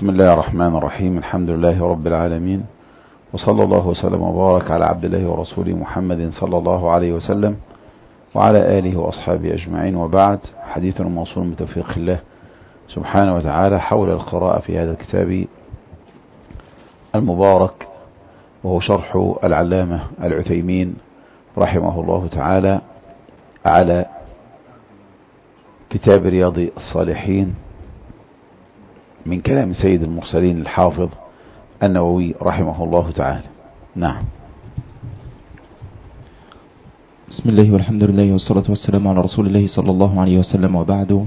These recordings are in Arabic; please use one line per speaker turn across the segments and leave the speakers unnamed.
بسم الله الرحمن الرحيم. الحمد لله رب العالمين، وصلى الله وسلم وبارك على عبد الله ورسوله محمد صلى الله عليه وسلم وعلى آله وأصحابه أجمعين، وبعد. حديث موصول بتوفيق الله سبحانه وتعالى حول القراءة في هذا الكتاب المبارك، وهو شرح العلامة العثيمين رحمه الله تعالى على كتاب رياض الصالحين من كلام سيد المرسلين الحافظ النووي رحمه الله تعالى. نعم.
بسم الله والحمد لله والصلاة والسلام على رسول الله صلى الله عليه وسلم، وبعد.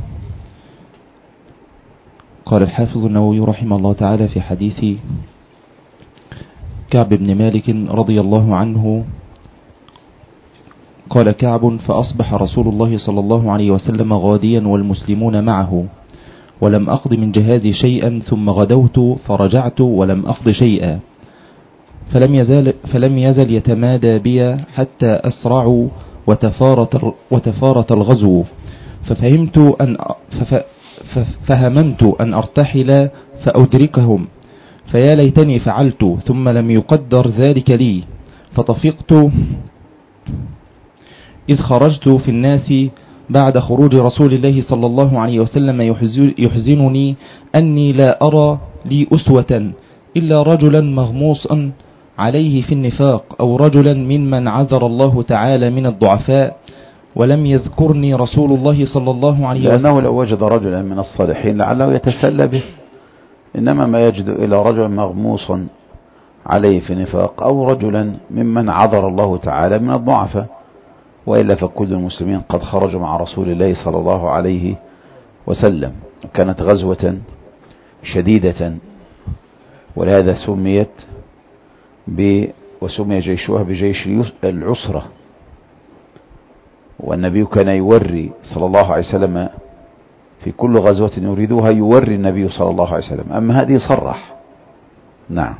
قال الحافظ النووي رحمه الله تعالى في حديث كعب بن مالك رضي الله عنه قال كعب: فأصبح رسول الله صلى الله عليه وسلم غاديا والمسلمون معه، ولم أقض من جهازي شيئا، ثم غدوت فرجعت ولم أقض شيئا، فلم يزل يتمادى بي حتى أسرعوا وتفارت الغزو، فهممت أن أرتحل فأدركهم، فيا ليتني فعلت، ثم لم يقدر ذلك لي، فطفقت إذ خرجت في الناس بعد خروج رسول الله صلى الله عليه وسلم، يحزنني أني لا أرى لي أسوة إلا رجلا مغموصا عليه في النفاق، أو رجلا ممن عذر الله تعالى من الضعفاء، ولم يذكرني رسول الله صلى الله عليه وسلم،
لأنه لو وجد رجلا من الصالحين لعله يتسلى به، إنما ما يجد إلى رجل مغموصا عليه في نفاق أو رجلا ممن عذر الله تعالى من الضعفاء، وإلا فكل المسلمين قد خرجوا مع رسول الله صلى الله عليه وسلم. كانت غزوة شديدة، ولهذا وسمي جيشها بجيش العسرة، والنبي كان يوري صلى الله عليه وسلم في كل غزوة يريدوها، يوري النبي صلى الله عليه وسلم، أما هذه صرح. نعم.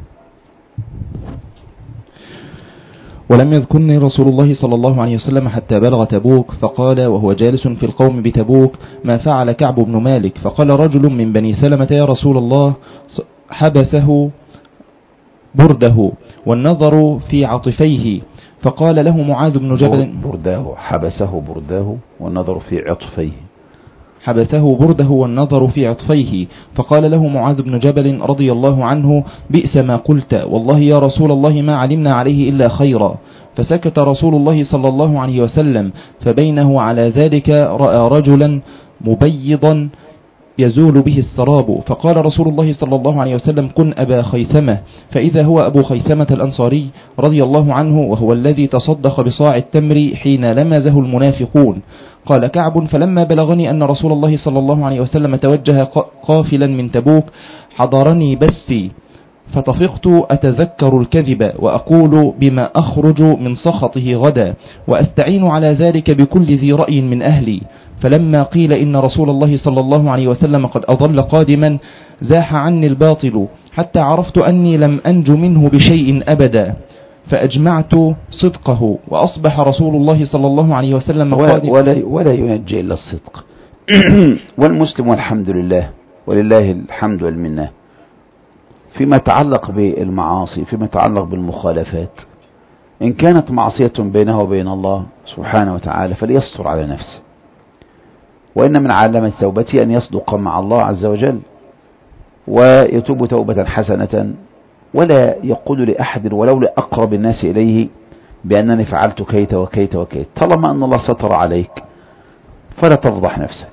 ولم يذكرني رسول الله صلى الله عليه وسلم حتى بلغ تبوك، فقال وهو جالس في القوم بتبوك: ما فعل كعب بن مالك؟ فقال رجل من بني سلمة: يا رسول الله، حبسه برده والنظر في عطفيه. فقال له معاذ بن جبل:
حبسه برده والنظر في عطفيه.
حبسه برده والنظر في عطفيه. فقال له معاذ بن جبل رضي الله عنه: بئس ما قلت، والله يا رسول الله ما علمنا عليه إلا خيرا. فسكت رسول الله صلى الله عليه وسلم، فبينه على ذلك رأى رجلا مبيضا يزول به السراب، فقال رسول الله صلى الله عليه وسلم: كن أبا خيثمة. فإذا هو أبو خيثمة الأنصاري رضي الله عنه، وهو الذي تصدق بصاع التمر حين لمزه المنافقون. قال كعب: فلما بلغني أن رسول الله صلى الله عليه وسلم توجه قافلا من تبوك، حضرني بثي، فطفقت أتذكر الكذب، وأقول بما أخرج من سخطه غدا، وأستعين على ذلك بكل ذي رأي من أهلي. فلما قيل إن رسول الله صلى الله عليه وسلم قد أضل قادما، زاح عني الباطل، حتى عرفت أني لم أنج منه بشيء أبدا، فأجمعت صدقه، وأصبح رسول الله صلى الله عليه وسلم
ولا ينجي إلا الصدق. والمسلم والحمد لله ولله الحمد والمنة فيما يتعلق بالمعاصي، فيما يتعلق بالمخالفات، إن كانت معصية بينه وبين الله سبحانه وتعالى فليستر على نفسه، وإن من علامة توبته أن يصدق مع الله عز وجل ويتوب توبة حسنة، ولا يقول لأحد ولو لأقرب الناس إليه بأنني فعلت كيت وكيت وكيت. طالما أن الله ستر عليك فلا تفضح نفسك،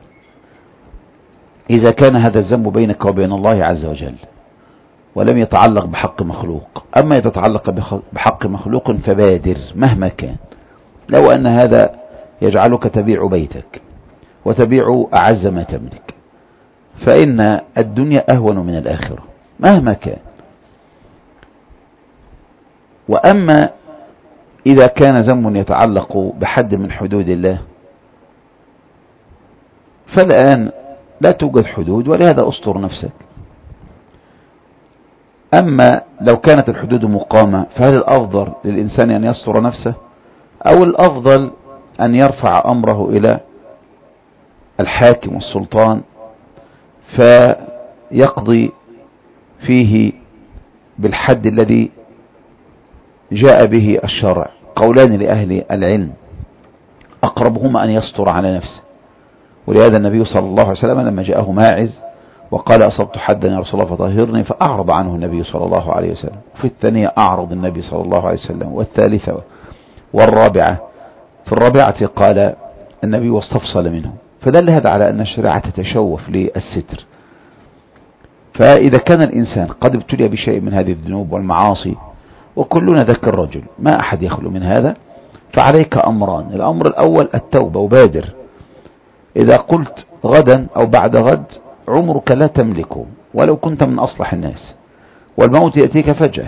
إذا كان هذا الذنب بينك وبين الله عز وجل ولم يتعلق بحق مخلوق. أما يتعلق بحق مخلوق فبادر مهما كان، لو أن هذا يجعلك تبيع بيتك وتبيع أعز ما تملك، فإن الدنيا أهون من الآخرة مهما كان. وأما إذا كان ذنب يتعلق بحد من حدود الله، فالآن لا توجد حدود، ولهذا أسطر نفسك. أما لو كانت الحدود مقامة، فهل الأفضل للإنسان أن يستر نفسه، أو الأفضل أن يرفع أمره إلى الحاكم والسلطان فيقضي فيه بالحد الذي جاء به الشرع قولان لأهل العلم، أقربهما أن يستر على نفسه. ولهذا النبي صلى الله عليه وسلم لما جاءه ماعز وقال أصبت حدا يا رسول الله فطهرني، فأعرض عنه النبي صلى الله عليه وسلم. في الثانية أعرض النبي صلى الله عليه وسلم، والثالثة والرابعة. في الرابعة قال النبي واستفصل منه. فدل هذا على أن الشريعة تتشوف للستر. فإذا كان الإنسان قد ابتلي بشيء من هذه الذنوب والمعاصي، وكلنا ذاك الرجل ما أحد يخلو من هذا، فعليك أمران. الأمر الأول التوبة، وبادر. إذا قلت غدا أو بعد غد عمرك لا تملكه ولو كنت من أصلح الناس، والموت يأتيك فجأة،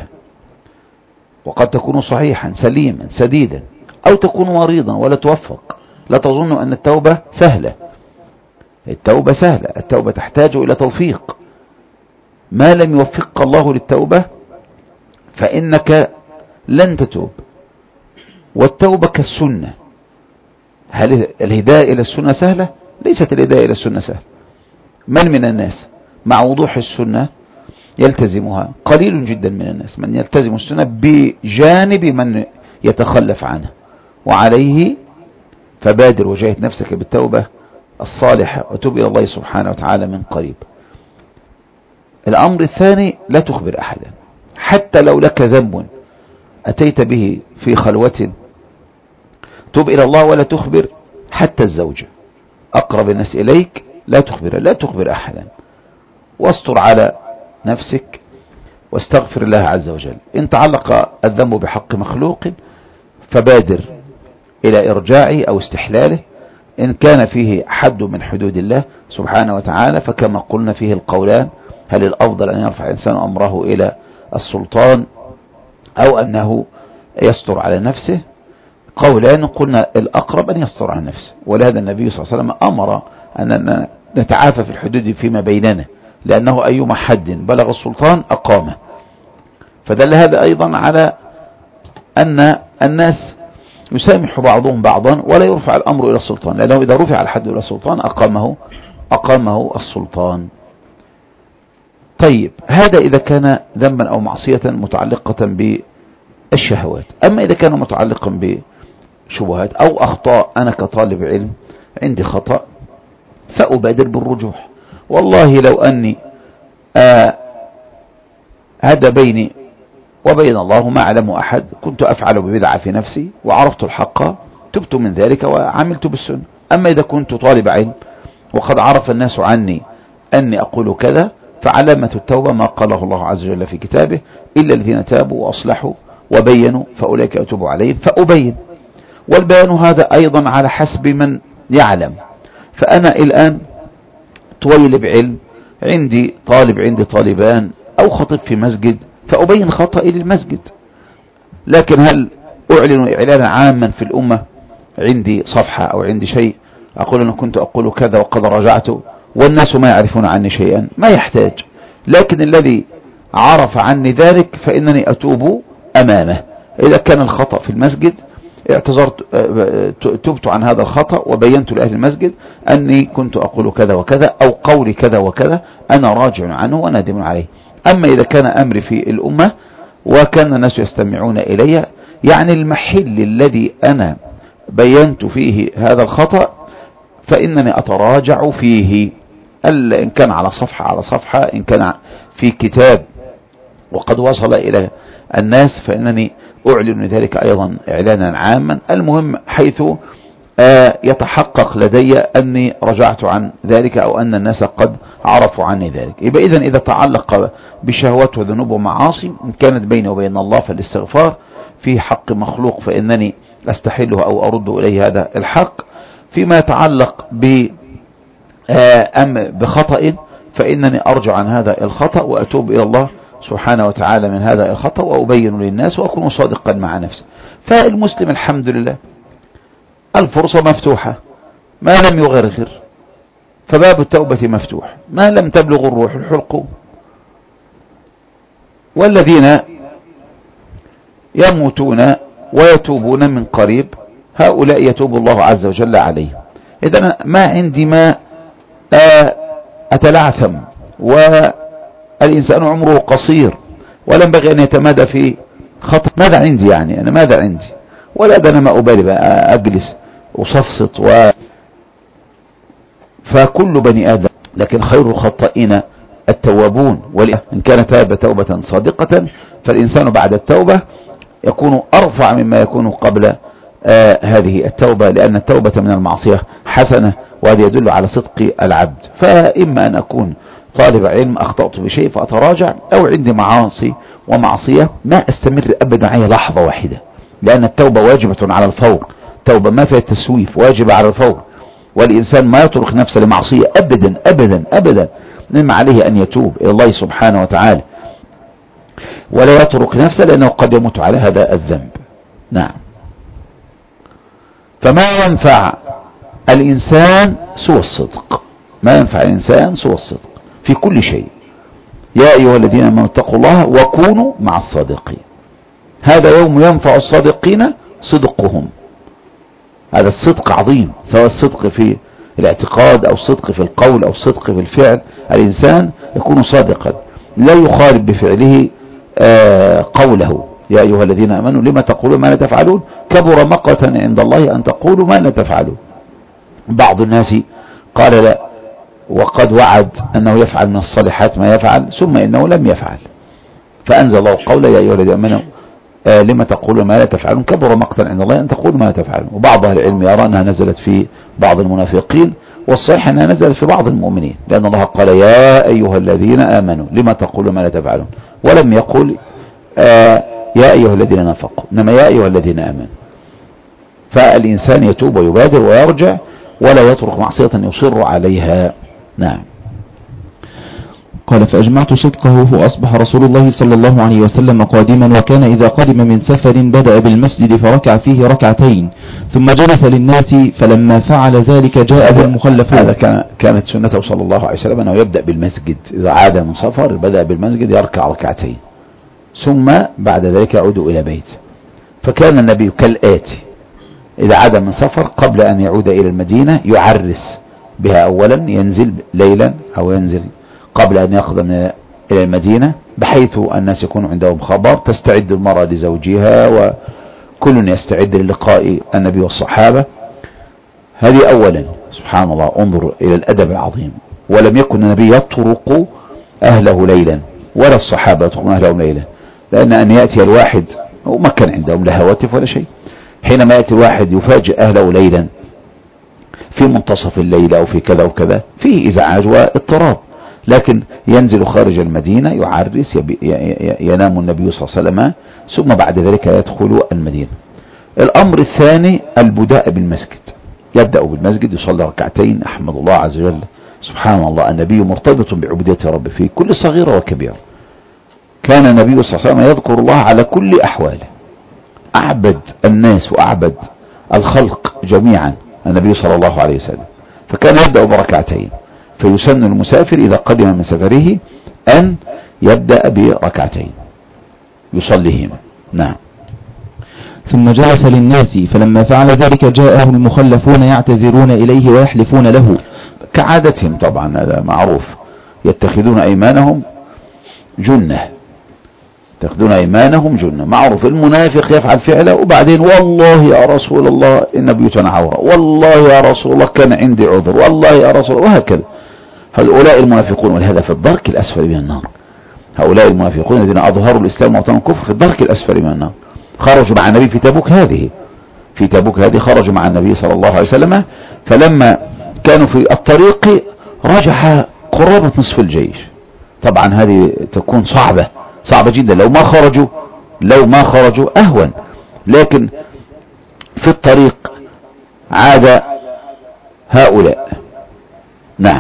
وقد تكون صحيحا سليما سديدا، أو تكون مريضا ولا توفق. لا تظن أن التوبة سهلة. التوبة سهلة، التوبة تحتاج إلى توفيق. ما لم يوفقك الله للتوبة فإنك لن تتوب. والتوبة كالسنة. هل الهداية إلى السنة سهلة؟ ليست الهداية إلى السنة سهلة. من الناس مع وضوح السنة يلتزمها؟ قليل جدا من الناس من يلتزم السنة بجانب من يتخلف عنها. وعليه فبادر وجاهد نفسك بالتوبة الصالحة وتوب إلى الله سبحانه وتعالى من قريب. الأمر الثاني لا تخبر أحدا، حتى لو لك ذنب أتيت به في خلوة، توب إلى الله ولا تخبر حتى الزوجة أقرب الناس إليك، لا تخبر أحدا، واستر على نفسك واستغفر الله عز وجل. إن تعلق الذنب بحق مخلوق فبادر إلى إرجاعه أو استحلاله. إن كان فيه حد من حدود الله سبحانه وتعالى فكما قلنا فيه القولان: هل الأفضل أن يرفع الإنسان أمره إلى السلطان أو أنه يستر على نفسه؟ قولان، قلنا الأقرب أن يستر على نفسه. ولهذا النبي صلى الله عليه وسلم أمر أن نتعافى في الحدود فيما بيننا، لأنه أيما حد بلغ السلطان أقامه. فدل هذا أيضا على أن الناس يسامح بعضهم بعضا ولا يرفع الأمر إلى السلطان، لأنه إذا رفع الحد إلى السلطان أقامه السلطان. طيب، هذا إذا كان ذنبا أو معصية متعلقة بالشهوات. أما إذا كان متعلقا بشبهات أو أخطاء، أنا كطالب علم عندي خطأ فأبادر بالرجوع. والله لو أني هذا بيني وبين الله ما أعلم أحد، كنت أفعل ببدعة في نفسي وعرفت الحق تبت من ذلك وعملت بالسنة. أما إذا كنت طالب علم وقد عرف الناس عني أني أقول كذا، فعلامة التوبة ما قاله الله عز وجل في كتابه: إلا الذين تابوا وأصلحوا وبينوا فأولئك أتوب عليهم. فأبين، والبيان هذا أيضا على حسب من يعلم. فأنا الآن طويل بعلم، عندي طالبان أو خطيب في مسجد، فأبين خطئي للمسجد. لكن هل أعلن إعلانا عاما في الأمة؟ عندي صفحة أو عندي شيء أقول أنا كنت أقول كذا وقد رجعت والناس ما يعرفون عني شيئا؟ ما يحتاج. لكن الذي عرف عني ذلك فإنني أتوب أمامه. إذا كان الخطأ في المسجد اعتذرت، تبت عن هذا الخطأ وبينت لأهل المسجد أني كنت أقول كذا وكذا أو قولي كذا وكذا، أنا راجع عنه ونادم عليه. أما إذا كان أمري في الأمة وكان الناس يستمعون إلي، يعني المحل الذي أنا بينت فيه هذا الخطأ، فإنني أتراجع فيه. إن كان على صفحة، إن كان في كتاب وقد وصل إلى الناس، فإنني أعلن ذلك أيضا إعلانا عاما. المهم حيث يتحقق لدي أني رجعت عن ذلك أو أن الناس قد عرفوا عني ذلك. يبقى إذن إذا تعلق بشهوات وذنوب ومعاصي إن كانت بيني وبين الله فالاستغفار. في حق مخلوق فإنني أستحله أو أرد إليه هذا الحق. فيما يتعلق بخطأ فإنني أرجع عن هذا الخطأ وأتوب إلى الله سبحانه وتعالى من هذا الخطأ وأبين للناس وأكون صادقا مع نفسي. فالمسلم الحمد لله الفرصة مفتوحة، ما لم يغرغر فباب التوبة مفتوح، ما لم تبلغ الروح الحلقوم. والذين يموتون ويتوبون من قريب هؤلاء يتوب الله عز وجل عليهم. إذن ما عندي ما أتلعثم الإنسان عمره قصير، ولا ينبغي أن يتمادى في خطأ. ماذا عندي يعني، أنا ماذا عندي؟ ولا ده أنا ما أبالي بقى أجلس وصفصت فكل بني آدم. لكن خير الخطائين التوابون، وإن كان تاب توبة صادقة فالإنسان بعد التوبة يكون أرفع مما يكون قبل هذه التوبة، لأن التوبة من المعصية حسنة، وهذا يدل على صدق العبد. فإما أن أكون طالب علم أخطأت بشيء فأتراجع، أو عندي معاصي ومعصية ما أستمر أبدا عليها لحظة واحدة، لأن التوبة واجبة على الفور، توبة ما فيها تسويف، واجبة على الفور. والإنسان ما يترك نفسه لمعصية أبدا أبدا أبدا، إنما عليه أن يتوب إلى الله سبحانه وتعالى، ولا يترك نفسه لأنه قد يموت على هذا الذنب. نعم. فما ينفع الإنسان سوى الصدق، ما ينفع الإنسان سوى الصدق في كل شيء. يا أيها الذين آمنوا اتقوا الله وكونوا مع الصادقين. هذا يوم ينفع الصادقين صدقهم. هذا الصدق عظيم، سواء الصدق في الاعتقاد أو الصدق في القول أو الصدق في الفعل. الإنسان يكون صادقا لا يخالف بفعله قوله. يا أيها الذين آمنوا لما تقولون ما لا تفعلون كبر مقتا عند الله أن تقولوا ما لا تفعلون. بعض الناس قال لا، وقد وعد أنه يفعل من الصالحات ما يفعل، ثم إنه لم يفعل، فأنزل الله قوله يا أيها الذين آمنوا لما تقولون ما لا تفعلون كبر مقتا عند الله أن تقولوا ما لا تفعلون. وبعض أهل العلم يرى أنها نزلت في بعض المنافقين، والصحيح أنها نزلت في بعض المؤمنين، لأن الله قال يا أيها الذين آمنوا لما تقولون ما لا تفعلون، ولم يقل يا أيها الذين نافقوا، إنما يا أيها الذين آمنوا. فالإنسان يتوب ويبادر ويرجع، ولا يترك معصية يصر عليها. نعم.
قال فأجمعت صدقه فأصبح رسول الله صلى الله عليه وسلم قادما، وكان إذا قدم من سفر بدأ بالمسجد فركع فيه ركعتين ثم جلس للناس، فلما فعل ذلك جاءه المخلفون.
هذا كانت سنته صلى الله عليه وسلم أنه يبدأ بالمسجد، إذا عاد من سفر بدأ بالمسجد يركع ركعتين ثم بعد ذلك يعود إلى بيته. فكان النبي كالآتي: إذا عاد من سفر قبل أن يعود إلى المدينة يعرس بها أولا، ينزل ليلا أو ينزل قبل أن يقدم إلى المدينة، بحيث الناس يكون عندهم خبر، تستعد المرأة لزوجها وكل يستعد للقاء النبي والصحابة. هذه أولا. سبحان الله، انظر إلى الأدب العظيم. ولم يكن النبي يطرق أهله ليلا ولا الصحابة يطرقون أهلهم ليلا، لأن أن يأتي الواحد وما كان عندهم لا هواتف ولا شيء، حينما يأتي الواحد يفاجئ أهله ليلا في منتصف الليل أو في كذا وكذا فيه إزعاج واضطراب، لكن ينزل خارج المدينة يعرس، ينام النبي صلى الله عليه وسلم ثم بعد ذلك يدخل المدينة. الأمر الثاني البداء بالمسجد، يبدأ بالمسجد يصلي ركعتين. أحمد الله عز وجل، سبحان الله، النبي مرتبط بعبودية ربه في كل صغيرة وكبيرة. كان النبي صلى الله عليه وسلم يذكر الله على كل أحواله، أعبد الناس وأعبد الخلق جميعا النبي صلى الله عليه وسلم. فكان يبدأ بركعتين، فيسن المسافر إذا قدم من سفره أن يبدأ بركعتين يصليهما. نعم.
ثم جلس للناس، فلما فعل ذلك جاءه المخلفون يعتذرون إليه ويحلفون له،
كعادتهم طبعا، هذا معروف، يتخذون أيمانهم جنة، يتخذون أيمانهم جنة، معروف. المنافق يفعل فعله وبعدين والله يا رسول الله إن بيوتنا عورة، والله يا رسول الله كان عندي عذر، والله يا رسول الله، وهكذا. هؤلاء المنافقون، ولهذا في الدرك الأسفل من النار. هؤلاء المنافقون الذين أظهروا الإسلام وطنوا الكفر في الدرك الأسفل من النار. خرجوا مع النبي في تبوك هذه خرجوا مع النبي صلى الله عليه وسلم، فلما كانوا في الطريق رجح قرابة نصف الجيش. طبعا هذه تكون صعبة جدا، لو ما خرجوا أهون، لكن في الطريق عاد هؤلاء. نعم.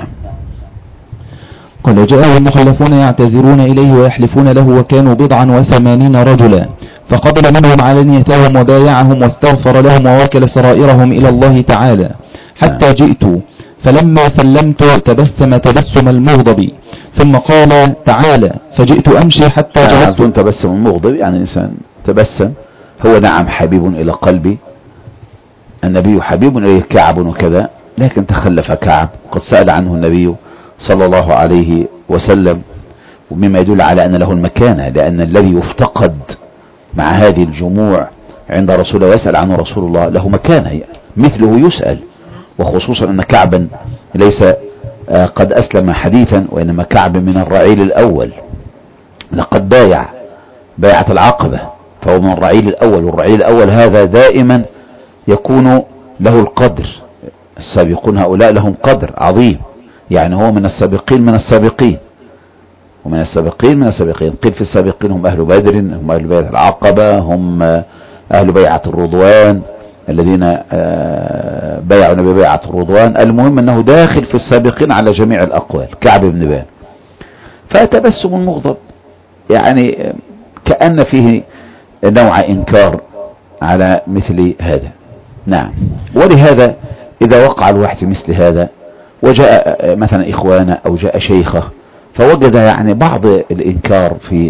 قال جاءه المخلفون يعتذرون إليه ويحلفون له، وكانوا 89 رجلا، فقبل منهم علانيتهم وبايعهم واستغفر لهم ووكل سرائرهم إلى الله تعالى، حتى جئت فلما سلمت تبسم المغضب، ثم قال تعالى، فجئت أمشي حتى جلست.
تبسم المغضب يعني إنسان تبسم، هو نعم حبيب إلى قلبي، النبي حبيب إليه كعب وكذا، لكن تخلف كعب، قد سأل عنه النبي صلى الله عليه وسلم، ومما يدل على أن له المكانة، لأن الذي يفتقد مع هذه الجموع عند رسول الله ويسأل عنه رسول الله له مكانة، مثله يسأل، وخصوصا أن كعبا ليس قد أسلم حديثا، وإنما كعب من الرعيل الأول، لقد بايع بيعة العقبة، فهو من الرعيل الأول، والرعيل الأول هذا دائما يكون له القدر، السابقون هؤلاء لهم قدر عظيم، يعني هو من السابقين من السابقين، ومن السابقين من السابقين. قيل في السابقين هم أهل بدر، هم أهل بيعة العقبة، هم أهل بيعة الرضوان الذين بايعوا النبي بيعة الرضوان. المهم أنه داخل في السابقين على جميع الأقوال كعب بن بان. فتبسم مغضب يعني كأن فيه نوع إنكار على مثل هذا. نعم. ولهذا إذا وقع الواحد مثل هذا وجاء مثلا إخوانه أو جاء شيخه فوجد يعني بعض الإنكار في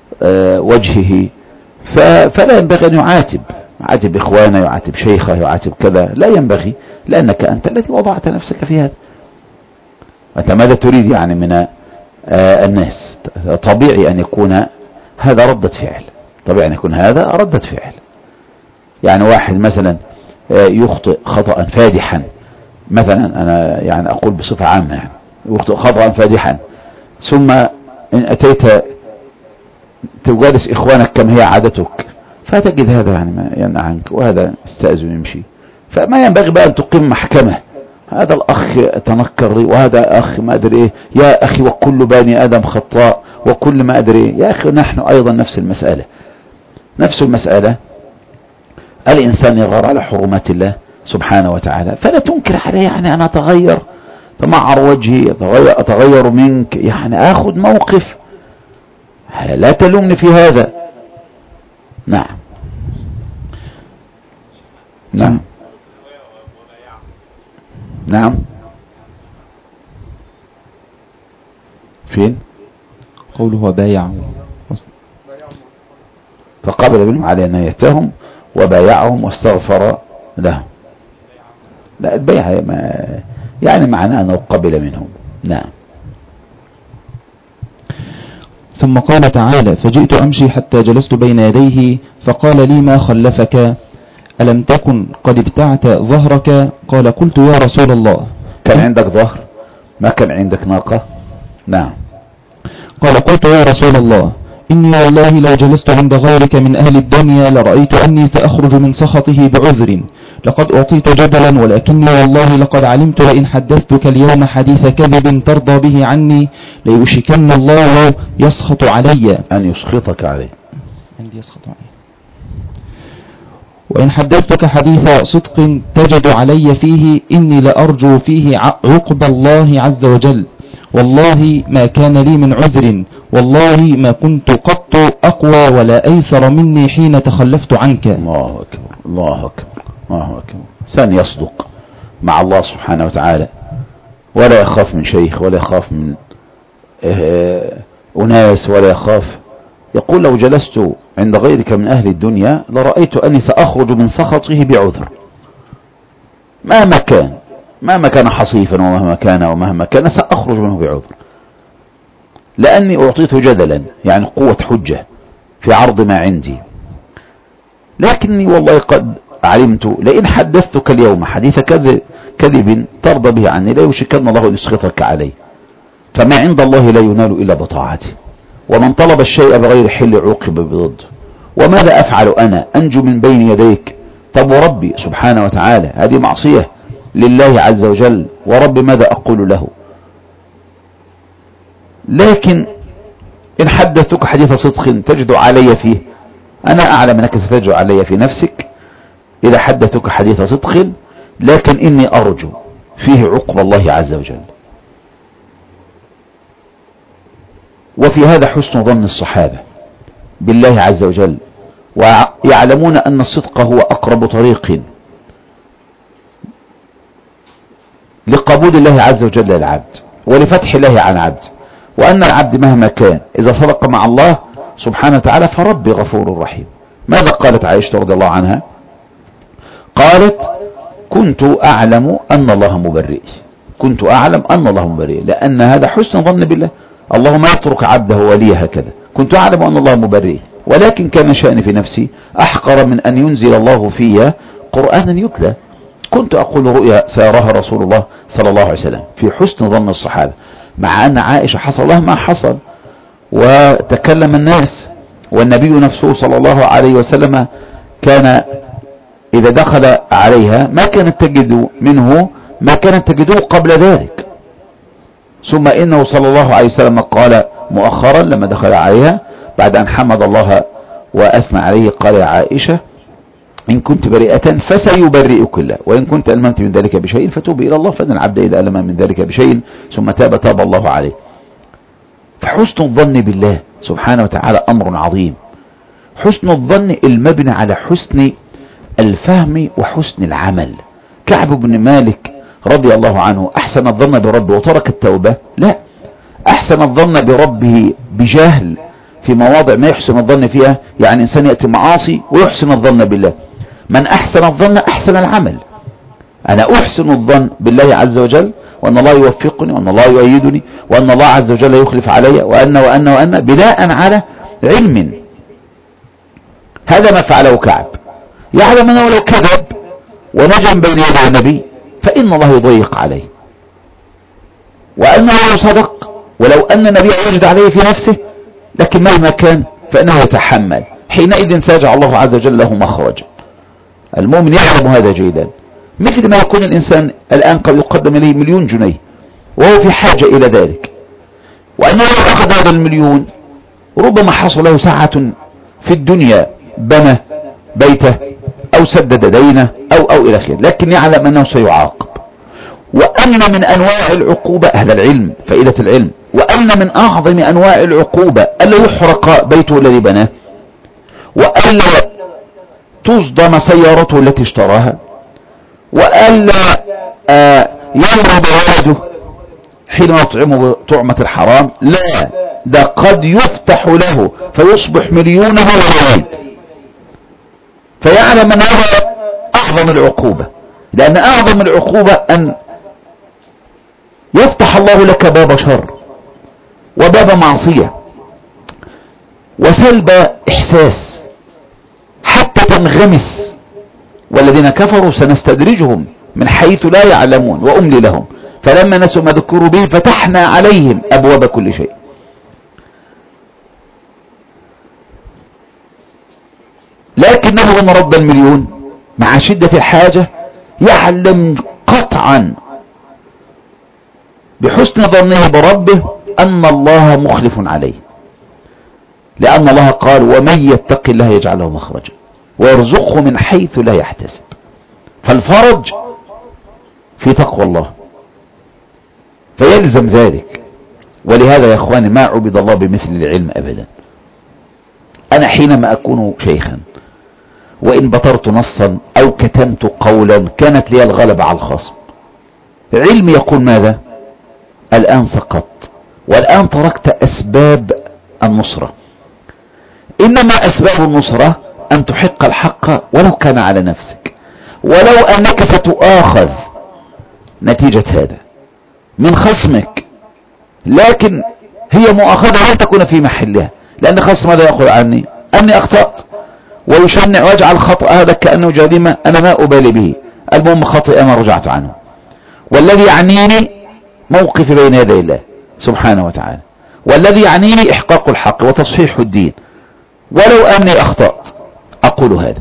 وجهه، فلا ينبغي أن يعاتب إخوانه، يعاتب شيخه، يعاتب كذا، لا ينبغي، لأنك أنت الذي وضعت نفسك في هذا. أنت ماذا تريد يعني من الناس؟ طبيعي أن يكون هذا ردة فعل، طبيعي أن يكون هذا ردة فعل. يعني واحد مثلا يخطئ خطأ فادحا، مثلا أنا يعني أقول بصفة عامة، يعني يخطئ خطأ فادحا، ثم إن أتيت تجالس إخوانك كما هي عادتك فتجد هذا يعني ما يمنع عنك، وهذا استأذن يمشي، فما ينبغي بقى أن تقيم محكمة، هذا الأخ تنكر لي، وهذا أخ ما أدري إيه، يا أخي وكل بني آدم خطاء وكل ما أدري إيه. يا أخي نحن أيضا نفس المسألة، الإنسان يغار على حرمات الله سبحانه وتعالى، فلا تنكر عليه يعني أنا أتغير، تمعر وجهي، أتغير منك، يعني أخذ موقف، لا تلومني في هذا. نعم. نعم. نعم. فين
قوله بايع
فقبل منهم على نيتهم وبايعهم واستغفر لهم. لا البيع يعني معناه أنه قبل منهم. نعم.
ثم قال تعالى فجئت أمشي حتى جلست بين يديه فقال لي ما خلفك ألم تكن قد ابتعت ظهرك؟ قال قلت يا رسول الله.
كان عندك ظهر؟ ما كان عندك ناقة؟ نعم.
قال قلت يا رسول الله إني والله لو جلست عند غيرك من أهل الدنيا لرأيت أني سأخرج من سخطه بعذر، لقد أعطيت جدلا ولكني والله لقد علمت لئن حدثتك اليوم حديث كذب ترضى به عني ليوشكن الله يسخط علي،
أن يسخطك عليه،
عندي يسخط علي، وإن حدثتك حديث صدق تجد علي فيه إني لأرجو فيه عقب الله عز وجل، والله ما كان لي من عذر، والله ما كنت قط أقوى ولا أيسر مني حين تخلفت عنك.
الله أكبر الله أكبر الله أكبر. إنسان يصدق مع الله سبحانه وتعالى ولا يخاف من شيخ ولا يخاف من أناس ولا يخاف، يقول لو جلست عند غيرك من أهل الدنيا لرأيت أني سأخرج من سخطه بعذر، مهما كان حصيفا ومهما كان سأخرج منه بعذر، لأني أعطيته جدلا يعني قوة حجة في عرض ما عندي، لكني والله قد علمت لئن حدثتك اليوم حديث كذب ترضى به عني لا يوشكن الله أن يسخطك عليه، فما عند الله لا ينال إلا بطاعته، ومن طلب الشيء بغير حل عوقب بضده، وماذا أفعل أنا أنجو من بين يديك؟ طب وربي سبحانه وتعالى هذه معصية لله عز وجل، ورب ماذا أقول له؟ لكن إن حدثتك حديث صدق تجد علي فيه، أنا أعلم أنك ستجد علي في نفسك إذا حدثتك حديث صدق، لكن إني أرجو فيه عقب الله عز وجل. وفي هذا حسن ظن الصحابة بالله عز وجل، ويعلمون أن الصدق هو أقرب طريق لقبول الله عز وجل للعبد ولفتح الله عن عبد، وأن العبد مهما كان إذا صدق مع الله سبحانه وتعالى فربي غفور رحيم. ماذا قالت عائشة رضي الله عنها؟ قالت كنت أعلم أن الله مبرئ، كنت أعلم أن الله مبرئ، لأن هذا حسن ظن بالله الله ما يترك عبده ولي هكذا. كنت أعلم أن الله مبرئ، ولكن كان شأني في نفسي أحقر من أن ينزل الله في قرآنا يتلى. كنت أقول رؤيا سيراها رسول الله صلى الله عليه وسلم في حسن ظن الصحابة، مع أن عائشة حصل لها ما حصل وتكلم الناس، والنبي نفسه صلى الله عليه وسلم كان إذا دخل عليها ما كانت تجد منه ما كانت تجده قبل ذلك. ثم إنه صلى الله عليه وسلم قال مؤخرا لما دخل عليها بعد أن حمد الله وأثنى عليه، قال يا عائشة إن كنت بريئة فسيبرئك الله، وإن كنت ألممت من ذلك بشيء فتوب إلى الله، فإن العبد إذا ألم من ذلك بشيء ثم تاب الله عليه. فحسن الظن بالله سبحانه وتعالى أمر عظيم. حسن الظن المبني على حسن الفهم وحسن العمل. كعب بن مالك رضي الله عنه أحسن الظن بربه وترك التوبة؟ لا، أحسن الظن بربه بجهل في مواضع ما يحسن الظن فيها، يعني إنسان يأتي معاصي ويحسن الظن بالله. من أحسن الظن أحسن العمل. أنا أحسن الظن بالله عز وجل وأن الله يوفقني وأن الله يؤيدني وأن الله عز وجل يخلف علي وأن بناء على علم. هذا ما فعله كعب، يعلم أنه لو كذب ونجم بين يدي النبي فإن الله يضيق عليه، وأنه لو صدق ولو أن النبي وجد عليه في نفسه لكن مهما كان فإنه يتحمل، حينئذ سيجعل الله عز وجل له مخرجا. المؤمن يعلم هذا جيدا. مثل ما يكون الإنسان الآن قد يقدم إليه 1,000,000 جنيه وهو في حاجة إلى ذلك، وأنه لو أخذ هذا 1,000,000 ربما حصل له ساعة في الدنيا بنى بيته أو سدد دينه أو إلى آخره، لكن يعلم أنه سيعاقب. وأن من أنواع العقوبة هذا العلم، فائدة العلم، وأن من أعظم أنواع العقوبة ألا يحرق بيته الذي بناه، وألا تصدم سيارته التي اشتراها، وألا يمرض ولده حينما يطعمه طعمة الحرام. لا، ده قد يفتح له فيصبح مليونه وملايين. فيعلم أن هذا أعظم العقوبة، لأن أعظم العقوبة أن يفتح الله لك باب شر وباب معصية وسلب إحساس حتى تنغمس. والذين كفروا سنستدرجهم من حيث لا يعلمون وأملي لهم فلما نسوا ما ذكروا به فتحنا عليهم أبواب كل شيء. لكنه إن رب 1,000,000 مع شدة الحاجة يعلم قطعا بحسن ظنه بربه أن الله مخلف عليه، لأن الله قال ومن يتق الله يجعل له مخرجا ويرزقه من حيث لا يحتسب. فالفرج في تقوى الله، فيلزم ذلك. ولهذا يا اخواني ما عبد الله بمثل العلم ابدا. انا حينما اكون شيخا وان بطرت نصا او كتمت قولا كانت لي الغلبة على الخصم، علمي يقول ماذا؟ الان سقط، والان تركت اسباب النصرة. انما اسباب النصرة ان تحق الحق ولو كان على نفسك، ولو انك ستؤاخذ نتيجة هذا من خصمك، لكن هي مؤاخذة لا تكون في محلها، لأن خصم ماذا يقول عني؟ أني أخطأت ويشنع ويجعل خطأ هذا كأنه جريمة أنا ما أبالي به، المهم خطئ ما رجعت عنه. والذي يعنيني موقفي بين يدي الله سبحانه وتعالى، والذي يعنيني إحقاق الحق وتصحيح الدين، ولو أني أخطأت أقول هذا،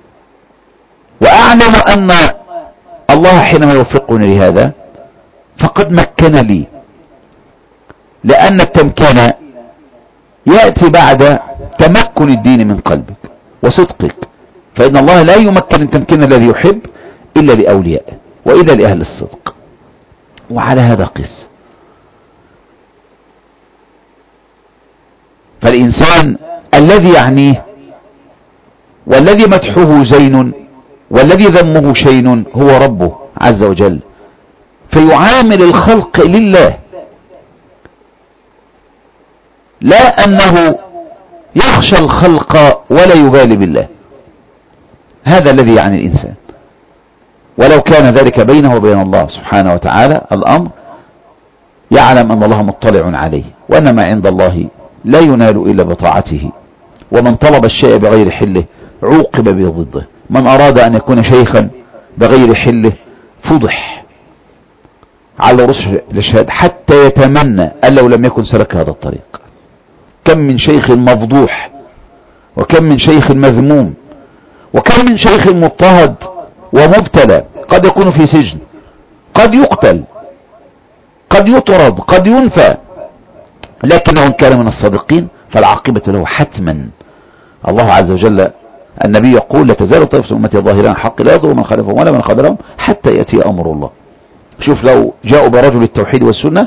وأعلم أن الله حينما يوفقني لهذا فقد مكن لي، لأن التمكين يأتي بعد تمكن الدين من قلبك وصدقك، فإن الله لا يمكن التمكين الذي يحب إلا لأوليائه وإلا لأهل الصدق. وعلى هذا قس. فالإنسان الذي يعنيه والذي مدحه زين والذي ذمه شين هو ربه عز وجل، فيعامل الخلق لله، لا أنه يخشى الخلق ولا يبالي بالله. هذا الذي يعني الإنسان، ولو كان ذلك بينه وبين الله سبحانه وتعالى الأمر يعلم أن الله مطلع عليه، وأن ما عند الله لا ينال إلا بطاعته، ومن طلب الشيء بغير حله عوقب بضده، من أراد أن يكون شيخا بغير حله فضح على رسل الشهاد حتى يتمنى أن لو لم يكن سلك هذا الطريق. كم من شيخ مفضوح، وكم من شيخ مذموم، وكم من شيخ مضطهد ومبتلى، قد يكون في سجن، قد يقتل، قد يطرد، قد ينفى، لكنه إن كان من الصادقين فالعاقبة له حتما. الله عز وجل، النبي يقول: لا تزال طائفة أمتي ظاهرين الحق لا يضر من خالفهم ولا من خذلهم حتى يأتي أمر الله. شوف، لو جاءوا برجل التوحيد والسنة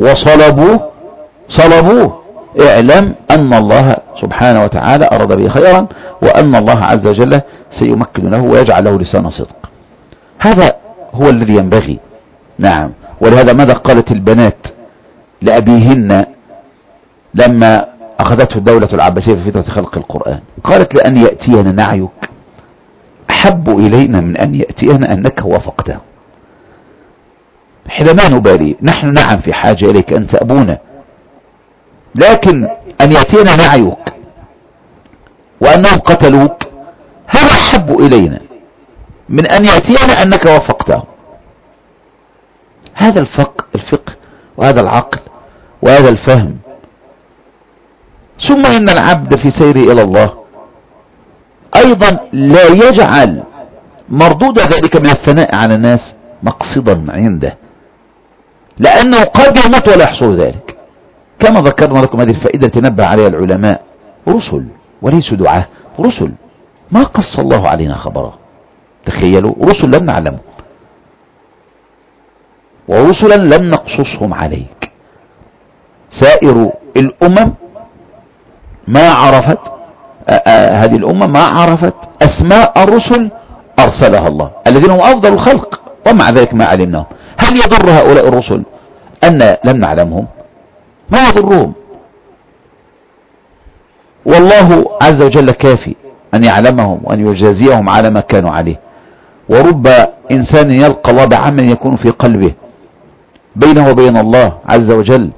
وصلبوه اعلم أن الله سبحانه وتعالى أراد به خيرا، وأن الله عز وجل سيمكن له ويجعل له لسان صدق. هذا هو الذي ينبغي. نعم. ولهذا ماذا قالت البنات لأبيهن لما أخذته الدولة العباسية في فترة خلق القرآن؟ قالت: لأن يأتينا نعيك أحب إلينا من أن يأتينا أنك وافقته. حينما نبالي، نحن نعم في حاجة إليك أنت أبونا، لكن أن يأتينا نعيك وأنهم قتلوك هذا أحب إلينا من أن يأتينا أنك وافقته. هذا الفقه وهذا العقل وهذا الفهم. ثم إن العبد في سيره إلى الله أيضا لا يجعل مردود ذلك من الثناء على الناس مقصدا عنده، لأنه قد يموت ولا يحصل ذلك. كما ذكرنا لكم هذه الفائدة تنبه عليها العلماء: رسل وليسوا دعاة، رسل ما قص الله علينا خبره. تخيلوا، رسل لم نعلمهم ورسلا لم نقصصهم عليك. سائر الأمم ما عرفت، هذه الأمة ما عرفت أسماء الرسل أرسلها الله الذين هم أفضل الخلق، ومع ذلك ما علمناهم. هل يضر هؤلاء الرسل أن لم نعلمهم؟ ما يضرهم، والله عز وجل كافي أن يعلمهم وأن يجازيهم على ما كانوا عليه. ورب إنسان يلقى الله بعمل يكون في قلبه بينه وبين الله عز وجل،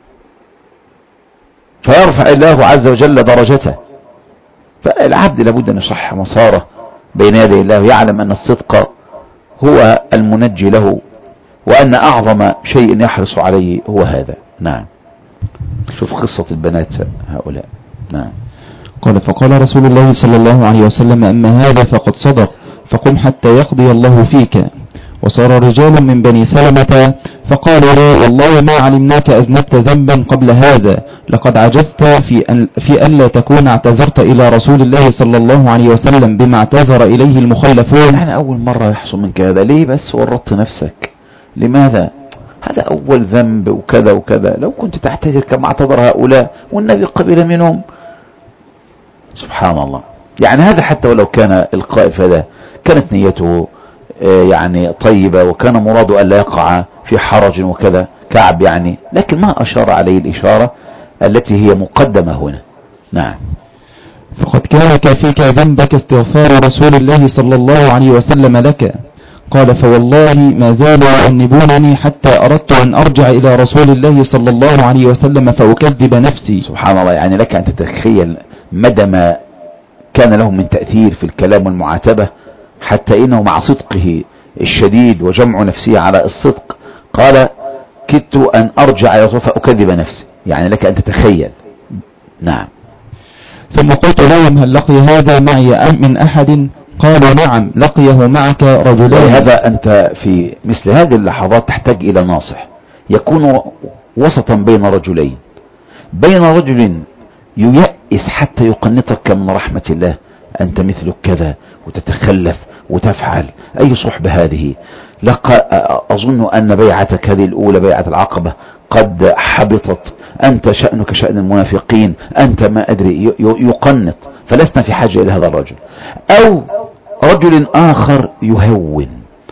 فيرفع الله عز وجل درجته. فالعبد لابد أن يصح مساره بين يدي الله، يعلم أن الصدق هو المنجي له، وأن أعظم شيء يحرص عليه هو هذا. نعم. شوف قصة البنات هؤلاء. نعم.
قال: فقال رسول الله صلى الله عليه وسلم: أما هذا فقد صدق، فقم حتى يقضي الله فيك. وصار رجال من بني سلمة فقالوا له: والله ما علمناك أذنبت ذنبا قبل هذا، لقد عجزت في أن لا تكون اعتذرت إلى رسول الله صلى الله عليه وسلم بما اعتذر إليه المخلفون.
يعني أول مرة يحصل منك هذا، ليه بس ورطت نفسك؟ لماذا؟ هذا أول ذنب وكذا وكذا، لو كنت تعتذر كما اعتذر هؤلاء والنبي قبل منهم. سبحان الله. يعني هذا حتى ولو كان القائف هذا كانت نيته يعني طيبة، وكان مراده ألا يقع في حرج وكذا كعب يعني، لكن ما أشار عليه الإشارة التي هي مقدمة هنا. نعم.
فقد كان كافيك ذنبك استغفار رسول الله صلى الله عليه وسلم لك. قال: فوالله ما زالوا يؤنبونني حتى أردت أن أرجع إلى رسول الله صلى الله عليه وسلم فأكذب نفسي.
سبحان الله. يعني لك أن تتخيل مدى ما كان له من تأثير في الكلام والمعاتبة، حتى إنه مع صدقه الشديد وجمع نفسه على الصدق قال: كدت أن أرجع إلى رسول فأكذب نفسي. يعني لك أن تتخيل. نعم.
ثم قلت لهم: هل لقي هذا معي أم من أحد؟ قالوا: نعم لقيه معك رجلان.
هذا أنت في مثل هذه اللحظات تحتاج إلى ناصح يكون وسطا بين رجلين، بين رجل ييأس حتى يقنطك من رحمة الله، أنت مثلك كذا وتتخلف وتفعل، أي صحبة هذه؟ أظن أن بيعتك هذه الأولى بيعة العقبة قد حبطت، أنت شأنك شأن المنافقين، أنت ما أدري، يقنط، فلسنا في حاجة إلى هذا الرجل. أو رجل آخر يهون.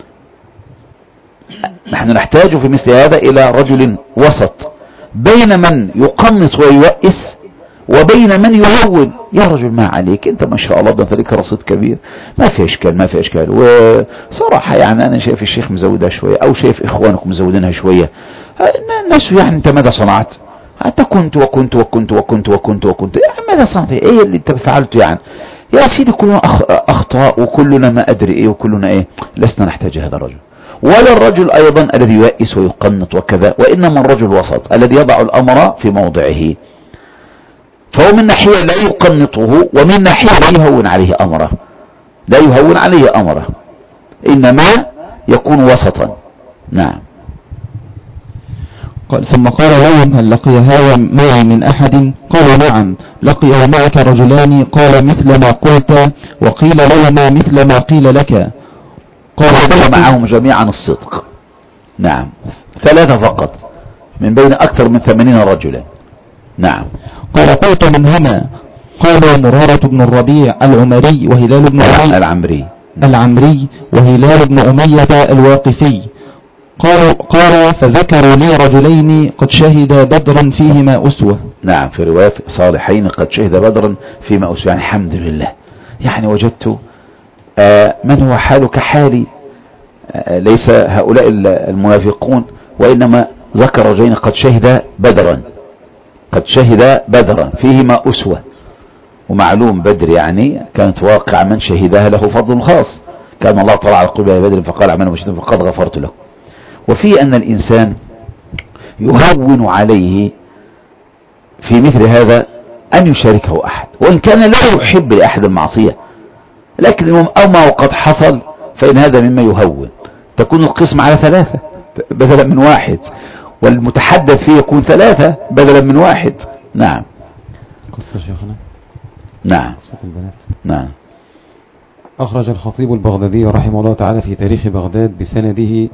نحن نحتاج في مثل هذا إلى رجل وسط بين من يقنط ويوئس وبين من يهون. يا رجل ما عليك، انت ما شاء الله انت لك رصيد كبير، ما في اشكال ما في اشكال. وصراحة يعني انا شايف الشيخ مزودها شوية، او شايف اخوانكم مزودينها شوية، الناس يعني أنت ماذا صنعت؟ أنت كنت وكنت وكنت وكنت وكنت وكنت يعني ماذا صنعت؟ إيه اللي أنت فعلته يعني؟ يا سيدي كلنا أخطاء وكلنا ما أدري إيه وكلنا إيه. لسنا نحتاج هذا الرجل، ولا الرجل أيضا الذي يؤس ويقنط وكذا، وإنما الرجل وسط الذي يضع الأمر في موضعه. فهو من ناحية لا يقنطه، ومن ناحية لا يهون عليه أمره، لا يهون عليه أمره، إنما يكون وسطا. نعم.
ثم قال لهم: هل لقي هذا معي من أحد؟ قالوا: نعم، لقي معك رجلان قال مثل ما قلت، وقيل لهما مثل ما قيل لك.
قال معهم جميعا الصدق. نعم، 3 فقط من بين أكثر من 80 رجلا. نعم.
قال: قلت منهما؟ قال: مرارة بن الربيع العمري وهلال بن العمري وهلال بن أمية الواقفي. قال: فذكروا لي رجلين قد شهد بدرا فيهما أسوة.
نعم، في رواية صالحين قد شهد بدرا فيما أسوة، يعني الحمد لله، يعني وجدت من هو حالك حالي، ليس هؤلاء المنافقون، وإنما ذكر رجلين قد شهد بدرا فيهما أسوة. ومعلوم بدر يعني كانت واقع من شهدها له فضل خاص، كان الله طلع على قلوب بدر فقال اعملوا ما شئتم فقد غفرت له. وفي أن الإنسان يهون عليه في مثل هذا أن يشاركه أحد، وإن كان لا يحب لأحد المعصية، لكن أما وقد حصل فإن هذا مما يهون. تكون القسم على 3 بدلا من 1، والمتحدث فيه يكون 3 بدلا من 1. نعم.
قصة شيخنا.
نعم.
قصة البنات.
نعم.
أخرج الخطيب البغدادي رحمه الله تعالى في تاريخ بغداد بسنده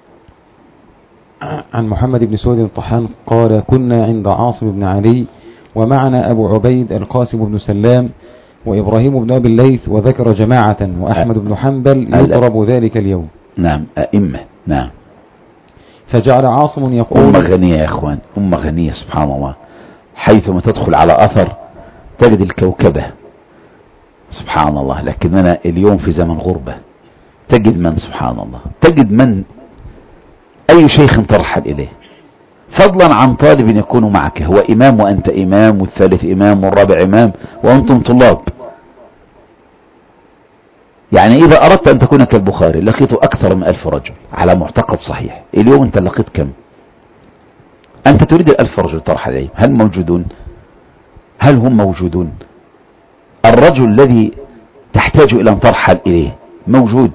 عن محمد بن سود الطحان قال: كنا عند عاصم بن علي ومعنا أبو عبيد القاسم بن سلام وإبراهيم بن أبي الليث، وذكر جماعة وأحمد بن حنبل يضرب ذلك اليوم.
نعم، أئمة. نعم.
فجعل عاصم يقول:
أمة غنية يا أخوان، أمة غنية سبحان الله، حيثما تدخل على أثر تجد الكوكبة سبحان الله. لكننا اليوم في زمن غربة، تجد من سبحان الله، تجد من أي شيخ ترحل إليه، فضلا عن طالب يكون معك هو إمام وأنت إمام، والثالث إمام، والرابع إمام، وأنتم طلاب. يعني إذا أردت أن تكون كالبخاري لقيت أكثر من 1000 رجل على معتقد صحيح. اليوم أنت لقيت كم؟ أنت تريد 1000 رجل ترحل إليهم، هل هم موجودون؟ الرجل الذي تحتاج إلى أن ترحل إليه موجود؟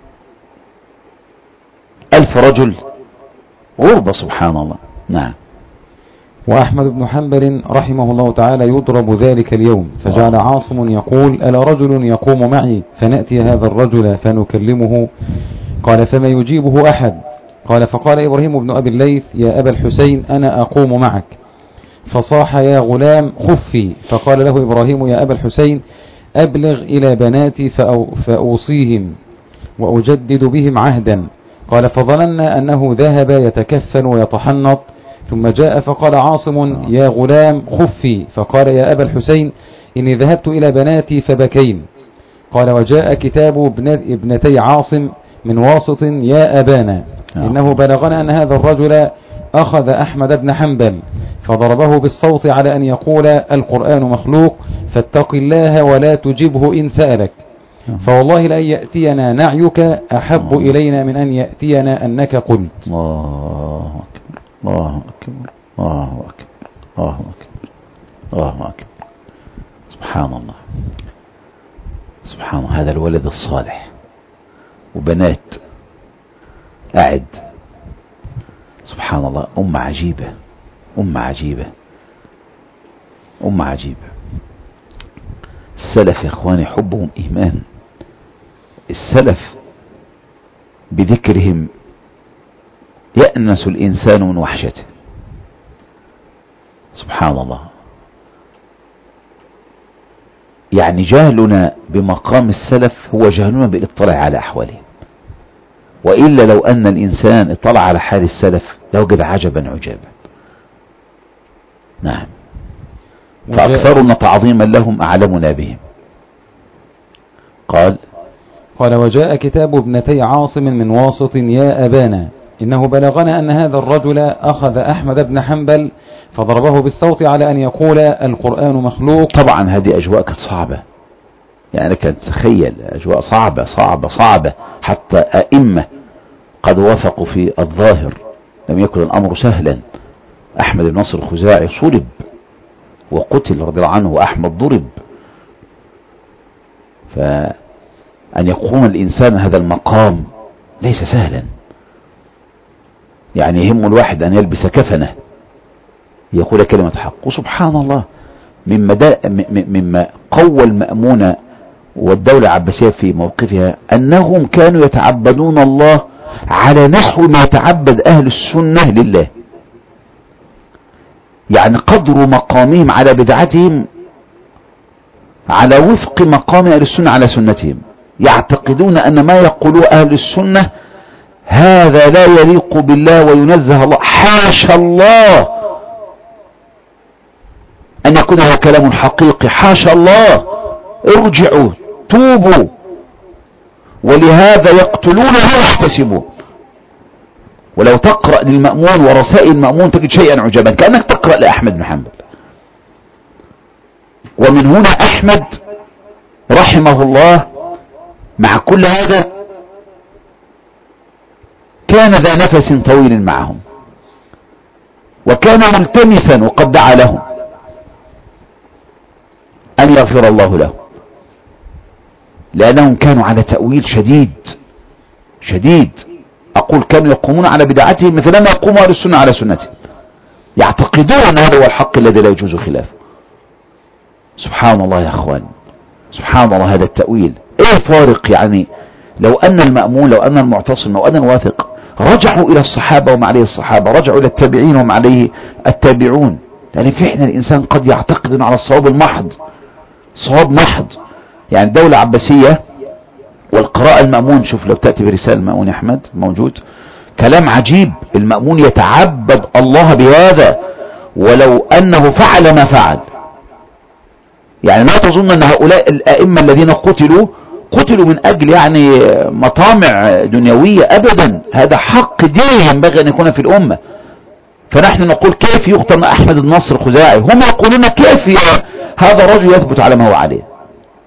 1000 رجل غربة سبحان الله. نعم.
وأحمد بن حنبل رحمه الله تعالى يضرب ذلك اليوم، فجعل عاصم يقول: ألا رجل يقوم معي فنأتي هذا الرجل فنكلمه؟ قال: فما يجيبه أحد؟ قال: فقال إبراهيم بن أبي الليث: يا أبا الحسين أنا أقوم معك. فصاح: يا غلام خفي. فقال له إبراهيم: يا أبا الحسين أبلغ إلى بناتي فأوصيهم وأجدد بهم عهدا. قال: فظننا أنه ذهب يتكفن ويتحنط، ثم جاء فقال عاصم: يا غلام خفي. فقال: يا أبا الحسين إني ذهبت إلى بناتي فبكين. قال: وجاء كتاب ابنتي عاصم من واسط يا أبانا، إنه بلغنا أن هذا الرجل أخذ أحمد بن حنبل فضربه بالصوت على أن يقول القرآن مخلوق، فاتق الله ولا تجبه إن سألك، فوالله لأن يأتينا نعيك أحب إلينا من أن يأتينا أنك قلت.
الله أكبر الله أكبر الله أكبر الله أكبر الله أكبر. سبحان الله سبحان الله. هذا الولد الصالح وبنات أعد سبحان الله. أمة عجيبة أمة عجيبة أمة عجيبة. السلف يا إخواني حبهم إيمان. السلف بذكرهم يأنس الإنسان من وحشته سبحان الله. يعني جهلنا بمقام السلف هو جهلنا بالاطلاع على أحوالهم، وإلا لو أن الإنسان اطلع على حال السلف لوجد عجبا عجابا. نعم. فأكثرنا تعظيما لهم أعلمنا بهم. قال:
وجاء كتاب ابنتي عاصم من واسط يا أبانا، إنه بلغنا أن هذا الرجل أخذ أحمد بن حنبل فضربه بالصوت على أن يقول القرآن مخلوق.
طبعا هذه أجواء كانت صعبة، يعني كانت تخيل أجواء صعبة صعبة صعبة، حتى أئمة قد وافقوا في الظاهر، لم يكن الأمر سهلا. أحمد بن نصر الخزاعي صلب وقتل رضي الله عنه، وأحمد ضرب. فأن يقوم الإنسان هذا المقام ليس سهلا، يعني يهم الواحد أن يلبس كفنه يقول كلمة حق. وسبحان الله، مما قوى المأمون والدولة العباسية في موقفها أنهم كانوا يتعبدون الله على نحو ما يتعبد أهل السنة لله، يعني قدر مقامهم على بدعتهم على وفق مقام أهل السنة على سنتهم. يعتقدون أن ما يقولوا أهل السنة هذا لا يليق بالله وينزه الله، حاشا الله أن يكون هذا كلام حقيقي، حاشا الله، ارجعوا توبوا. ولهذا يقتلون ويحتسبون. ولو تقرأ للمأمون ورسائل المأمون تجد شيئا عجبا، كأنك تقرأ لأحمد بن حنبل. ومن هنا أحمد رحمه الله مع كل هذا كان ذا نفس طويل معهم، وكان ملتمسا وقد دعا لهم أن يغفر الله له، لأنهم كانوا على تأويل شديد شديد. أقول كانوا يقومون على بدعتهم مثل ما يقوم أهل السنة على سنتهم، يعتقدون أن هذا هو الحق الذي لا يجوز خلافه. سبحان الله يا أخوان، سبحان الله هذا التأويل. إيه فارق؟ يعني لو أن المأمون، لو أن المعتصم، لو أن الواثق رجعوا إلى الصحابة وما عليه الصحابة، رجعوا إلى التابعين وما عليه التابعون. يعني فعلا الإنسان قد يعتقد على الصواب المحض، صواب محض. يعني الدولة العباسية والقراءة المأمون، شوف لو تأتي برسالة المأمون يا أحمد موجود كلام عجيب. المأمون يتعبد الله بهذا ولو أنه فعل ما فعل. يعني ما تظن أن هؤلاء الأئمة الذين قتلوا من أجل يعني مطامع دنيوية، أبدا. هذا حق دين ينبغي أن يكون في الأمة. فنحن نقول كيف يقتل أحمد بن نصر الخزاعي، هم يقولون كيف هذا الرجل يثبت على ما هو عليه.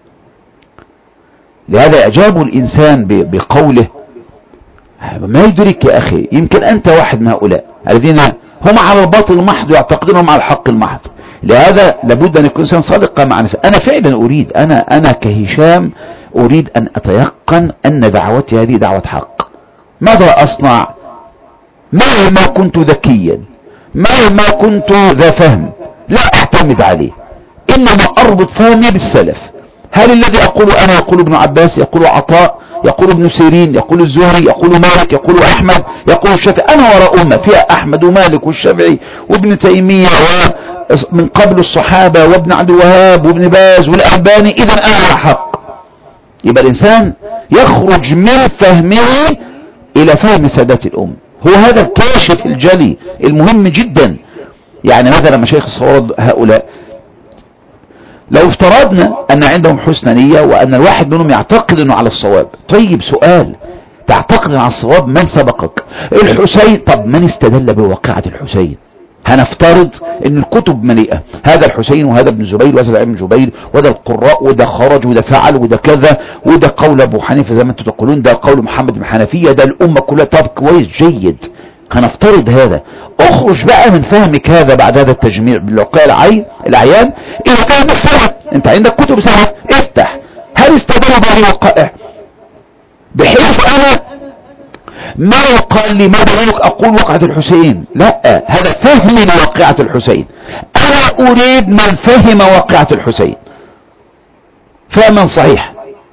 لهذا إعجاب الإنسان بقوله ما يدرك يا أخي، يمكن أنت واحد من هؤلاء الذين هم على الباطل المحض ويعتقدون هم على الحق المحض. لهذا لابد أن يكون إنسان صادق مع نفسه. أنا فعلا أريد، أنا كهشام أريد أن أتيقن أن دعوتي هذه دعوة حق. ماذا أصنع؟ مهما كنت ذكيا، مهما كنت ذا فهم، لا أعتمد عليه، إنما أربط فهمي بالسلف. هل الذي أقول أنا يقول ابن عباس، يقول عطاء، يقول ابن سيرين، يقول الزهري، يقول مالك، يقول أحمد، يقول الشافعي؟ أنا وراء أمة فيها أحمد ومالك والشافعي وابن تيمية ومن قبل الصحابة وابن عبد الوهاب وابن باز والألباني. إذا أنا على حق. يبقى الإنسان يخرج من فهمه إلى فهم سادات الأمة. هو هذا الكاشف الجلي المهم جدا. يعني مثلا مشايخ الصواب هؤلاء لو افترضنا أن عندهم حسن نية وأن الواحد منهم يعتقد أنه على الصواب، طيب سؤال، تعتقد على الصواب، من سبقك؟ الحسين. طب من استدل بواقعة الحسين؟ هنفترض ان الكتب مليئة، هذا الحسين وهذا ابن زبير وهذا ابن جبير وهذا القراء وده خرج وده فعل وده كذا وده قول ابو حنيفة زي ما انتم تقولون، ده قول محمد بن حنفية، ده الامة كلها. طب كويس جيد، هنفترض هذا. اخرج بقى من فهمك هذا بعد هذا التجميع بالوقائع العيان الى فهم السلف. انت عندك كتب سلف، افتح هل استدلوا بهذه الوقائع بحيث انا ما يقال لي ما دليلك اقول وقعة الحسين؟ لا، هذا فهم لواقعة الحسين. انا اريد من فهم واقعة الحسين فهما صحيح.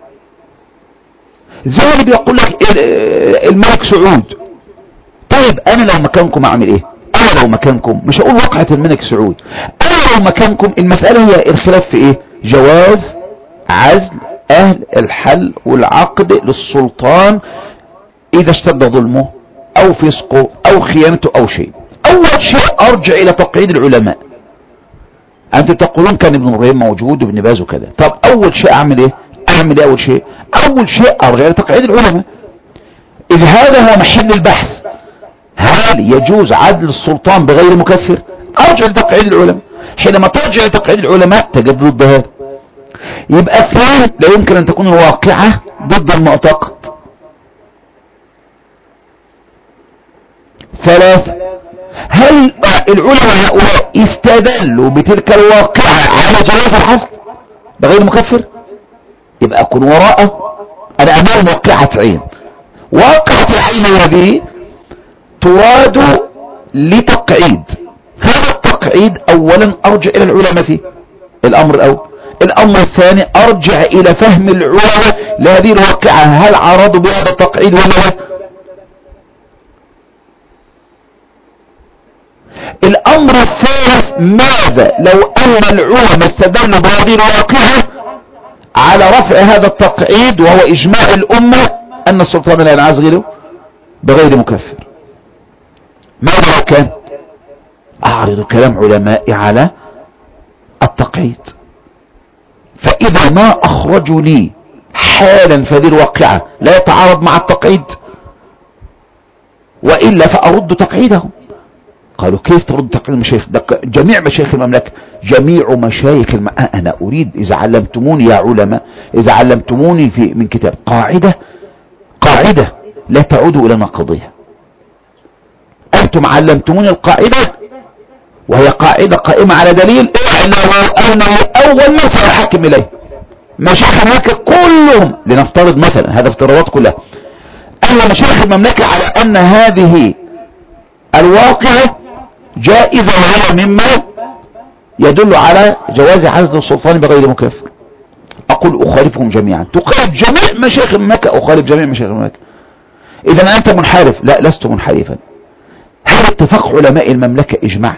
زي اللي بيقول لك الملك سعود. طيب انا لو مكانكم اعمل ايه؟ انا لو مكانكم مش هقول وقعة الملك سعود، انا لو مكانكم المسألة هي الخلاف في ايه؟ جواز عزل اهل الحل والعقد للسلطان إذا اشتد ظلمه أو فسقه أو خيانته أو شيء. أول شيء أرجع إلى تقعيد العلماء. أنتم تقولون كان ابن ابراهيم موجود وابن باز وكذا. طب أول شيء أعمل إيه؟ أعمل إيه أول شيء؟ أول شيء أرجع إلى تقعيد العلماء، إذ هذا هو محل البحث. هل يجوز عدل السلطان بغير مكفر؟ ارجع لتقعيد العلماء. حينما ترجع لتقعيد العلماء تجد ضد هذا. يبقى اثنين، لا يمكن ان تكون الواقعة ضد المعتقد. ثلاثة، هل العلماء هؤلاء استدلوا بتلك الواقعة على جواز الحسد بغير مكفر؟ يبقى أكون وراءه، أنا أمام واقعة عين. واقعة العين هذه تراد لتقعيد. هذا التقعيد أولا أرجع إلى العلماء فيه، الأمر الأول. الأمر الثاني أرجع إلى فهم العلماء لهذه الواقعة، هل عرضوا بهذا التقعيد ولا لا؟ الأمر الثالث، ماذا لو أن العلماء استدلوا بهذه الواقعة على رفع هذا التقعيد وهو إجماع الأمة أن السلطان لا ينعزل بغير مكفر؟ ماذا لو كان؟ أعرض كلام علمائي على التقعيد. فإذا ما أخرجوا لي حالا فهذه الواقعة لا يتعارض مع التقعيد، وإلا فأرد تقعيدهم. قالوا كيف ترد تقعيد المشايخ؟ جميع مشايخ المملكة، جميع مشايخ أنا أريد إذا علمتموني يا علماء، إذا علمتموني من كتاب قاعدة لا تعودوا إلى نقضها. أنتم علمتموني القاعدة وهي قاعدة قائمة على دليل، أنه أول من سيحكم إليه مشايخ المملكة كلهم. لنفترض مثلا، هذا افتراضات كلها، أن مشايخ المملكة على أن هذه الواقعة جائزة وهي مما يدل على جواز عزل السلطان بغير مكفر. أقول أخالفهم جميعا. تخالف جميع مشايخ المملكة، أخالف جميع مشايخ المملكة. إذا أنت منحرف. لا، لست منحرفا. هل اتفاق علماء المملكة إجماع؟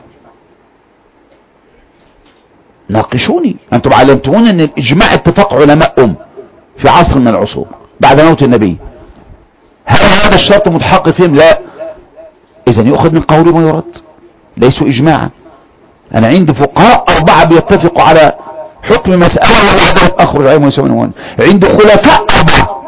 ناقشوني. أنتم علمتمون أن الإجماع اتفاق علماء في عصر من العصور بعد موت النبي. هل هذا الشرط متحقق فيهم؟ لا. إذن يؤخذ من قولهم ويرد، ليسوا إجماعا. أنا عندي فقهاء 4 بيتفقوا على حكم مسألة وحدة أخرج عليهم ويسمون. عندي خلفاء 4،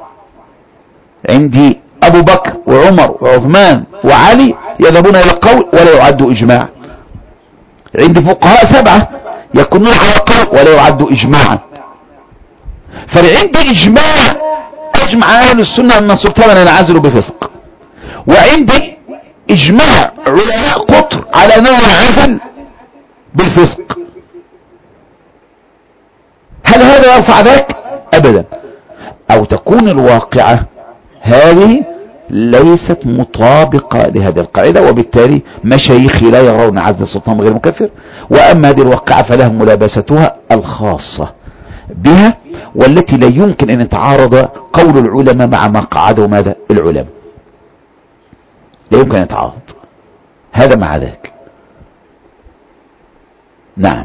عندي أبو بكر وعمر وعثمان وعلي يذهبون إلى القول ولا يعدوا إجماع. عندي فقهاء 7 يكونون على القول ولا يعدوا إجماعا. فعندي إجماع أجمع أهل السنة أن السلطان ينعزل بفسق، وعندي إجماع علماء قطر على أنه ينعزل بالفسق. هل هذا يرفع ذاك؟ أبدا. أو تكون الواقعة هذه ليست مطابقة لهذه القاعدة، وبالتالي مشايخي لا يرون عزل السلطان غير مكفر، وأما هذه الواقعة فلهم ملابستها الخاصة بها، والتي لا يمكن أن يتعارض قول العلماء مع ما قعده ماذا العلماء، لا يمكن أن يتعارض هذا مع ذاك. نعم.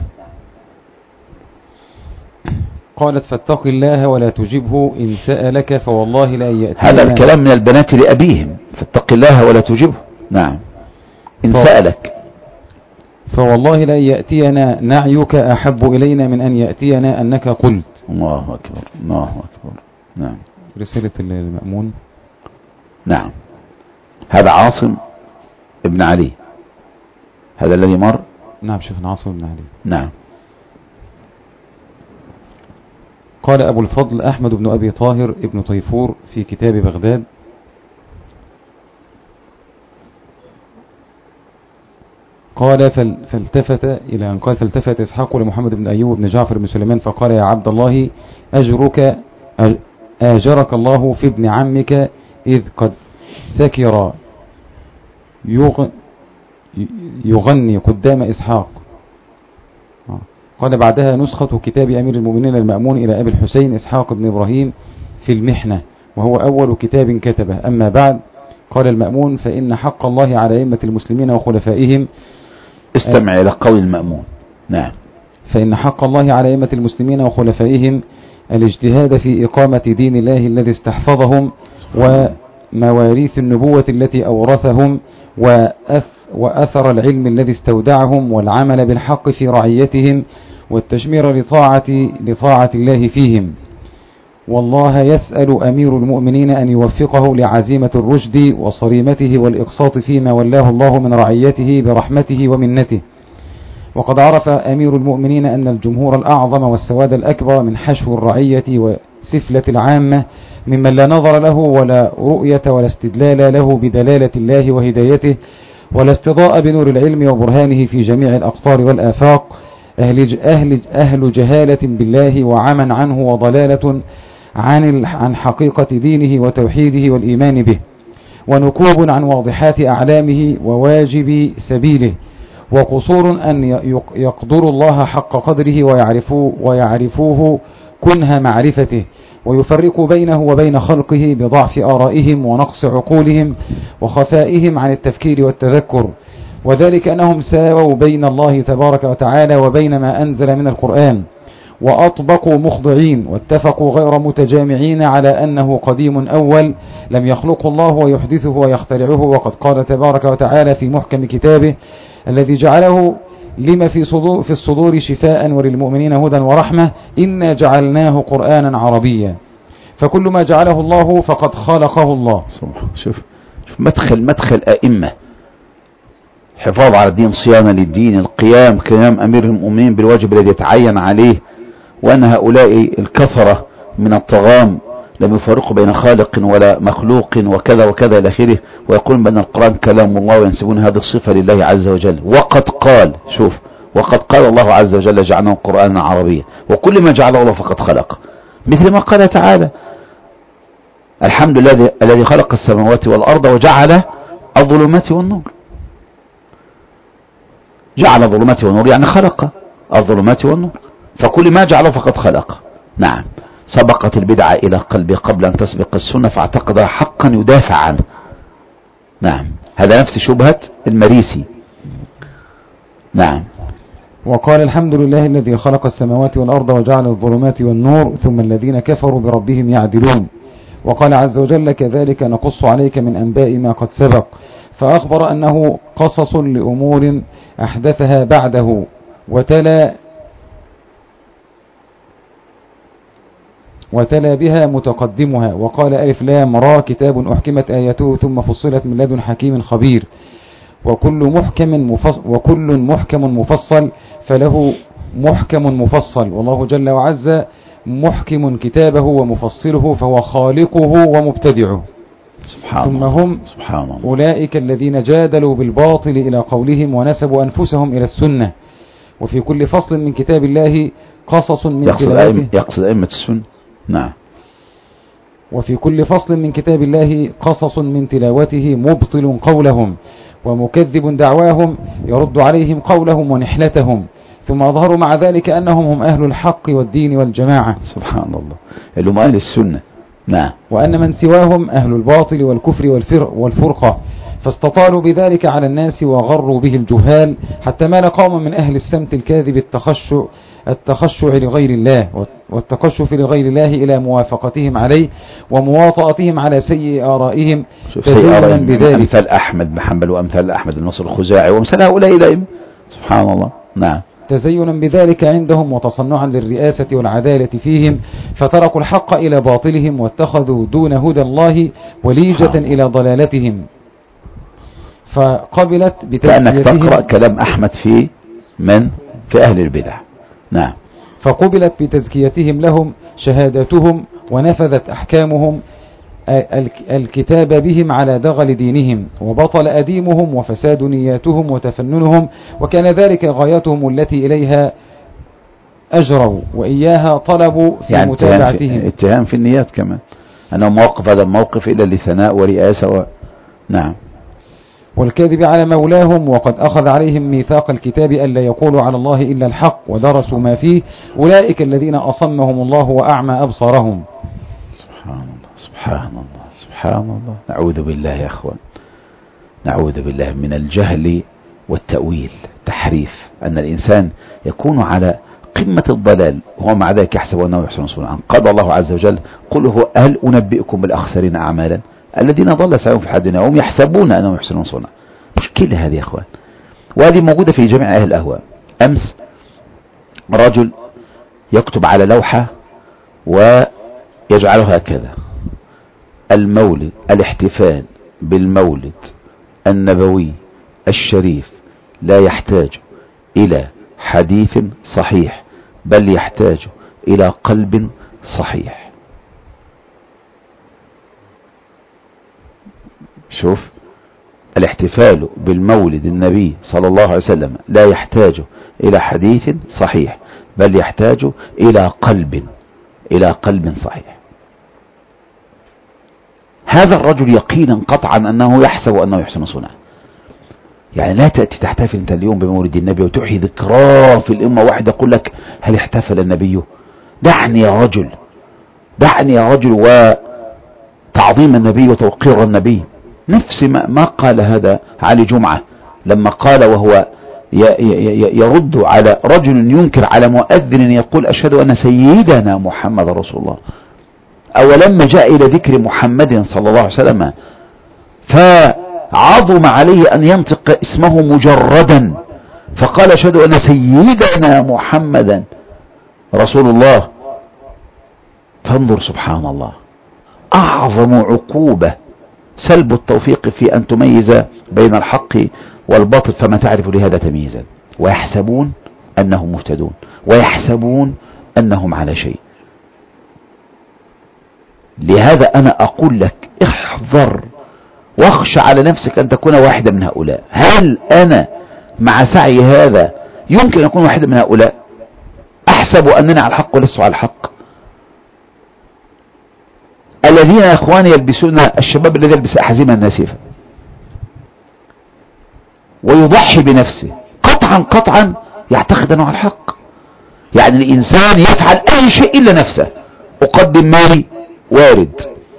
قالت فاتق الله ولا تجبه إن سألك فوالله لا يأتينا.
هذا الكلام من البنات لأبيهم، فاتق الله ولا تجبه. نعم. إن سألك
فوالله لا يأتينا نعيك أحب إلينا من أن يأتينا أنك قلت.
الله أكبر، الله أكبر. نعم.
رسالة المأمون.
نعم. هذا عاصم ابن علي، هذا الذي مر.
نعم شيخنا عاصم ابن علي.
نعم.
قال أبو الفضل أحمد بن أبي طاهر ابن طيفور في كتاب بغداد: قال فالتفت إلى أن قال فالتفت إسحاق لمحمد بن أيوب بن جعفر بن سليمان فقال: يا عبد الله آجرك الله في ابن عمك إذ قد سكر يغني قدام إسحاق. قال بعدها نسخة كتاب أمير المؤمنين المأمون إلى أبي الحسين إسحاق بن إبراهيم في المحنة، وهو أول كتاب كتبه. أما بعد، قال المأمون: فإن حق الله على أئمة المسلمين وخلفائهم.
استمع إلى قول المأمون. نعم.
فإن حق الله على أئمة المسلمين وخلفائهم الاجتهاد في إقامة دين الله الذي استحفظهم، ومواريث النبوة التي أورثهم، وأثر العلم الذي استودعهم، والعمل بالحق في رعيتهم، والتشمير لطاعة الله فيهم. والله يسأل أمير المؤمنين أن يوفقه لعزيمة الرشد وصريمته والإقساط فيما ولاه الله من رعيته برحمته ومنته. وقد عرف أمير المؤمنين أن الجمهور الأعظم والسواد الأكبر من حشو الرعية وسفلة العامة ممن لا نظر له ولا رؤية ولا استدلال له بدلالة الله وهدايته ولا استضاء بنور العلم وبرهانه في جميع الأقطار والآفاق، أهل جهالة بالله وعمى عنه وضلالة عن حقيقة دينه وتوحيده والإيمان به، ونكوب عن واضحات أعلامه وواجب سبيله، وقصور أن يقدروا الله حق قدره ويعرفوه كنه معرفته، ويفرقوا بينه وبين خلقه بضعف آرائهم ونقص عقولهم وخفائهم عن التفكير والتذكر، وذلك أنهم ساووا بين الله تبارك وتعالى وبين ما أنزل من القرآن، وأطبقوا مخضعين واتفقوا غير متجامعين على أنه قديم أول لم يخلق الله ويحدثه ويخترعه. وقد قال تبارك وتعالى في محكم كتابه الذي جعله لما في الصدور شفاء وللمؤمنين هدى ورحمة إنا جعلناه قرآنا عربيا، فكل ما جعله الله فقد خلقه الله.
شوف مدخل أئمة، حفاظ على الدين، صيانة للدين، القيام قيام أمير المؤمنين بالواجب الذي يتعين عليه، وأن هؤلاء الكفرة من الطغام لم يفرقوا بين خالق ولا مخلوق وكذا وكذا إلى آخره، ويقولون بأن القرآن كلام الله وينسبون هذه الصفة لله عز وجل. وقد قال الله عز وجل جعلناه قرآنا عربيا، وكل ما جعله الله فقد خلق، مثل ما قال تعالى الحمد لله الذي خلق السماوات والأرض وجعل الظلمات والنور. جعل الظلمات والنور يعني خلق الظلمات والنور، فكل ما جعله فقد خلق. نعم، سبقت البدعة إلى قلبي قبل أن تسبق السنة فاعتقدها حقا يدافع عنه. نعم، هذا نفس شبهة المريسي. نعم.
وقال الحمد لله الذي خلق السماوات والأرض وجعل الظلمات والنور ثم الذين كفروا بربهم يعدلون. وقال عز وجل كذلك نقص عليك من أنباء ما قد سبق، فأخبر أنه قصص لأمور أحدثها بعده، وتلا بها متقدمها. وقال ألف لام را كتاب أحكمت آياته ثم فصلت من لدن حكيم خبير. وكل محكم مفصل فله محكم مفصل، والله جل وعز محكم كتابه ومفصله فهو خالقه ومبتدعه. ثم هم أولئك الذين جادلوا بالباطل إلى قولهم ونسبوا أنفسهم إلى السنة. وفي كل فصل من كتاب الله قصص من تلاوته،
يقصد أئمة السنة. نعم.
وفي كل فصل من كتاب الله قصص من تلاوته مبطل قولهم ومكذب دعواهم يرد عليهم قولهم ونحلتهم، ثم أظهروا مع ذلك أنهم هم أهل الحق والدين والجماعة.
سبحان الله، اللي هم أهل السنة. نعم.
وأن من سواهم أهل الباطل والكفر والفرقة، فاستطالوا بذلك على الناس وغروا به الجهال، حتى مال قوم من أهل السمت الكاذب التخشع لغير الله والتقشف لغير الله إلى موافقتهم عليه ومواطأتهم على سيء آرائهم.
تزينا بذلك أمثال أحمد بن حنبل وأمثال أحمد النصر الخزاعي وأمثال هؤلاء الأئمة. سبحان الله. نعم.
تزينا بذلك عندهم وتصنعا للرئاسة والعدالة فيهم، فتركوا الحق إلى باطلهم واتخذوا دون هدى الله وليجة إلى ضلالتهم. فقبلت
كأنك تقرأ كلام أحمد في أهل البدع. نعم.
فقبلت بتزكيتهم لهم شهادتهم ونفذت أحكامهم الكتاب بهم على دغل دينهم، وبطل أديمهم وفساد نياتهم وتفننهم، وكان ذلك غايتهم التي إليها أجروا وإياها طلبوا في يعني متابعتهم.
اتهام في النيات كمان، أنه موقف هذا الموقف إلا لثناء ورئاسة نعم.
والكذب على مولاهم، وقد أخذ عليهم ميثاق الكتاب ألا يقولوا على الله إلا الحق ودرسوا ما فيه، أولئك الذين أصمهم الله وأعمى أبصارهم.
سبحان الله سبحان الله سبحان الله. نعوذ بالله يا أخوان، نعوذ بالله من الجهل والتأويل تحريف، أن الإنسان يكون على قمة الضلال وهو مع ذلك يحسب أنه يحسن صنعا. قال الله عز وجل قل هو هل أنبئكم بالأخسرين أعمالا الذين ضل سعيهم في الحياة الدنيا وهم يحسبون أنهم يحسنون صنعا. مشكلة هذه يا أخوان، وهذه موجودة في جميع أهل الأهواء. أمس رجل يكتب على لوحة يجعله هكذا: المولد، الاحتفال بالمولد النبوي الشريف لا يحتاج إلى حديث صحيح، بل يحتاج إلى قلب صحيح. شوف، الاحتفال بالمولد النبي صلى الله عليه وسلم لا يحتاج إلى حديث صحيح، بل يحتاج إلى قلب صحيح. هذا الرجل يقينا قطعا أنه يحسب أنه يحسن صنعا. يعني لا تأتي تحتفل أنت اليوم بمولد النبي وتحيي ذكراه في الأمة، واحد يقول لك هل احتفل النبي؟ دعني يا رجل، دعني يا رجل، وتعظيم النبي وتوقير النبي. نفس ما قال هذا علي جمعة لما قال وهو يرد على رجل ينكر على مؤذن يقول أشهد أن سيدنا محمد رسول الله، أو لما جاء إلى ذكر محمد صلى الله عليه وسلم فعظم عليه أن ينطق اسمه مجردا، فقال أشهد أن سيدنا محمدا رسول الله. فانظر سبحان الله، أعظم عقوبة سلب التوفيق في أن تميز بين الحق والباطل، فما تعرف لهذا تمييزا، ويحسبون أنهم مهتدون ويحسبون أنهم على شيء. لهذا أنا أقول لك احذر واخشى على نفسك أن تكون واحدا من هؤلاء. هل أنا مع سعي هذا يمكن أن أكون واحدا من هؤلاء أحسب أننا على الحق ولست على الحق؟ الذين يا إخواني يلبسون، الشباب الذي يلبس أحزمة ناسفة ويضحي بنفسه قطعا يعتقد أنه على الحق. يعني الإنسان يفعل أي شيء إلا نفسه. أقدم مالي وارد،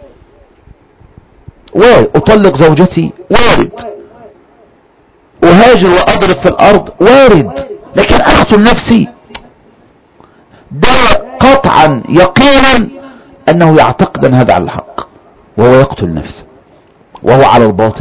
وأطلق زوجتي وارد، أهاجر وأضرب في الأرض وارد، لكن أقتل نفسي ده قطعا يقينا أنه يعتقد أن هذا على الحق، وهو يقتل نفسه، وهو على الباطل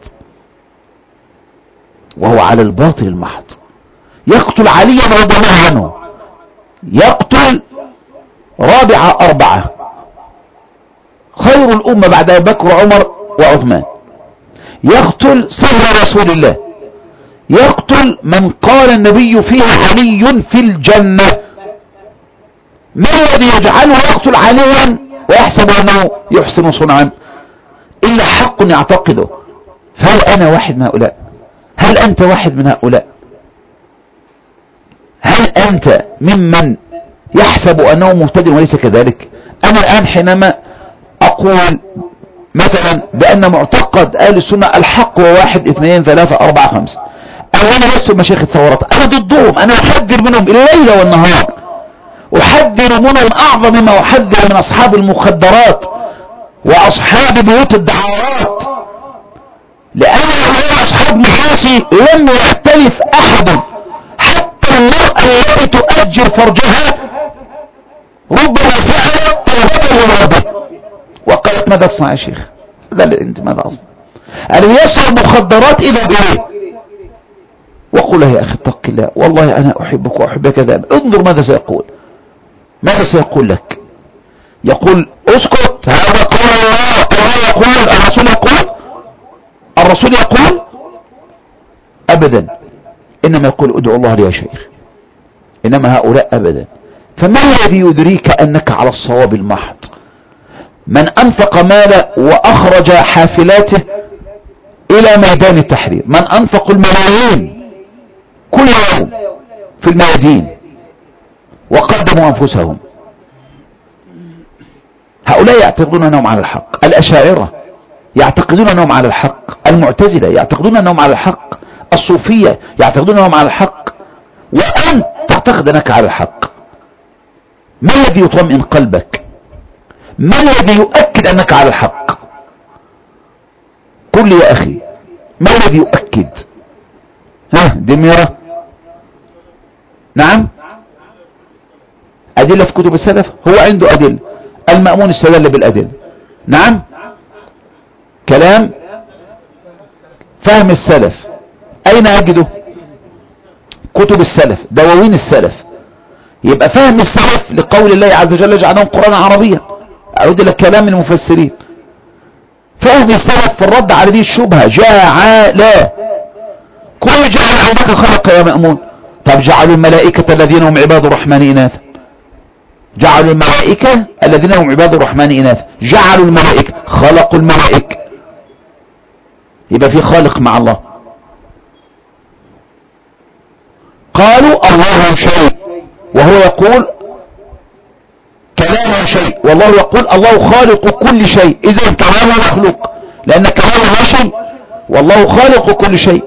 المحض، يقتل عليا رضي الله عنه، يقتل رابع 4 خير الأمة بعد أبي بكر وعمر وعثمان، يقتل صهر رسول الله، يقتل من قال النبي فيه علي في الجنة. ما الذي يجعله يقتل عليا ويحسب أنه يحسن صنعا؟ إلا حق يعتقده. فهل أنا واحد من هؤلاء؟ هل أنت واحد من هؤلاء؟ هل أنت ممن يحسب أنه مهتد وليس كذلك؟ أنا الآن حينما أقول مثلا بأن معتقد أهل السنة الحق هو 1 2 3 4 5، أنا لست مشايخ الثورات، أنا ضدهم، أنا أحذر منهم الليل والنهار، أحذر منهم أعظم مما أحذر من أصحاب المخدرات وأصحاب بيوت الدعارات، لأن أصحاب معاصي لم يختلف أحد، حتى المرأة التي تؤجر فرجها ربما سألت الهدى وقالت ماذا تصنع يا شيخ؟ انت ماذا أصنع؟ قال يسر مخدرات إذا بإيه؟ وقل يا أخي اتق الله، والله أنا أحبك وأحبك ذا. انظر ماذا سيقول لك؟ يقول اسكت، هذا قول الله، الله يقول، الرسول يقول أبدا، إنما يقول ادعو الله لي يا شيخ، إنما هؤلاء أبدا. فما الذي يدريك أنك على الصواب المحض؟ من أنفق ماله وأخرج حافلاته إلى ميدان التحرير، من أنفق الملايين كل يوم في الميادين وقدموا أنفسهم، هؤلاء يعتقدون أنهم على الحق. الأشاعرة يعتقدون أنهم على الحق، المعتزلة يعتقدون أنهم على الحق، الصوفية يعتقدون أنهم على الحق، وأنت تعتقد أنك على الحق. ما الذي يطمئن قلبك؟ ما الذي يؤكد أنك على الحق؟ قل لي يا أخي، ما الذي يؤكد؟ دميرة؟ نعم، أدلة في كتب السلف، هو عنده أدلة، المأمون استدل بالأدلة. نعم، كلام فهم السلف أين أجده؟ كتب السلف، دواوين السلف. يبقى فهم السلف لقول الله عز وجل جعلهم قرآن عربيا، أعود إلى كلام المفسرين. فهم السلف في الرد على دي الشبهة جعل، كل جعل عندك خلق يا مأمون. طب جعلوا الملائكة الذين هم عباد الرحمن إناثا، جعلوا الملائكة الذين هم عباد الرحمن إناثا، جعلوا الملائكة، خلقوا الملائكة، يبقى في خالق مع الله. قالوا الله شيء وهو يقول كلامه شيء، والله يقول الله خالق كل شيء، إذا كلامه مخلوق لأن كلامه لا شيء والله خالق كل شيء.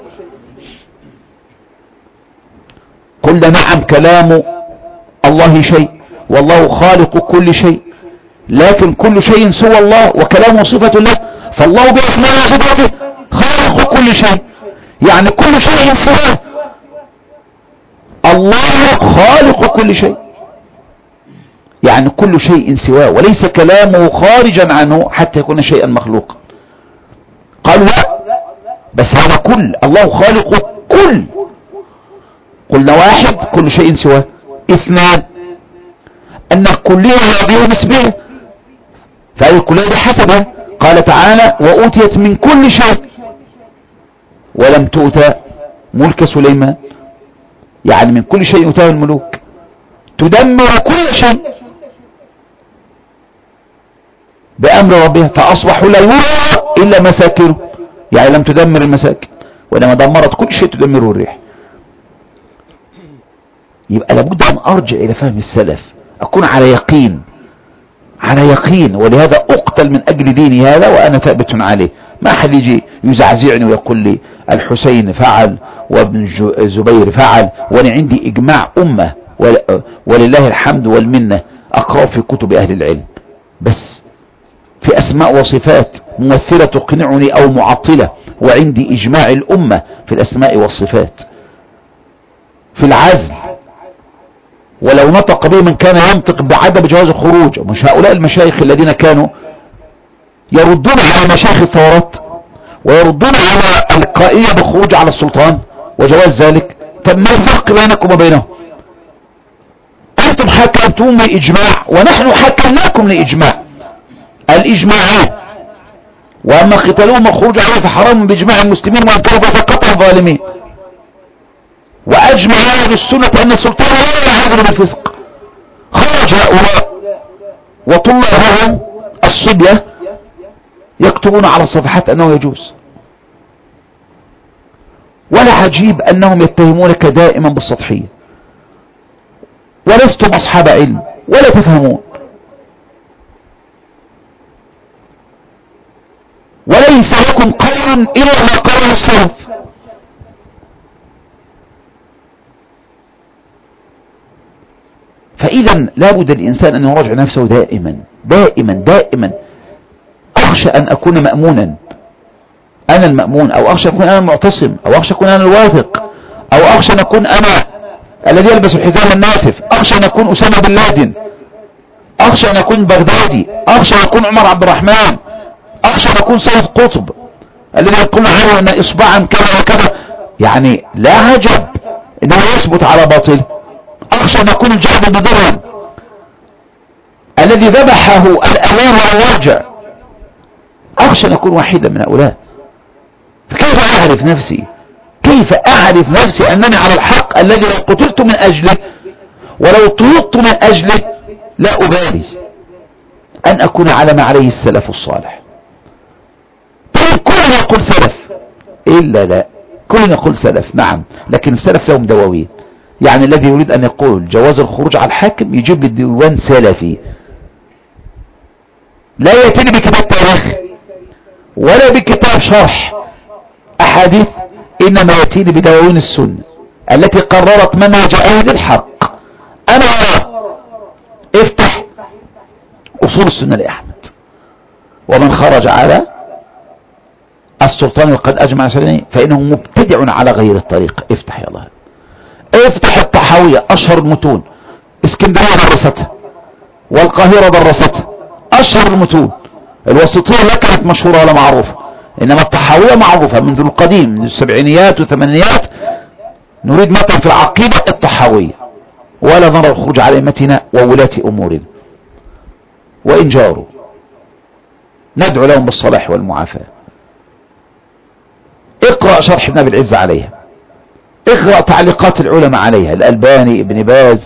قلنا نعم كلام الله شيء والله خالق كل شيء، لكن كل شيء سوى الله وكلامه صفة الله، فالله بأسمائه وصفاته خالق كل شيء، يعني كل شيء سواه، الله خالق كل شيء، يعني كل شيء سواه وليس كلامه خارجا عنه حتى يكون شيئا مخلوقا. قالوا لا، بس هذا كل، الله خالق كل. قلنا واحد كل شيء سواه، اثنان ان الكلية هذه نسبية، فهذه الكلية بحسبها. قال تعالى وأوتيت من كل شيء ولم تؤتى ملك سليمان، يعني من كل شيء أوتاه الملوك، تدمر كل شيء بأمر ربها فأصبحوا لا يرى إلا مساكنه، يعني لم تدمر المساكن وإنما دمرت كل شيء تدمره الريح. يبقى لابد أن أرجع إلى فهم السلف، أكون على يقين، على يقين، ولهذا أقتل من أجل ديني هذا وأنا ثابت عليه. ما حد يجي يزعزعني ويقول لي الحسين فعل وابن زبير فعل، وأنا عندي إجماع أمة ولله الحمد والمنة، أقرأ في كتب أهل العلم بس في أسماء وصفات ممثلة تقنعني أو معطلة، وعندي إجماع الأمة في الأسماء والصفات. في العزل ولو نطق به من كان ينطق بعدم جواز الخروج، مش هؤلاء المشايخ الذين كانوا يردون على مشايخ الثورات ويردون على القائية بالخروج على السلطان وجواز ذلك. طب ما الفرق بينكم وبينهم؟ أنتم حكمتم لإجماع ونحن حكمناكم لإجماع، الإجماعات، وأما قتالهم والخروج عليه فحرام بإجماع المسلمين وأن كانوا بسقطها الظالمين. وأجمع أهل السنة أن السلطان لا يعادل بالفسق. خرج هؤلاء وطلعهم الصبية يكتبون على الصفحات أنه يجوز، ولا عجيب أنهم يتهمونك دائما بالسطحية، ولستم أصحاب علم ولا تفهمون، وليس لكم قول إلا ما قاله السلف. فإذا لابد الإنسان أن يراجع نفسه دائما دائما دائما. أخشى أن أكون مأمونا، أنا المأمون، أو أخشى أن أكون أنا المعتصم، أو أخشى أن أكون أنا الواثق، أو أخشى أن أكون أنا الذي يلبس الحزام الناسف، أخشى أن أكون أسامة بن لادن، أخشى أن أكون بغدادي، أخشى أن أكون عمر عبد الرحمن، أخشى أن أكون سيد قطب الذي يقول عنه أن إصبعا كذا وكذا، يعني لا عجب أنه يثبت على باطل. أخشى أن أكون الجعد بن درهم الذي ذبحه الأمير ولا يرجع، أخشى أن أكون واحدا من هؤلاء. فكيف أعرف نفسي؟ كيف أعرف نفسي أنني على الحق الذي لو قتلت من أجله ولو طردت من أجله لا أبالي أن أكون على ما عليه السلف الصالح. طيب كلنا يقول سلف إلا لا، كلنا يقول سلف نعم، لكن السلف لهم دواوين. يعني الذي يريد أن يقول جواز الخروج على الحاكم يجيب لي ديوان سلفي، لا يأتيني بكتاب تاريخ ولا بكتاب شرح أحاديث، إنما يأتيني بدواوين السنة التي قررت منهج أهل الحق. أنا افتح أصول السنة لأحمد، ومن خرج على السلطان وقد أجمع سنين فإنه مبتدع على غير الطريق. افتح يا الله، افتح الطحاوية، أشهر المتون، اسكندرية درستها والقاهرة درستها، أشهر المتون. الوسطية لا كانت مشهورة ولا معروفة، إنما الطحاوية معروفة منذ القديم، من السبعينيات والثمانينيات. نريد متن في العقيدة الطحاوية، ولا نرى الخروج على أئمتنا وولاة أمورنا وإن جاروا. ندعو لهم بالصلاح والمعافاة. اقرأ شرح ابن أبي العز عليها، اقرأ تعليقات العلماء عليها، الألباني، ابن باز.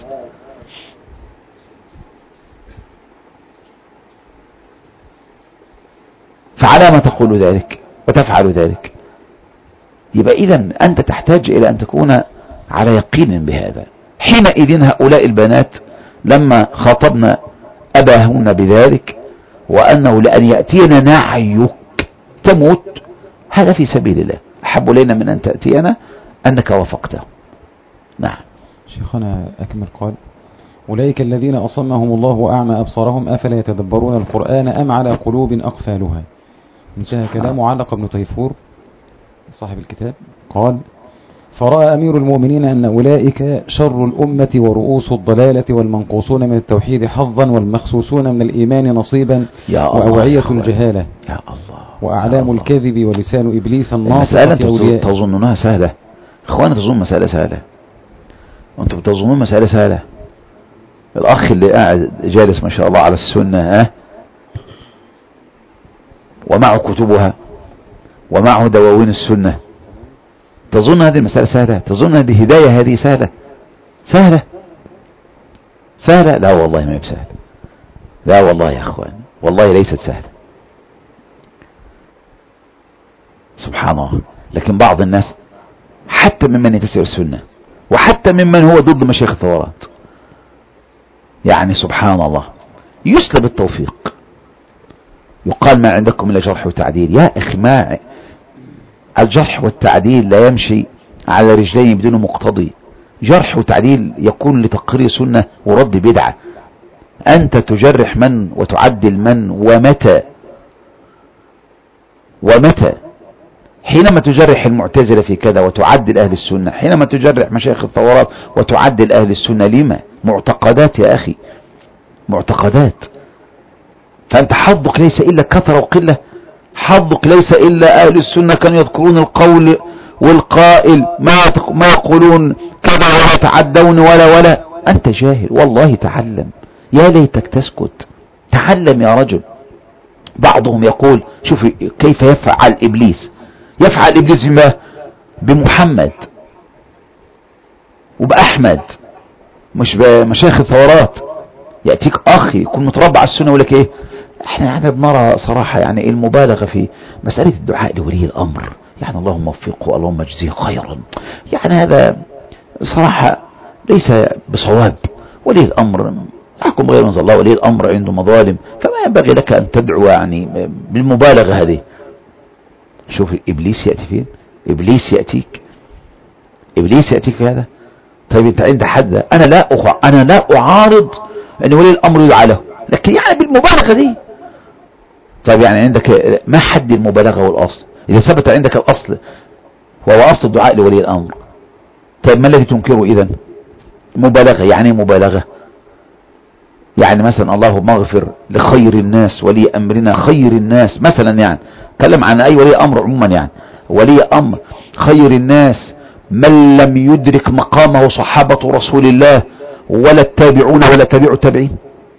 فعلى ما تقول ذلك وتفعل ذلك؟ يبقى إذن أنت تحتاج إلى أن تكون على يقين بهذا. حينئذ هؤلاء البنات لما خاطبنا أباهن بذلك وأنه لأن يأتينا نعيك تموت، هذا في سبيل الله أحب لنا من أن تأتينا أنك وافقته. نعم.
شيخنا أكمل قال: أولئك الذين أصمهم الله وأعمى أبصارهم أفلا يتدبرون القرآن أم على قلوب أقفالها. انتهى كلام علق بن طيفور صاحب الكتاب. قال: فرأى أمير المؤمنين أن أولئك شر الأمة ورؤوس الضلالة والمنقوصون من التوحيد حظا والمخصوصون من الإيمان نصيبا وأوعية الجهالة
يا الله
وأعلام الكذب ولسان إبليس الناطق في
أولياء. تظنونها سهلة إخوانا؟ تظن مسألة سهلة؟ وأنتم بتظنون مسألة سهلة؟ الأخ اللي قاعد جالس ما شاء الله على السنة ومعه كتبها ومعه دواوين السنة، تظن هذه المسألة سهلة؟ تظن هذه هداية هذه سهلة؟ سهلة؟ لا والله ما هي بسهلة، لا والله يا أخوان، والله ليست سهلة سبحان الله. لكن بعض الناس حتى ممن يتسع السنة وحتى ممن هو ضد مشايخ الثورات يعني سبحان الله يسلب التوفيق. يقال ما عندكم إلا جرح وتعديل. يا أخي ما الجرح والتعديل لا يمشي على رجلين بدون مقتضي. جرح وتعديل يكون لتقرير سنة ورد بدعة. أنت تجرح من وتعدل من ومتى؟ حينما تجرح المعتزلة في كذا وتعدل أهل السنة، حينما تجرح مشايخ الثورات وتعدل أهل السنة. لما؟ معتقدات يا أخي، معتقدات. فأنت حظك ليس إلا كثرة وقلة، حظك ليس إلا أهل السنة كانوا يذكرون القول والقائل ما يقولون كذا ولا يتعدون ولا. أنت جاهل والله. تعلم، يا ليتك تسكت. تعلم يا رجل. بعضهم يقول شوف كيف يفعل إبليس بمحمد وبأحمد مش بمشايخ الثورات. يأتيك أخي يكون متربع على السنة يقول لك إيه؟ احنا بنرى صراحة يعني المبالغة في مسألة الدعاء لولي الأمر، يعني اللهم وفقه اللهم اجزيه خيرا، يعني هذا صراحة ليس بصواب. ولي الأمر يحكم غير من الله، ولي الأمر عنده مظالم، فما ينبغي لك أن تدعو يعني بالمبالغة هذه. شوف إبليس يأتي فين؟ إبليس يأتيك في هذا. طيب انت عند حد أنا لا أعارض أن ولي الأمر يدعى له، لكن يعني بالمبالغة دي. طيب يعني عندك ما حد المبالغة والأصل؟ إذا ثبت عندك الأصل وهو أصل الدعاء لولي الأمر، طيب ما الذي تنكره إذن؟ مبالغة. يعني مبالغة يعني مثلا اللهم اغفر لخير الناس ولي أمرنا خير الناس مثلا، يعني تكلم عن أي ولي أمر عموما، يعني ولي أمر خير الناس من لم يدرك مقامه صحابة رسول الله ولا التابعون ولا تابعوا التابعين،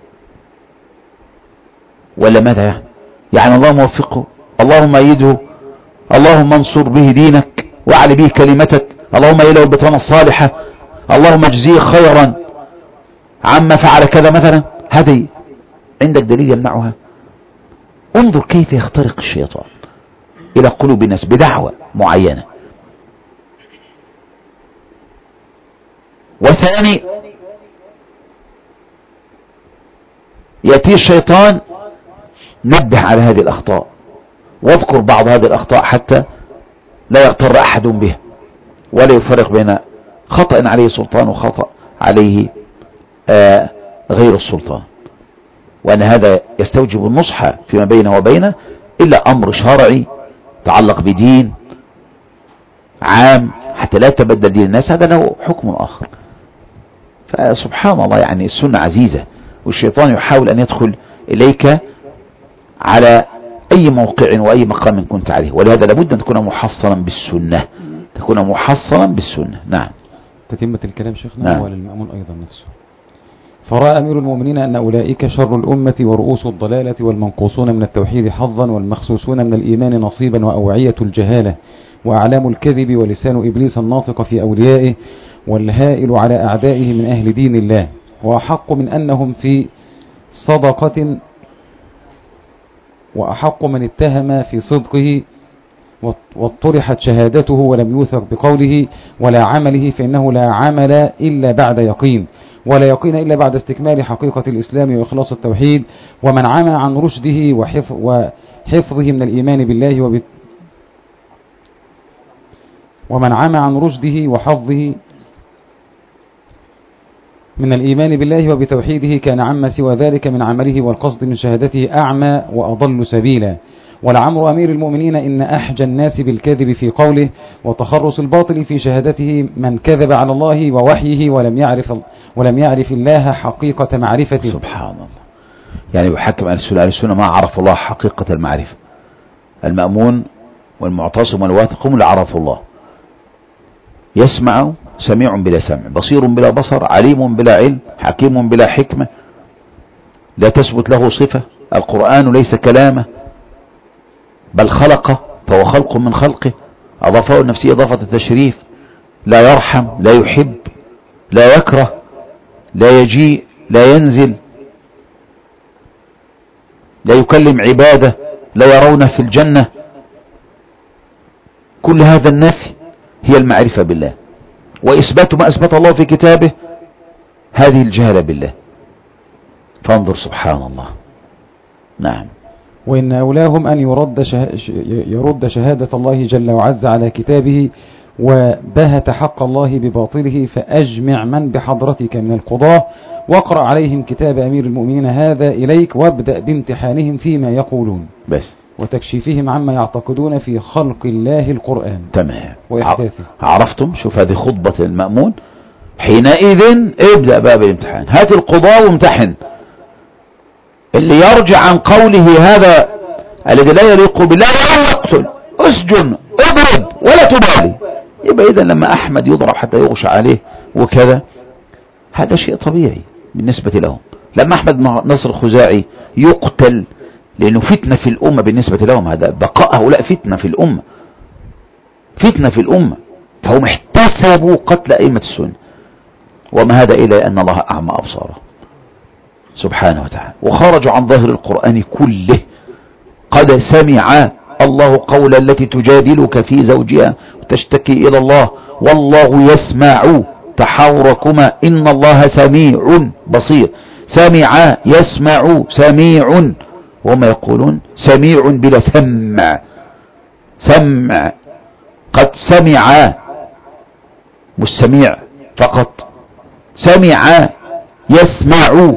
ولا ماذا؟ يعني اللهم وفقه، اللهم أيده، اللهم انصر به دينك وعلي به كلمتك، اللهم إله البطانة الصالحة، اللهم اجزيه خيرا عما فعل كذا مثلا. هذه عندك دليل يمنعها؟ انظر كيف يخترق الشيطان إلى قلوب الناس بدعوة معينة. وثاني يأتي الشيطان نبه على هذه الأخطاء واذكر بعض هذه الأخطاء حتى لا يغتر أحد بها ولا يفرق بين خطأ عليه سلطان وخطأ عليه غير السلطان، وأن هذا يستوجب النصح فيما بينه وبينه إلا أمر شرعي تعلق بدين عام حتى لا يتبدل دين الناس، هذا له حكم آخر. فسبحان الله يعني السنة عزيزة، والشيطان يحاول أن يدخل إليك على أي موقع وأي مقام كنت عليه، ولهذا لابد أن تكون محصنا بالسنة. نعم.
تتمة الكلام شيخنا.
نعم.
وللمأمون أيضا نفسه. فرأى أمير المؤمنين أن أولئك شر الأمة ورؤوس الضلالة والمنقوصون من التوحيد حظا والمخصوصون من الإيمان نصيبا وأوعية الجهالة وأعلام الكذب ولسان إبليس الناطق في أوليائه والهائل على أعدائه من أهل دين الله، وأحق من أنهم في صدقة وأحق من اتهم في صدقه واطرحت شهادته ولم يوثق بقوله ولا عمله، فإنه لا عمل إلا بعد يقين، ولا يقين إلا بعد استكمال حقيقة الإسلام وإخلاص التوحيد. ومن عمى عن رشده وحفظه من الإيمان بالله ومن عمى عن رشده وحفظه من الإيمان بالله وبتوحيده كان عما سوى ذلك من عمله والقصد من شهادته أعمى وأضل سبيلا. ولعمر أمير المؤمنين إن أحجى الناس بالكذب في قوله وتخرص الباطل في شهادته من كذب على الله ووحيه ولم يعرف الله حقيقة معرفته.
سبحان الله. يعني يحكم أهل السنة ما عرف الله حقيقة المعرفة. المأمون والمعتصم والواثق هم اللي عرفوا الله. يسمع سميع بلا سمع، بصير بلا بصر، عليم بلا علم، حكيم بلا حكمة، لا تثبت له صفة. القرآن ليس كلامه بل خلقه، فهو خلق من خلقه، أضافه النفسية إضافة التشريف. لا يرحم، لا يحب، لا يكره، لا يجيء، لا ينزل، لا يكلم عباده، لا يرونه في الجنة. كل هذا النفي هي المعرفة بالله، وإثبات ما أثبت الله في كتابه هذه الجهالة بالله. فانظر سبحان الله. نعم.
وإن أولاهم أن يرد شهادة الله جل وعز على كتابه وبهت حق الله بباطله، فأجمع من بحضرتك من القضاة واقرأ عليهم كتاب أمير المؤمنين هذا إليك وابدأ بامتحانهم فيما يقولون
بس
وتكشيفهم عما يعتقدون في خلق الله القرآن.
تمام.
وإحداثه.
عرفتم؟ شوف هذه خطبة المأمون. حينئذ ابدأ باب الامتحان، هات القضاء وامتحن. اللي يرجع عن قوله هذا الذي لا يليق بالله يقتل، اسجن، اضرب ولا تبالي. يبقى إذن لما أحمد يضرب حتى يغشى عليه وكذا هذا شيء طبيعي بالنسبة لهم. لما أحمد نصر الخزاعي يقتل لأنه فتنة في الأمة بالنسبة لهم، هذا بقاء هؤلاء فتنة في الأمة، فتنة في الأمة، فهم احتسبوا قتل أئمة السنة، وما هذا إلا أن الله أعمى أبصاره سبحانه وتعالى. وخرجوا عن ظاهر القرآن كله. قد سمع الله قول التي تجادلك في زوجها وتشتكي إلى الله والله يسمع تحاوركما إن الله سميع بصير. سمع يسمع سميع، وهم يقولون سميع بلا سمع. سمع قد سمع، مش سميع فقط، سمع يسمع.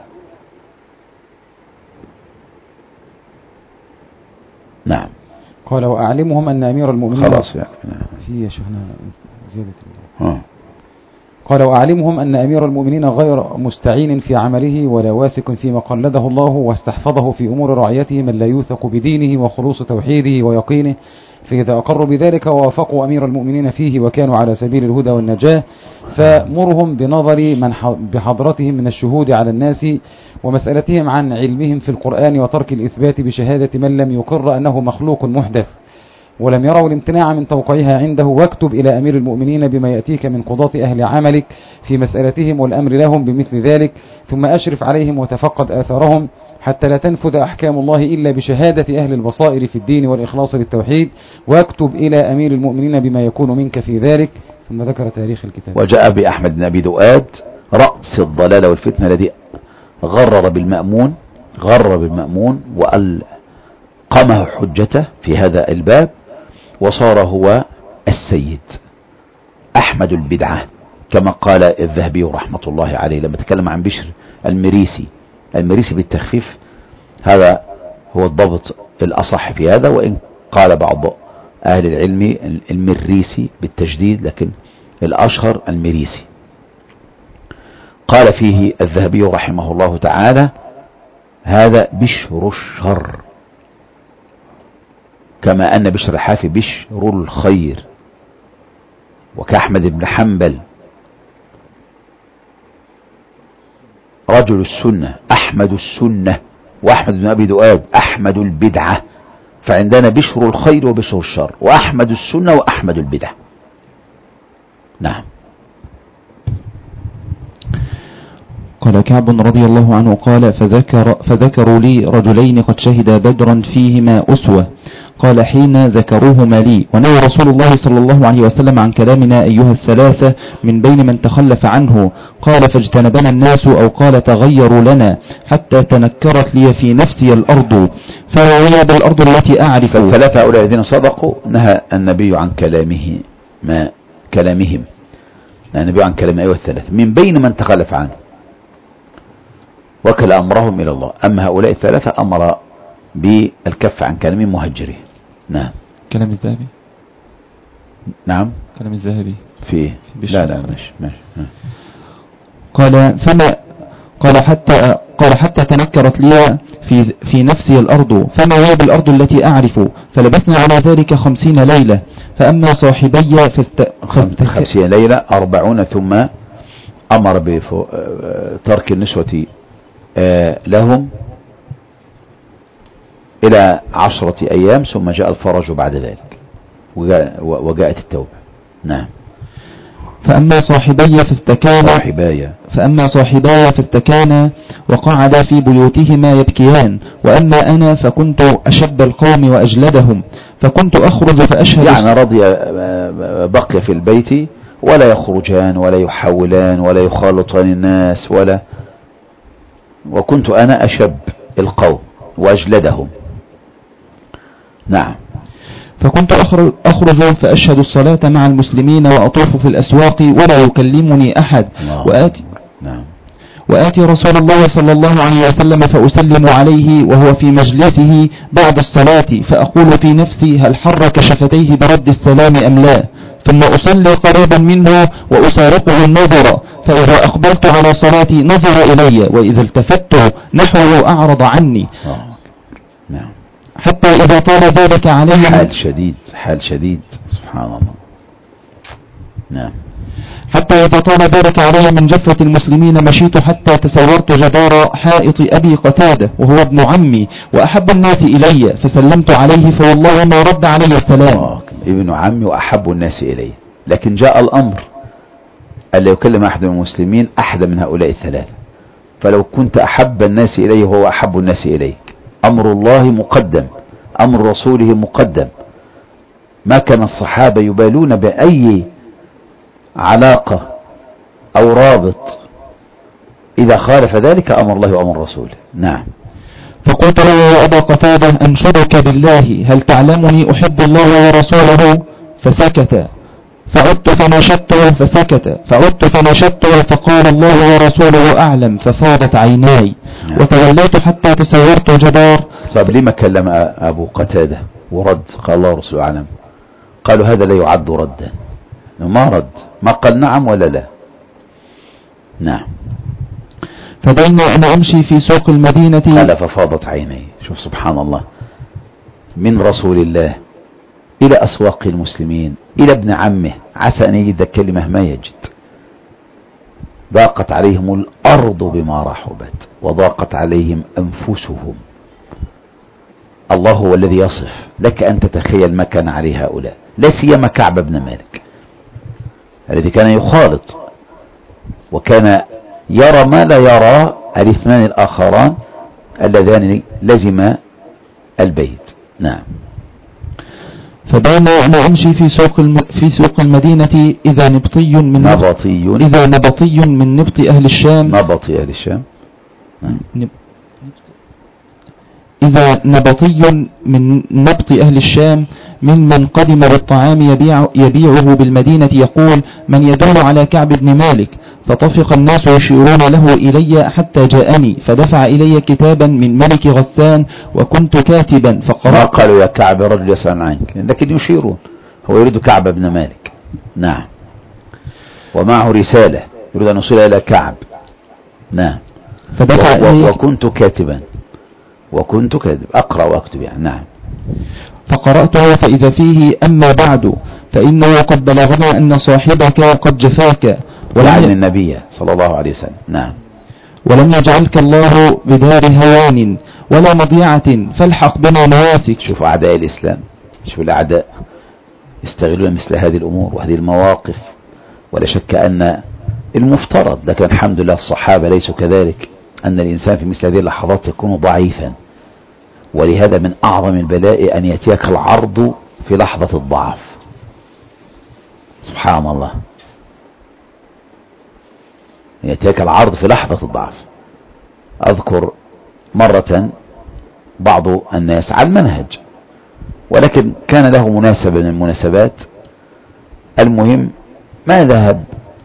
نعم.
قال وأعلمهم أن أمير المؤمنين
خلاص يعني
في شيخنا زيادة. قال وأعلمهم أن أمير المؤمنين غير مستعين في عمله ولا واثق فيما قلده الله واستحفظه في أمور رعيته من لا يوثق بدينه وخلوص توحيده ويقينه، فإذا أقروا بذلك ووافقوا أمير المؤمنين فيه وكانوا على سبيل الهدى والنجاة فمرهم بنظر من بحضرتهم من الشهود على الناس ومسألتهم عن علمهم في القرآن وترك الإثبات بشهادة من لم يقر أنه مخلوق محدث ولم يروا الامتناع من توقيعها عنده، واكتب إلى أمير المؤمنين بما يأتيك من قضاة أهل عملك في مسألتهم والأمر لهم بمثل ذلك، ثم أشرف عليهم وتفقد آثارهم حتى لا تنفذ أحكام الله إلا بشهادة أهل البصائر في الدين والإخلاص للتوحيد، واكتب إلى أمير المؤمنين بما يكون منك في ذلك. ثم ذكر تاريخ الكتاب.
وجاء بأحمد بن أبي دؤاد رأس الضلال والفتنة الذي غرر بالمأمون وألقمه حجته في هذا الباب، وصار هو السيد أحمد البدعة كما قال الذهبي رحمة الله عليه لما تكلم عن بشر المريسي بالتخفيف. هذا هو الضبط الأصح في هذا، وإن قال بعض أهل العلم المريسي بالتجديد، لكن الأشهر المريسي. قال فيه الذهبي رحمه الله تعالى هذا بشر الشر، كما أن بشر الحافي بشر الخير، وكأحمد بن حنبل رجل السنة، أحمد السنة، وأحمد بن أبي دؤاد أحمد البدعة. فعندنا بشر الخير وبشر الشر، وأحمد السنة وأحمد البدعة. نعم.
قال كعب رضي الله عنه قال فذكروا لي رجلين قد شهدا بدرا فيهما أسوة. قال حين ذكروهما لي ونهى رسول الله صلى الله عليه وسلم عن كلامنا أيها الثلاثة من بين من تخلف عنه. قال فاجتنبنا الناس أو قال تغيروا لنا حتى تنكرت لي في نفسي الأرض فهي بالأرض التي أعرف.
فالثلاثة هؤلاء الذين صدقوا نهى النبي عن كلامهم النبي عن كلام أيها الثلاثة من بين من تخلف عنه، وكل أمرهم إلى الله. أما هؤلاء الثلاثة أمر بالكف عن كلام مهجرين. نعم.
كلام الذهبي.
نعم.
كلام الذهبي
في لا ماشي.
قال حتى تنكرت لي في نفسي الأرض فما هي بالأرض التي أعرف. فلبثنا على ذلك 50 ليلة. فأما صاحبي
50 ليلة 40 ثم أمر بترك النسوة لهم إلى 10 أيام ثم جاء الفرج بعد ذلك وجاءت التوبة. نعم.
فأما صاحبي فاستكانا وقعدا في بيوتهما يبكيان. وأما أنا فكنت أشب القوم وأجلدهم فكنت أخرج فأشهد.
يعني رضي بقي في البيت ولا يخرجان ولا يحولان ولا يخالطان الناس وكنت أنا أشب القوم وأجلدهم. نعم.
فكنت أخرج فأشهد الصلاة مع المسلمين وأطوف في الأسواق ولا يكلمني أحد. وآتي رسول الله صلى الله عليه وسلم فأسلم عليه وهو في مجلسه بعد الصلاة فأقول في نفسي هل حرك شفتيه برد السلام أم لا، ثم أصلي قريبا منه وأسارقه النظر فإذا أقبلت على صلاتي نظر إلي وإذا التفت نحوه أعرض عني.
نعم.
حتى إذا طال ذلك علي
حال شديد سبحان الله. نعم.
حتى إذا طال ذلك علي من جفة المسلمين مشيت حتى تسورت جدار حائط أبي قتادة وهو ابن عمي وأحب الناس إلي فسلمت عليه فوالله ما رد علي السلام.
ابن عمي وأحب الناس إلي، لكن جاء الأمر ألا يكلم أحد من المسلمين أحد من هؤلاء الثلاثة. فلو كنت أحب الناس إليه وهو أحب الناس إليك، أمر الله مقدم، أمر رسوله مقدم. ما كان الصحابة يبالون بأي علاقة أو رابط إذا خالف ذلك أمر الله وأمر رسوله. نعم.
فقلت له يا أبا قتادة أنشدك بالله هل تعلمني أحب الله ورسوله؟ فسكت. فعدت فنشدته فسكت. فعدت فنشدته فقال الله ورسوله أعلم ففاضت عيناي. نعم. وتوليت حتى تسورت جدار.
طب لما كلم أبو قتادة ورد قال الله ورسوله أعلم؟ قالوا هذا لا يعد ردا، ما رد، ما قال نعم ولا لا. نعم.
فبين أنا أمشي في سوق المدينة
قال ففاضت عيني. شوف سبحان الله، من رسول الله إلى أسواق المسلمين إلى ابن عمه، عسى أن يجد كلمة ما يجد. ضاقت عليهم الأرض بما رحبت وضاقت عليهم أنفسهم. الله هو الذي يصف لك أن تتخيل ما كان عليه هؤلاء، لا سيما كعب بن مالك الذي كان يخالط وكان يرى ما لا يرى الاثنان الآخران اللذان لزم البيت. نعم.
فبين أنا أمشي في سوق المدينة إذا نبطي من نبط أهل الشام.
نبطي أهل الشام.
إذا نبطي من نبط أهل الشام ممن قدم بالطعام يبيعه بالمدينة يقول من يدل على كعب بن مالك. فطفق الناس يشيرون له إلي حتى جاءني فدفع إلي كتابا من ملك غسان وكنت كاتبا فقرأت.
ما قالوا يا كعب رجل يسأل عنك، لكن يشيرون، هو يريد كعب بن مالك. نعم. ومعه رسالة يريد أن يصل إلى كعب. نعم. وكنت كاتبا أقرأ وأكتب يعني. نعم.
فقرأته فإذا فيه أما بعد فإنه قد بلغنا أن صاحبك قد جفاك
ولعن النبي صلى الله عليه وسلم. نعم.
ولم يجعلك الله بدار هوان ولا مضيعة فالحق بنا نواسك.
شوفوا أعداء الإسلام، شوفوا الأعداء يستغلون مثل هذه الأمور وهذه المواقف. ولا شك أن المفترض، لكن الحمد لله الصحابة ليسوا كذلك، أن الإنسان في مثل هذه اللحظات يكون ضعيفا. ولهذا من أعظم البلاء أن يأتيك العرض في لحظة الضعف. سبحان الله، يأتيك العرض في لحظة الضعف. أذكر مرة بعض الناس على المنهج، ولكن كان له مناسبة من المناسبات، المهم ما ذهب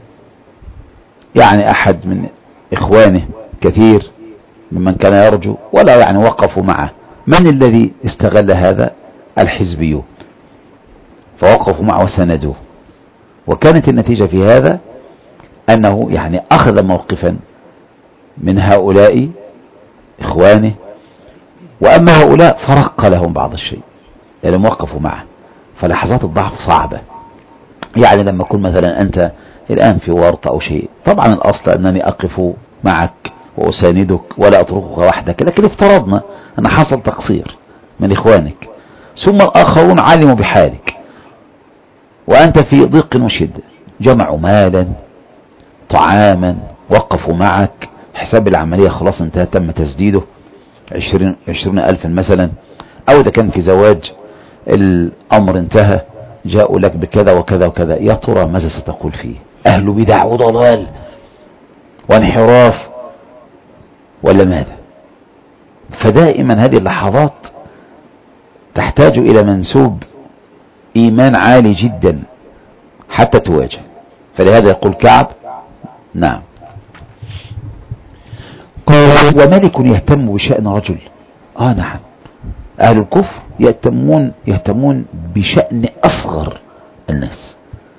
يعني أحد من إخوانه كثير ممن كان يرجو، ولا يعني وقفوا معه. من الذي استغل هذا؟ الحزبيون، فوقفوا معه وسندوه. وكانت النتيجة في هذا أنه يعني أخذ موقفا من هؤلاء إخوانه، وأما هؤلاء فرق لهم بعض الشيء لأنهم وقفوا معه. فلحظات الضعف صعبة. يعني لما أكون مثلا أنت الآن في ورطة أو شيء، طبعا الأصل أنني أقف معك وأساندك ولا أتركك وحدك، لكن افترضنا أن حصل تقصير من إخوانك، ثم الآخرون علموا بحالك وأنت في ضيق وشدة، جمعوا مالا طعاما، وقفوا معك، حساب العملية خلاص انتهى، تم تسديده 20,000 مثلا، أو إذا كان في زواج الأمر انتهى، جاءوا لك بكذا وكذا وكذا. يا ترى ماذا ستقول فيه؟ أهل بدع وضلال وانحراف ولا ماذا؟ فدائما هذه اللحظات تحتاج إلى منسوب إيمان عالي جدا حتى تواجه. فلهذا يقول كعب: نعم، وملك يهتم بشأن رجل. نعم، أهل الكفر يهتمون بشأن أصغر الناس.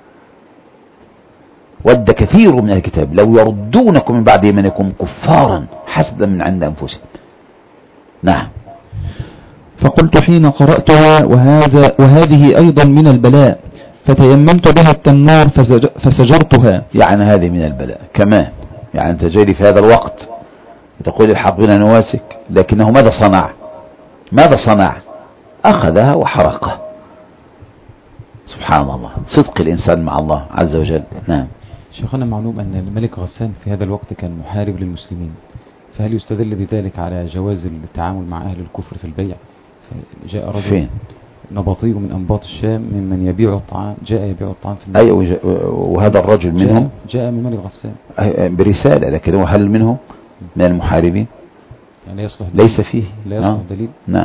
ود كثير من الكتاب لو يردونكم من بعد إيمانكم كفارا حسدا من عند أنفسهم. نعم.
فقلت حين قرأتها وهذه أيضا من البلاء، فتيممت بها التنور فسجرتها.
يعني هذه من البلاء كمان، يعني أنت جاي في هذا الوقت تقول الحق بنا نواسك، لكنه ماذا صنع؟ أخذها وحرقها. سبحان الله، صدق الإنسان مع الله عز وجل. نعم.
شيخنا، معلوم أن الملك غسان في هذا الوقت كان محارب للمسلمين، فهل يستدل بذلك على جواز التعامل مع أهل الكفر في البيع؟ جاء رجل نبطي من أنباط الشام ممن يبيع الطعام، جاء يبيع الطعام في المسجد.
أيوة، وهذا الرجل منهم
جاء من الملك غسان
برسالة، لكن هو هل منهم من المحاربين؟
يعني يصلح
ليس فيه،
لا يصلح دليل.
نعم.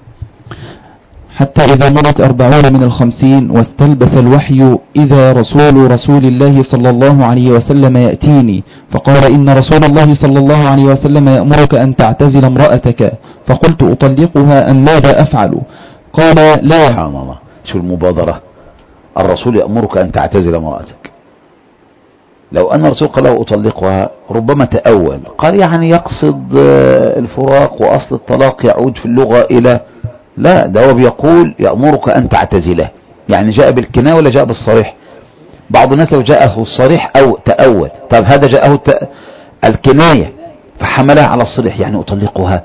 حتى إذا مضت 40 من 50 واستلبث الوحي إذا رسول الله صلى الله عليه وسلم يأتيني فقال: إن رسول الله صلى الله عليه وسلم يأمرك أن تعتزل امرأتك. فقلت: أطلقها أم ماذا أفعل؟ قال: لا.
سبحان الله، شو المبادرة! الرسول يأمرك أن تعتزل امرأتك. لو أن الرسول قال له أطلقها ربما تأول، قال يعني يقصد الفراق، وأصل الطلاق يعود في اللغة إلى، لا، ده هو بيقول يأمرك أن تعتزله، يعني جاء بالكناية ولا جاء بالصريح؟ بعض الناس لو جاءه الصريح أو تأول، طب هذا جاءه الكناية فحملها على الصريح، يعني أطلقها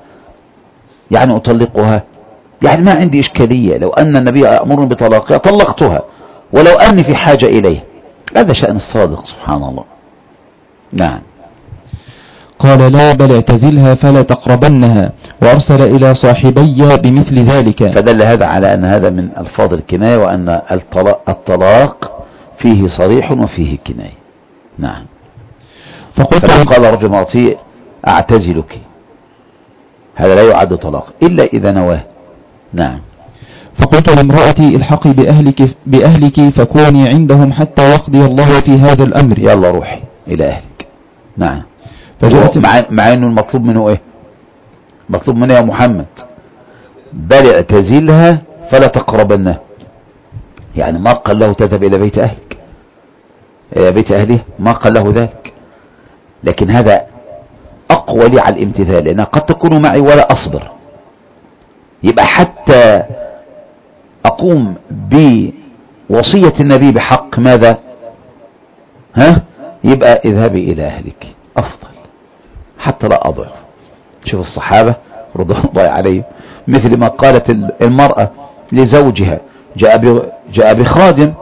يعني ما عندي إشكالية، لو أن النبي يأمرني بطلاقها طلقتها ولو أني في حاجة إليه. هذا شأن الصادق، سبحان الله. نعم.
قال: لا، بل اعتزلها فلا تقربنها. وأرسل إلى صاحبي بمثل ذلك.
فدل هذا على أن هذا من ألفاظ الكناية، وأن الطلاق فيه صريح وفيه كناية. نعم. فلو قال رجل مرتي أعتزلك، هذا لا يعد طلاق إلا إذا نواه. نعم.
فقلت لامرأتي: الحقي بأهلك فكوني عندهم حتى يقضي الله في هذا الأمر.
يلا روحي إلى أهلك. نعم. مع أنه المطلوب منه إيه؟ مطلوب منه يا محمد: بل اعتزلها فلا تقربنها. يعني ما قال له تذهب إلى بيت أهلك، إلى بيت أهله، ما قال له ذلك. لكن هذا أقوى لي على الامتثال، لأنها قد تكون معي ولا أصبر، يبقى حتى أقوم بوصية النبي بحق ماذا؟ يبقى اذهبي إلى أهلك أفضل، حتى لا أضعف. شوف الصحابة رضوان الله عليهم، مثل ما قالت المرأة لزوجها جاء بخادم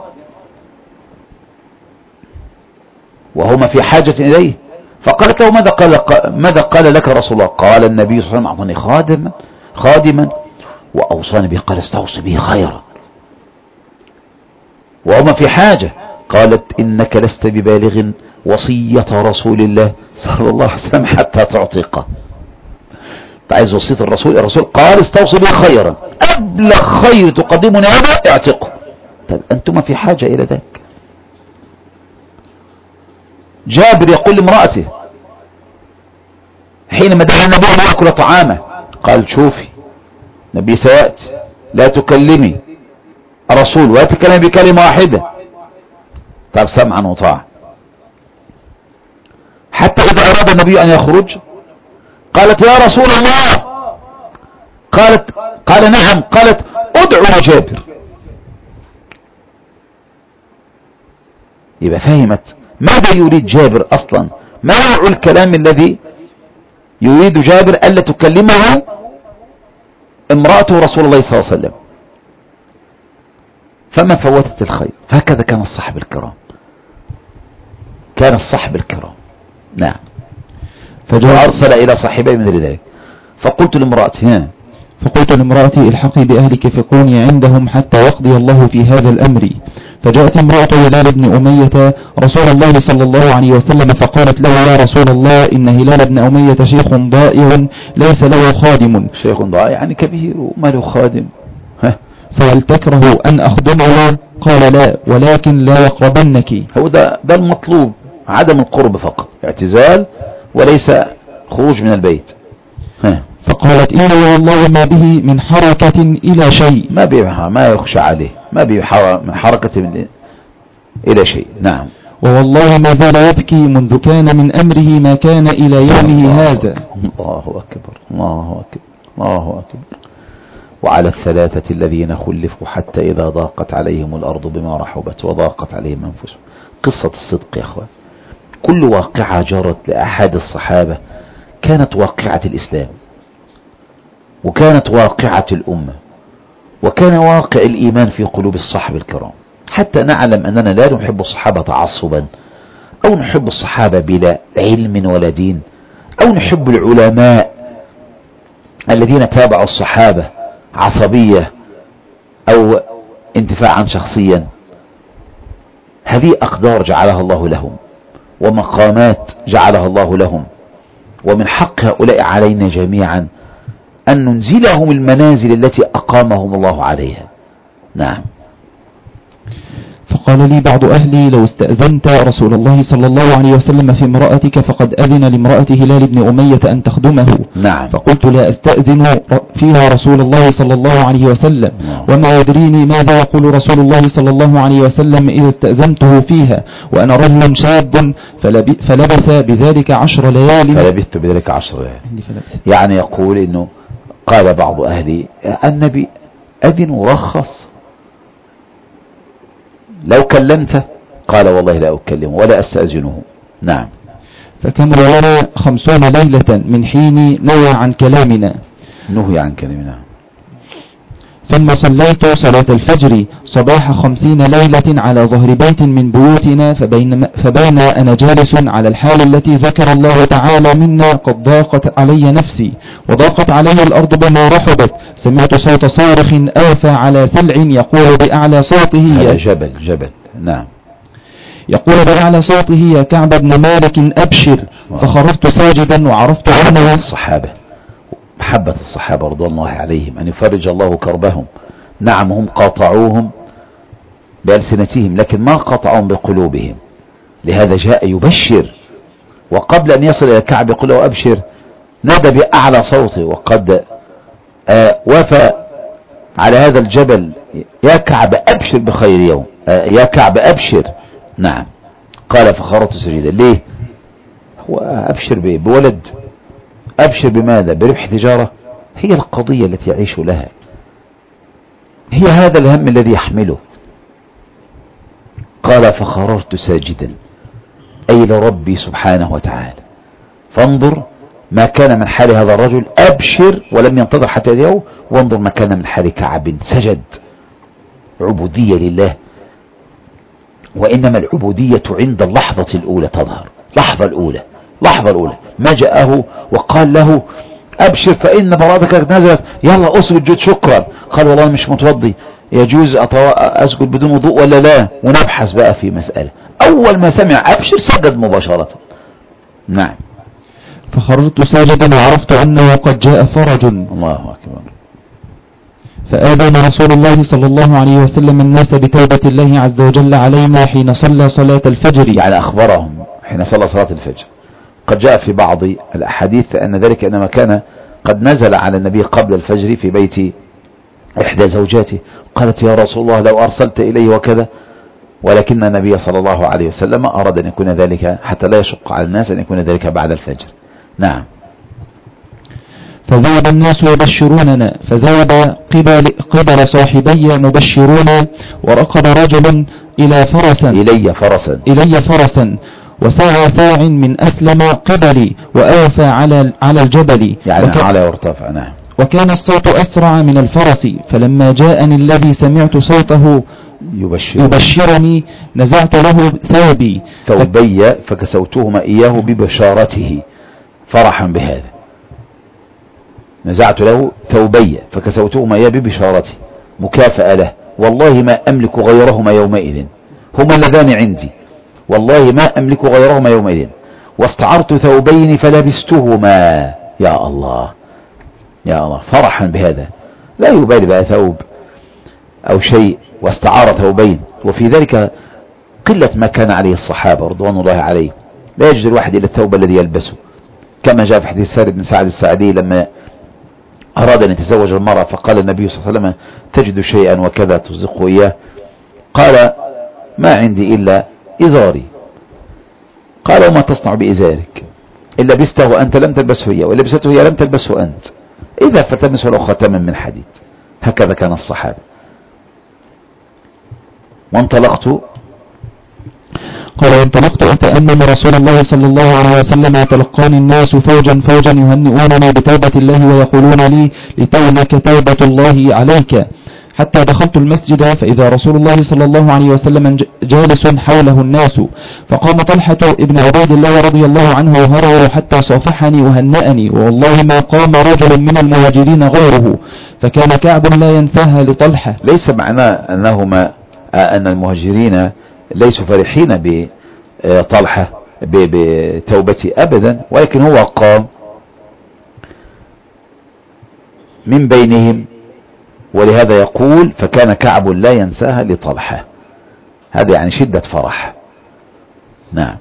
وهما في حاجة إليه، فقالت له ماذا قال لك رسول الله؟ قال النبي صلى الله عليه وسلم أعطاني خادما وأوصاني به، قال استوصي به خيرا، وهما في حاجة. قالت إنك لست ببالغ وصية رسول الله صلى الله عليه وسلم حتى تعتقه. عايز وصية الرسول قال استوصي به خيرا، أبلغ خير تقدمني هذا اعتقه. طيب أنتما في حاجة إلى ذلك. جابر يقول لامرأته حينما دعا النبي أن يأكل طعامه، قال شوفي نبي سيأتي، لا تكلمي الرسول ولا تكلمي بكلمة واحدة. طيب سمعا وطاعة. حتى إذا أراد النبي أن يخرج قالت يا رسول الله، قال نعم، قالت ادعو جابر. يبقى فهمت ماذا يريد جابر أصلا، ما نوع الكلام الذي يريد جابر ألا تكلمه امرأته رسول الله صلى الله عليه وسلم. فما فوتت الخير. فهكذا كان الصحب الكرام، كان الصحب الكرام. نعم. فأرسل إلى صاحبي من ذلك. فقلت لامرأتي الحقي بأهلك فكوني عندهم حتى يقضي الله في هذا الأمر. فجاءت امرأة هلال بن أمية رسول الله صلى الله عليه وسلم فقالت له يا رسول الله إن هلال بن أمية شيخ ضائع ليس له خادم. شيخ ضائع يعني كبير وما له خادم،
فهل تكره أن أخدمه؟ قال لا، ولكن لا يقربنك.
هو ده المطلوب، عدم القرب فقط، اعتزال وليس خروج من البيت.
فقالت إنه والله ما به من حركة إلى شيء،
ما يخشى عليه، ما به من حركة إلى شيء. نعم.
ووالله ما زال يبكي منذ كان من أمره ما كان إلى يومه هذا.
الله أكبر الله أكبر الله أكبر. وعلى الثلاثة الذين خلفوا حتى إذا ضاقت عليهم الأرض بما رحبت وضاقت عليهم أنفسهم. قصة الصدق يا أخوان. كل واقعة جرت لأحد الصحابة كانت واقعة الإسلام، وكانت واقعة الأمة، وكان واقع الإيمان في قلوب الصحابة الكرام، حتى نعلم أننا لا نحب الصحابة تعصبا، أو نحب الصحابة بلا علم ولا دين، أو نحب العلماء الذين تابعوا الصحابة عصبية أو انتفاعا شخصيا. هذه أقدار جعلها الله لهم، ومقامات جعلها الله لهم، ومن حق هؤلاء علينا جميعا أن ننزلهم المنازل التي أقامهم الله عليها. نعم.
فقال لي بعض أهلي لو استأذنت رسول الله صلى الله عليه وسلم في امرأتك فقد أذن لامرأة هلال بن أمية أن تخدمه.
نعم.
فقلت لا أستأذن فيها رسول الله صلى الله عليه وسلم، وما يدريني ماذا يقول رسول الله صلى الله عليه وسلم إذا استأذنته فيها وأنا رجل شاب. فلبث بذلك 10 ليال.
فلبثت بذلك 10 ليال. يعني يقول إنه قال بعض أهلي النبي أذن ورخص، لو كلمته قال والله لا أكلمه ولا أستأذنه. نعم.
فكمل لنا 50 ليلة من حين نهى عن كلامنا. ثم صليت صلاة الفجر صباح 50 ليلة على ظهر بيت من بيوتنا، فبين أنا جالس على الحال التي ذكر الله تعالى منا قد ضاقت علي نفسي وضاقت علي الأرض بما رحبت، سمعت صوت صارخ آفى على سلع يقول بأعلى صوته
هذا جبل. نعم.
يقول بأعلى صوته يا كعب بن مالك أبشر. فخرجت ساجدا وعرفت أنه
الصحابة، محبة الصحابة رضي الله عليهم أن يفرج الله كربهم. نعم هم قاطعوهم بألسنتهم لكن ما قاطعوهم بقلوبهم، لهذا جاء يبشر، وقبل أن يصل إلى كعب يقول له أبشر نادى بأعلى صوته، وقد وفى على هذا الجبل يا كعب أبشر بخير يوم، يا كعب أبشر. نعم. قال فخرجت سجدا. ليه؟ هو أبشر بولد؟ أبشر بماذا؟ بربح تجارة؟ هي القضية التي يعيش لها، هي هذا الهم الذي يحمله. قال فخرجت ساجدا أي لربي سبحانه وتعالى. فانظر ما كان من حال هذا الرجل أبشر، ولم ينتظر حتى يديه، وانظر ما كان من حال كعب، سجد، عبودية لله. وإنما العبودية عند اللحظة الأولى تظهر، لحظة الأولى ما جاءه وقال له أبشر فإن فراتك نزلت، يلا أسجد شكرا، قال والله مش متوضي، يجوز أسجد بدون وضوء ولا لا؟ ونبحث بقى في مسألة. أول ما سمع أبشر سجد مباشرة. نعم.
فخرجت ساجدا وعرفت أنه قد جاء فرج.
الله أكبر.
فآذن رسول الله صلى الله عليه وسلم الناس بتوبة الله عز وجل علينا حين صلى صلاة الفجر،
يعني أخبرهم حين صلى صلاة الفجر. قد جاء في بعض الأحاديث أن ذلك إنما كان قد نزل على النبي قبل الفجر في بيت إحدى زوجاته، قالت يا رسول الله لو أرسلت إليه وكذا، ولكن النبي صلى الله عليه وسلم أراد أن يكون ذلك حتى لا يشق على الناس أن يكون ذلك بعد الفجر. نعم.
فذهب الناس يبشروننا، فذهب قبل صاحبي مبشرون، وركب رجل إلي فرسا وسعى ساع من أسلم قبلي وأوفى على الجبل،
يعني على وارتفع. نعم.
وكان الصوت أسرع من الفرس، فلما جاءني الذي سمعت صوته يبشرني نزعت له ثوبي
فكسوتهما إياه ببشارته فرحا بهذا. نزعت له ثوبي فكسوتهما إياه ببشارته مكافأة له، والله ما أملك غيرهما يومئذ، هما اللذان عندي، والله ما أملك غيرهما يومئذ، واستعرت ثوبين فلبستهما. يا الله يا الله، فرحا بهذا، لا يبالي بقى ثوب أو شيء، واستعار ثوبين. وفي ذلك قلة ما كان عليه الصحابة رضوان الله عليه، لا يجد الواحد إلا الثوب الذي يلبسه، كما جاء في حديث سالم بن سعد الساعدي لما أراد أن يتزوج المرأة، فقال النبي صلى الله عليه وسلم تجد شيئا وكذا تصدقه إياه؟ قال ما عندي إلا إزاري. قال وما تصنع بإزارك؟ إن لبسته أنت لم تلبسه هي، وإن لبسته هي لم تلبسه أنت، إذا فتمسه له خاتما من حديد. هكذا كان الصحابة. وانطلقت
أتأمل رسول الله صلى الله عليه وسلم يتلقاني الناس فوجا يهنئونني بتوبة الله ويقولون لي لتونك توبة الله عليك، حتى دخلت المسجد فإذا رسول الله صلى الله عليه وسلم جالس حوله الناس، فقام طلحة ابن عبيد الله رضي الله عنه وهرعوا حتى صافحني وهنأني، والله ما قام رجل من المهاجرين غيره، فكان كعب لا ينساها لطلحة.
ليس معناه أن المهاجرين ليسوا فرحين بطلحة بتوبتي أبدا، ولكن هو قام من بينهم، ولهذا يقول فكان كعب لا ينساها لطلحة، هذا يعني شدة فرح. نعم.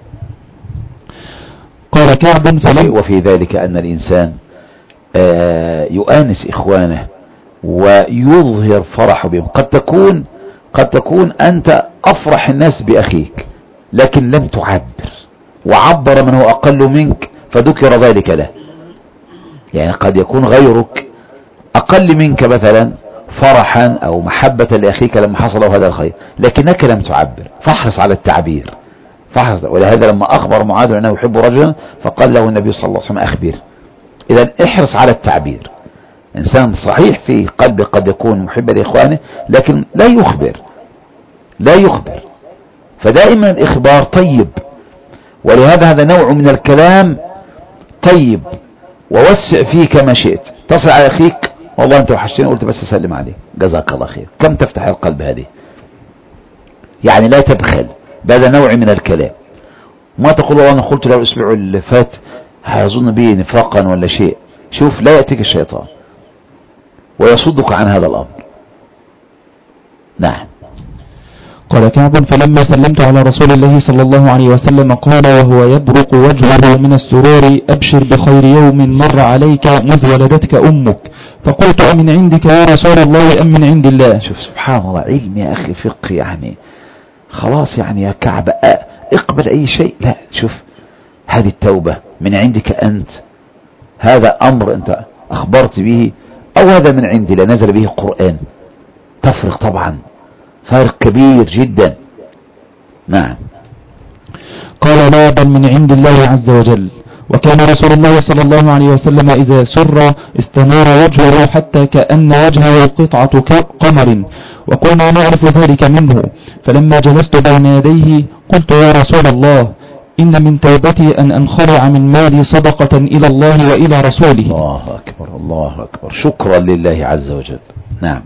قال كعب
وفي ذلك أن الإنسان يؤانس إخوانه ويظهر فرح بهم. قد تكون أنت أفرح الناس بأخيك، لكن لم تعبر، وعبر من هو أقل منك فذكر ذلك له. يعني قد يكون غيرك أقل منك مثلا فرحا أو محبة لأخيك لما حصل هذا الخير، لكنك لم تعبر، فاحرص على التعبير، فاحرص. ولهذا لما أخبر معاذ أنه يحب رجلا فقال له النبي صلى الله عليه وسلم أخبر. إذن احرص على التعبير. إنسان صحيح في قلبه قد يكون محب لإخوانه لكن لا يخبر، فدائما الإخبار طيب، ولهذا هذا نوع من الكلام طيب، ووسع فيه كما شئت. تصل على أخيك والله أنت وحشتني، قلت بس أسلم عليه جزاك الله خير، كم تفتح القلب هذه. يعني لا تبخل بهذا نوع من الكلام، ما تقول والله أنا قلت له الأسبوع اللي فات هيظن به نفاقا ولا شيء. شوف لا يأتيك الشيطان ويصدك عن هذا الأمر. نعم.
قال كعب فلما سلمت على رسول الله صلى الله عليه وسلم قال وهو يبرق وجهه من السرور أبشر بخير يوم مر عليك مذ ولدتك أمك. فقلت أمن عندك يا رسول الله أم من عند الله؟
شوف سبحان الله، علم يا أخي، فقه يعني. خلاص يعني يا كعب اقبل أي شيء. لا، شوف هذه التوبة من عندك أنت، هذا أمر أنت أخبرت به، أو هذا من عندي لا نزل به القرآن، تفرق طبعا، فارق كبير جدا. نعم.
قال لا بل من عند الله عز وجل. وكان رسول الله صلى الله عليه وسلم إذا سر استنار وجهه حتى كأن وجهه قطعة قمر، وكنا نعرف ذلك منه. فلما جلست بين يديه قلت: يا رسول الله، إن من توبتي أن أنخلع من مالي صدقة إلى الله وإلى رسوله.
الله أكبر، الله أكبر، شكرا لله عز وجل. نعم.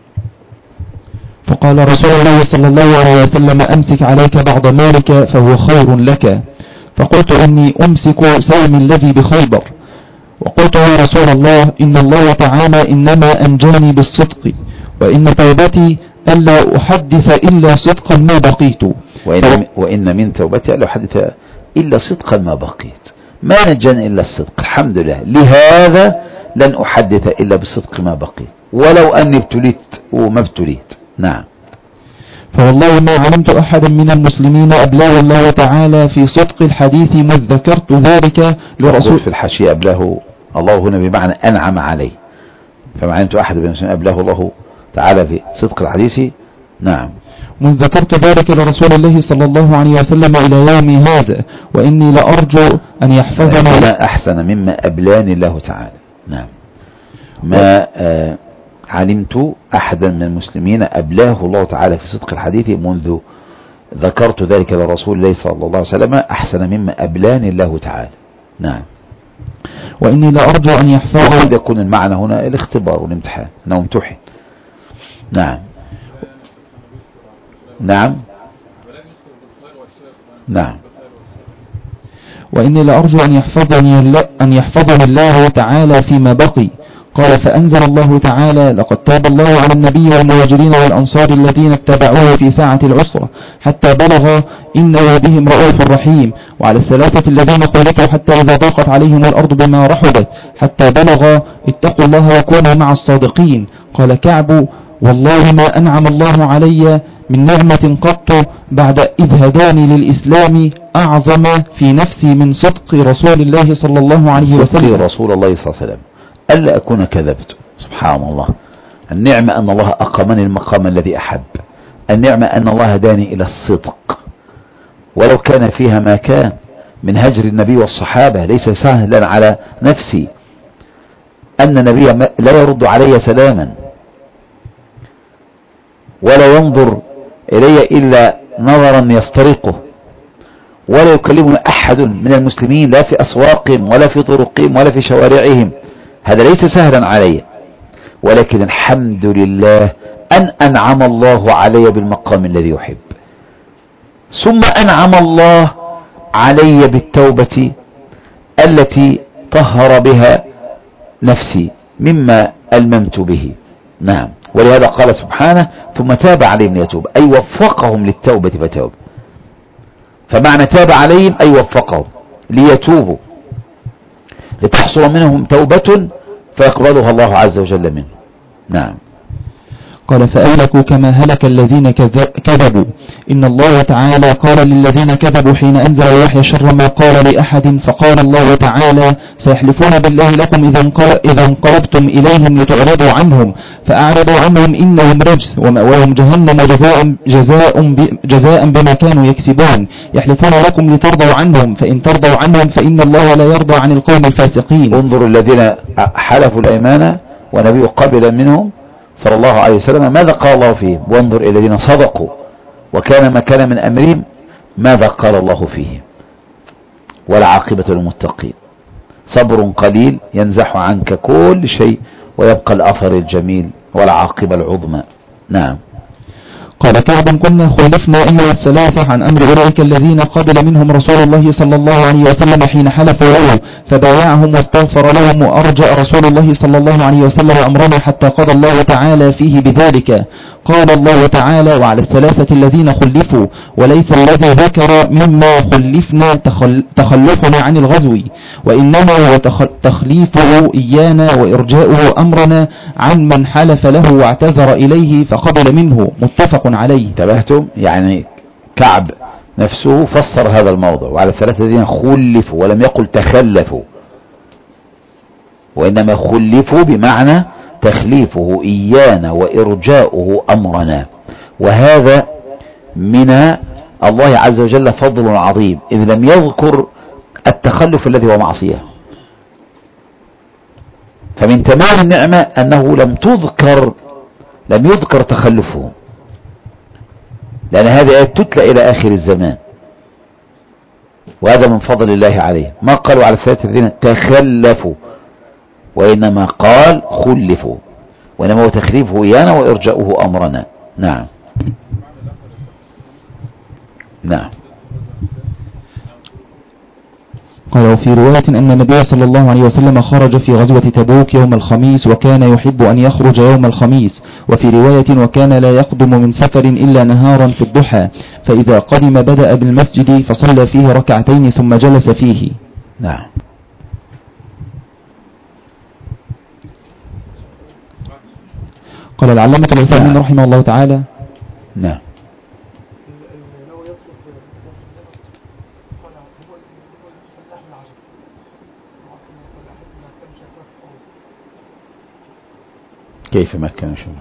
فقال رسول الله صلى الله عليه وسلم: أمسك عليك بعض مالك فهو خير لك. فقلت: إني أمسك سهم الذي بخيبر. وقلت: يا رسول الله، إن الله تعالى إنما أنجاني بالصدق، وإن توبتي ألا أحدث إلا صدقا ما بقيت.
وإن من توبتي ألا أحدث إلا صدقا ما بقيت. ما نجاني إلا الصدق، الحمد لله، لهذا لن أحدث إلا بصدق ما بقيت، ولو أني ابتليت وما ابتليت. نعم.
فوالله ما علمت أحدا من المسلمين أبلاه الله تعالى في صدق الحديث مذ ذكرت ذلك لرسول.
في الحاشية أبلاه الله هنا بمعنى أنعم عليه، فما علمت أحد من المسلمين أبلاه الله تعالى في صدق الحديث. نعم.
مذ ذكرت ذلك لرسول الله صلى الله عليه وسلم إلى يومي هذا، وإني لأرجو أن يحفظنا.
ما أحسن مما أبلاني الله تعالى. نعم. ما علمت أحدا من المسلمين أبلاه الله تعالى في صدق الحديث منذ ذكرت ذلك لرسول الله صلى الله عليه وسلم أحسن مما أبلاني الله تعالى. نعم.
وإني لأرجو أن يحفظنا.
وقد يكون المعنى هنا الاختبار والامتحان، أنه امتحن. نعم. نعم. نعم.
وإني لأرجو أن يحفظني الله تعالى فيما بقي. قال: فأنزل الله تعالى: لقد تاب الله على النبي والمهاجرين والأنصار الذين اتبعوه في ساعة العسرة حتى بلغ إنه بهم رؤوف رحيم، وعلى الثلاثة الذين خلفوا حتى إذا ضاقت عليهم الأرض بما رحبت حتى بلغ اتقوا الله وكونوا مع الصادقين. قال كعب: والله ما أنعم الله علي من نعمة قط بعد إذ هداني للإسلام أعظم في نفسي من صدق رسول الله صلى الله عليه وسلم.
صدق رسول الله صلى الله عليه وسلم ألا أكون كذبت. سبحان الله. النعمة أن الله أقامني المقام الذي أحب، النعمة أن الله هداني إلى الصدق، ولو كان فيها ما كان من هجر النبي والصحابة ليس سهلا على نفسي. أن النبي لا يرد علي سلاما ولا ينظر إلي إلا نظرا يسترقه، ولا يكلمنا أحد من المسلمين لا في أسواقهم ولا في طرقهم ولا في شوارعهم. هذا ليس سهلا علي، ولكن الحمد لله أن أنعم الله علي بالمقام الذي يحب، ثم أنعم الله علي بالتوبة التي طهر بها نفسي مما ألممت به. نعم. ولهذا قال سبحانه: ثم تاب عليهم ليتوب، أي وفقهم للتوبة فتوب. فمعنى تاب عليهم أي وفقهم ليتوبوا، لتحصل منهم توبة فيقبلها الله عز وجل منه. نعم.
قال: فأهلكوا كما هلك الذين كذبوا. إن الله تعالى قال للذين كذبوا حين أنزل الوحي شر ما قال لأحد، فقال الله تعالى: سيحلفون بالله لكم إذا انقلبتم إليهم لتعرضوا عنهم، فأعرضوا عنهم إنهم رجس ومأواهم جهنم جزاء بما كانوا يكسبون. يحلفون لكم لترضوا عنهم، فإن ترضوا عنهم فإن الله لا يرضى عن القوم الفاسقين.
انظروا الذين حلفوا الأيمان ونبي قبل منهم صلى الله عليه وسلم ماذا قال الله فيهم، وانظر إلى الذين صدقوا وكان ما كان من أمرهم ماذا قال الله فيهم. والعاقبة للمتقين. صبر قليل ينزح عنك كل شيء ويبقى الأثر الجميل والعاقبة العظمى. نعم.
قال كعب: كنا خلفنا أيها الثلاثة عن أمر أولئك الذين قبل منهم رسول الله صلى الله عليه وسلم حين حلفوا له، فبايعهم واستغفر لهم، وأرجأ رسول الله صلى الله عليه وسلم أمرنا حتى قضى الله تعالى فيه بذلك. قال الله تعالى: وعلى الثلاثة الذين خلفوا، وليس الذي ذكر مما خلفنا تخلفنا عن الغزو، وإنما هو تخليفه إيانا وإرجاؤه أمرنا عن من حلف له واعتذر إليه فقبل منه. متفق عليه.
انتبهتم؟ يعني كعب نفسه فسر هذا الموضوع، وعلى الثلاثة الذين خلفوا، ولم يقل تخلفوا، وإنما خلفوا بمعنى تخليفه إيانا وإرجاؤه أمرنا. وهذا من الله عز وجل فضل عظيم، إذ لم يذكر التخلف الذي هو معصية. فمن تمام النعمة أنه لم يذكر تخلفه، لأن هذه آية تتلى إلى آخر الزمان، وهذا من فضل الله عليه. ما قالوا على الثلاثة الذين تخلفوا، وإنما قال خلفوا، وإنما هو تخليفه إيانا وإرجاؤه أمرنا. نعم نعم.
قال وفي رواية أن النبي صلى الله عليه وسلم خرج في غزوة تبوك يوم الخميس وكان يحب أن يخرج يوم الخميس، وفي رواية وكان لا يقدم من سفر إلا نهارا في الضحى، فإذا قدم بدأ بالمسجد فصلى فيه ركعتين ثم جلس فيه.
نعم.
قال العلامة العثيمين رحمه الله تعالى.
نعم. كيف ما كان شو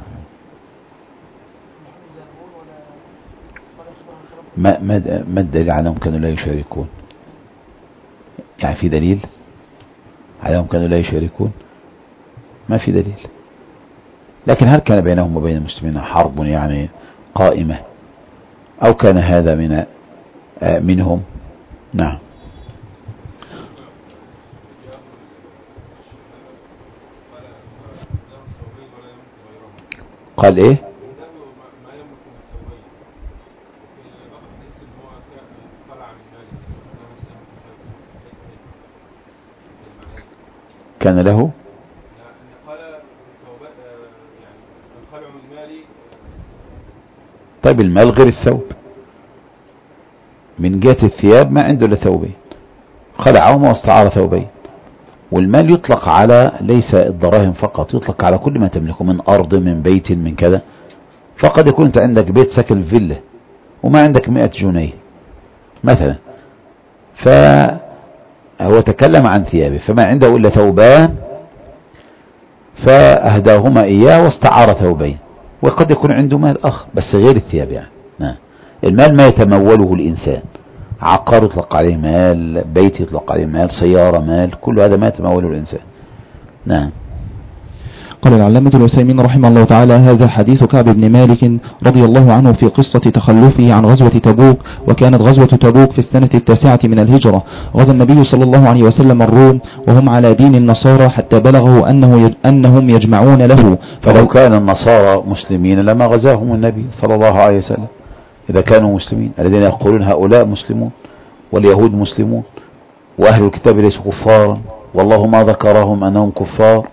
ما الدليل على أنهم كانوا لا يشاركون؟ يعني في دليل على أنهم كانوا لا يشاركون؟ ما في دليل. لكن هل كان بينهم وبين المسلمين حرب يعني قائمة، أو كان هذا منهم؟ نعم. قال ايه؟ كان له طيب المال غير الثوب، من جهة الثياب ما عنده الا ثوبين، خلعهما واستعار ثوبين. والمال يطلق على ليس الدراهم فقط، يطلق على كل ما تملكه من أرض من بيت من كذا. فقد يكون أنت عندك بيت سكن فيلا وما عندك 100 جنيه مثلا، فهو تكلم عن ثيابه فما عنده إلا ثوبان فأهداهما إياه واستعار ثوبين. وقد يكون عنده مال أخ بس غير الثياب يعني. المال ما يتموله الإنسان، عقار يطلق عليه مال، بيت يطلق عليه مال، سيارة مال، كل هذا ما يتموله الإنسان. نعم.
قال العلامة العثيمين رحمه الله تعالى هذا حديث كعب بن مالك رضي الله عنه في قصة تخلفه عن غزوة تبوك. وكانت غزوة تبوك في السنة 9 من الهجرة. غزا النبي صلى الله عليه وسلم الروم وهم على دين النصارى حتى بلغه أنهم يجمعون له.
فلو كان النصارى مسلمين لما غزاهم النبي صلى الله عليه وسلم، إذا كانوا مسلمين الذين يقولون هؤلاء مسلمون واليهود مسلمون وأهل الكتاب ليسوا كفارا والله ما ذكرهم أنهم كفار.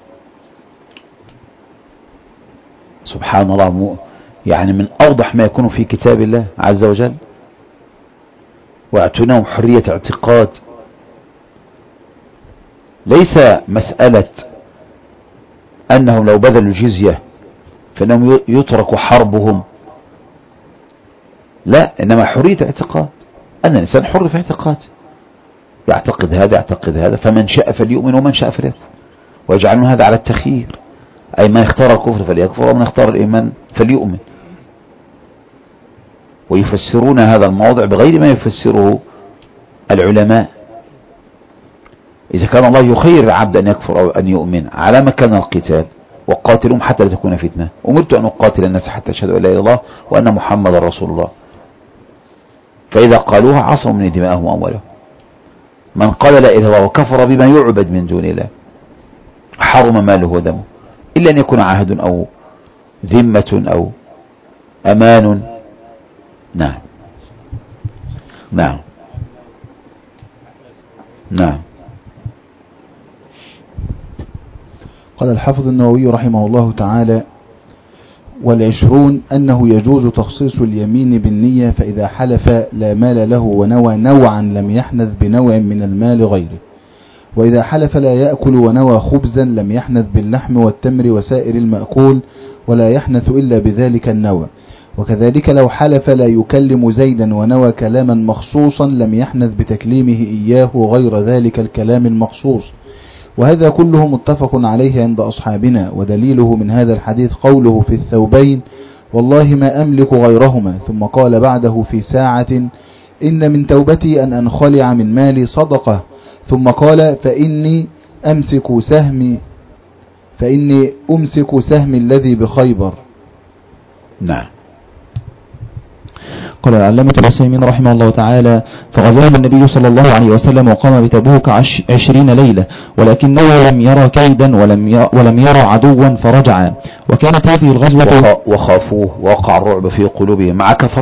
سبحان الله، يعني من أوضح ما يكون في كتاب الله عز وجل. واعتناهم حرية اعتقاد، ليس مسألة أنهم لو بذلوا الجزية فإنهم يتركوا حربهم، لا، إنما حرية اعتقاد، أن الإنسان حر في اعتقاد، يعتقد هذا يعتقد هذا، فمن شاء فليؤمن ومن شاء فليكفر، ويجعلون هذا على التخيير، أي من اختار الكفر فليكفر ومن اختار الإيمان فليؤمن. ويفسرون هذا الموضع بغير ما يفسره العلماء. إذا كان الله يخير العبد أن يكفر أو أن يؤمن على ما كان القتال، وقاتلهم حتى لا تكون فتنة، أمرت أن أقاتل الناس حتى يشهدوا أن لا إله إلا الله وأن محمد رسول الله، فإذا قالوها عصموا من دماءهم وأموالهم. من قال لا إله إلا الله وكفر بما يعبد من دون الله حرم ماله ودمه، إلا أن يكون عهد أو ذمة أو أمان. نعم نعم نعم.
قال الحافظ النووي رحمه الله تعالى: 20 أنه يجوز تخصيص اليمين بالنية، فإذا حلف لا مال له ونوى نوعا لم يحنث بنوع من المال غيره، وإذا حلف لا يأكل ونوى خبزا لم يحنث باللحم والتمر وسائر المأكول ولا يحنث إلا بذلك النوى، وكذلك لو حلف لا يكلم زيدا ونوى كلاما مخصوصا لم يحنث بتكليمه إياه غير ذلك الكلام المخصوص. وهذا كله متفق عليه عند أصحابنا، ودليله من هذا الحديث قوله في الثوبين: والله ما أملك غيرهما، ثم قال بعده في ساعة: إن من توبتي أن أنخلع من مالي صدقة. ثم قال فإني أمسك سهمي الذي بخيبر.
نعم.
قال العلامة العثيمين رحمه الله تعالى: فغزاهم النبي صلى الله عليه وسلم وقام بتبوك 20 ليلة، ولكنه لم يرى كيدا ولم يرى عدوا فرجع. وكانت هذه الغزوة
وخافوه ووقع الرعب في قلوبهم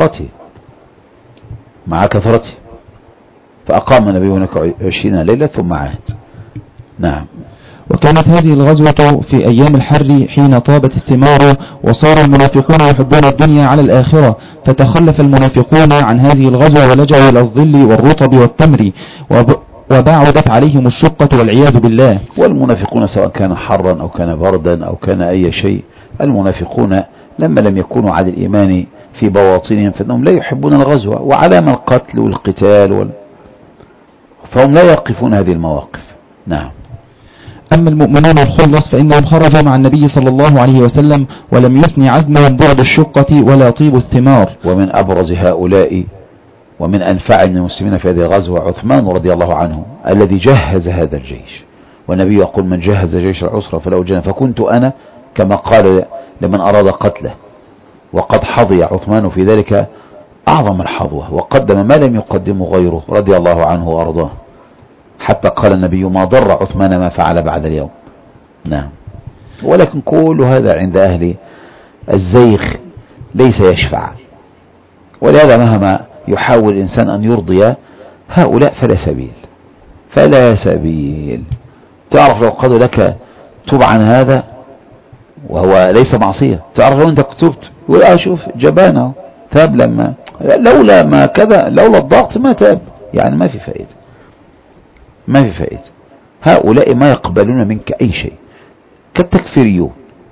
مع كثرته فأقام النبي هناك 20 ليلة ثم عاد. نعم.
وكانت هذه الغزوة في أيام الحر حين طابت الثمار وصار المنافقون يحبون الدنيا على الآخرة، فتخلف المنافقون عن هذه الغزوة ولجأوا إلى الظل والرطب والتمر وبعدت عليهم الشقة والعياذ بالله.
والمنافقون سواء كان حرا أو كان بردا أو كان أي شيء، المنافقون لما لم يكونوا على الإيمان في بواطنهم فإنهم لا يحبون الغزوة وعلام القتل والقتال فهم لا يقفون هذه المواقف. نعم.
أما المؤمنون الخلص فإنهم خرجوا مع النبي صلى الله عليه وسلم ولم يثني عزمهم بعد الشقة ولا طيب الثمار.
ومن أبرز هؤلاء ومن أنفع من المسلمين في هذه الغزوة عثمان رضي الله عنه الذي جهز هذا الجيش، والنبي يقول من جهز جيش العسرة فله جنة، فكنت أنا كما قال لمن أراد قتله، وقد حظي عثمان في ذلك أعظم الحظوة وقدم ما لم يقدمه غيره رضي الله عنه وأرضاه، حتى قال النبي ما ضر عثمان ما فعل بعد اليوم. نعم. ولكن كل هذا عند أهل الزيغ ليس يشفع، ولهذا مهما يحاول الإنسان أن يرضي هؤلاء فلا سبيل. تعرف لو قالوا لك تب عن هذا وهو ليس معصية، تعرف لو أنت كتبت يقول شوف جبانه تاب لما لولا ما كذا لولا الضغط ما تاب، يعني ما في فائدة. هؤلاء ما يقبلون منك أي شيء كالتكفيريون،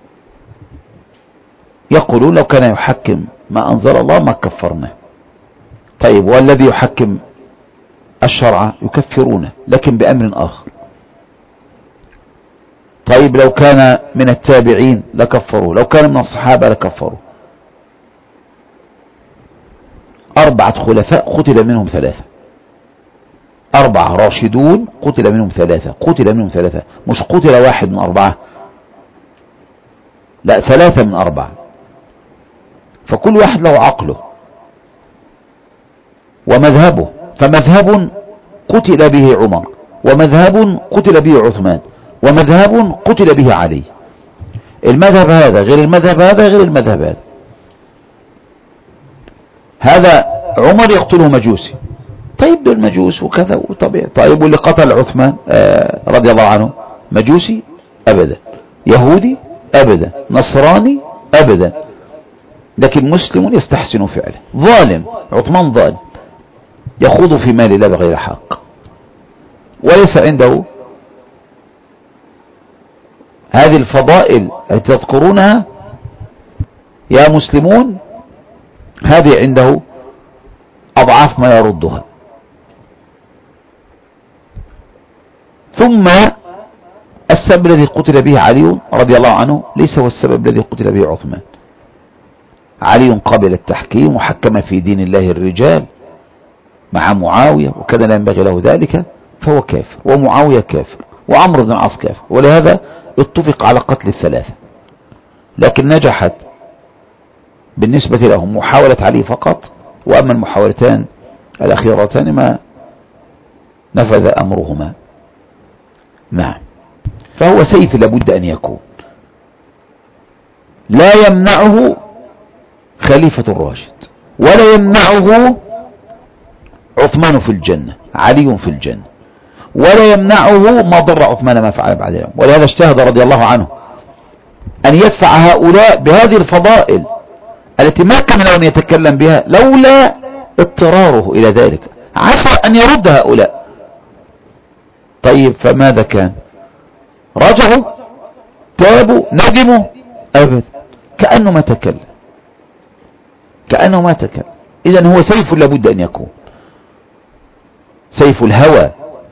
يقولون لو كان يحكم ما أنزل الله ما كفرنا. طيب والذي يحكم الشرع يكفرونه لكن بأمر آخر. طيب لو كان من التابعين لكفروا، لو كان من الصحابة لكفروا. 4 خلفاء قتل منهم 3، 4 راشدون قتل منهم 3، مش قتل 1 من 4، لا 3 من 4، فكل واحد له عقله ومذهبه، فمذهب قتل به عمر، ومذهب قتل به عثمان، ومذهب قتل به علي. المذهب هذا غير المذهب هذا غير المذهب هذا. هذا عمر يقتله مجوسي، طيب دول مجوس وكذا وطبيعي. طيب واللي قتل عثمان رضي الله عنه مجوسي أبدا، يهودي أبدا، نصراني أبدا، لكن مسلم يستحسن فعله. ظالم، عثمان ظالم يخوض في مال الله بغير حق، وليس عنده هذه الفضائل التي تذكرونها يا مسلمون، هذه عنده أضعاف ما يردها. ثم السبب الذي قتل به علي رضي الله عنه ليس هو السبب الذي قتل به عثمان. علي قبل التحكيم وحكم في دين الله الرجال مع معاوية، وكذا لا ينبغي له ذلك، فهو كافر، ومعاوية كافر، وعمرو بن العاص كافر، ولهذا اتفق على قتل ال3، لكن نجحت بالنسبة لهم محاولة علي فقط، وأما المحاولتان الأخيرتان ما نفذ أمرهما. نعم. فهو سيف لابد أن يكون لا يمنعه خليفة الراشد، ولا يمنعه عثمان في الجنة، علي في الجنة، ولا يمنعه ما ضر عثمان ما فعل بعد اليوم. ولهذا اجتهد رضي الله عنه أن يدفع هؤلاء بهذه الفضائل التي ما كان له أن يتكلم بها لولا اضطراره إلى ذلك، عسى أن يرد هؤلاء. طيب فماذا كان؟ رجعوا، تابوا، ندموا؟ أبدا، كأنه ما تكلم. إذن هو سيف لابد أن يكون، سيف الهوى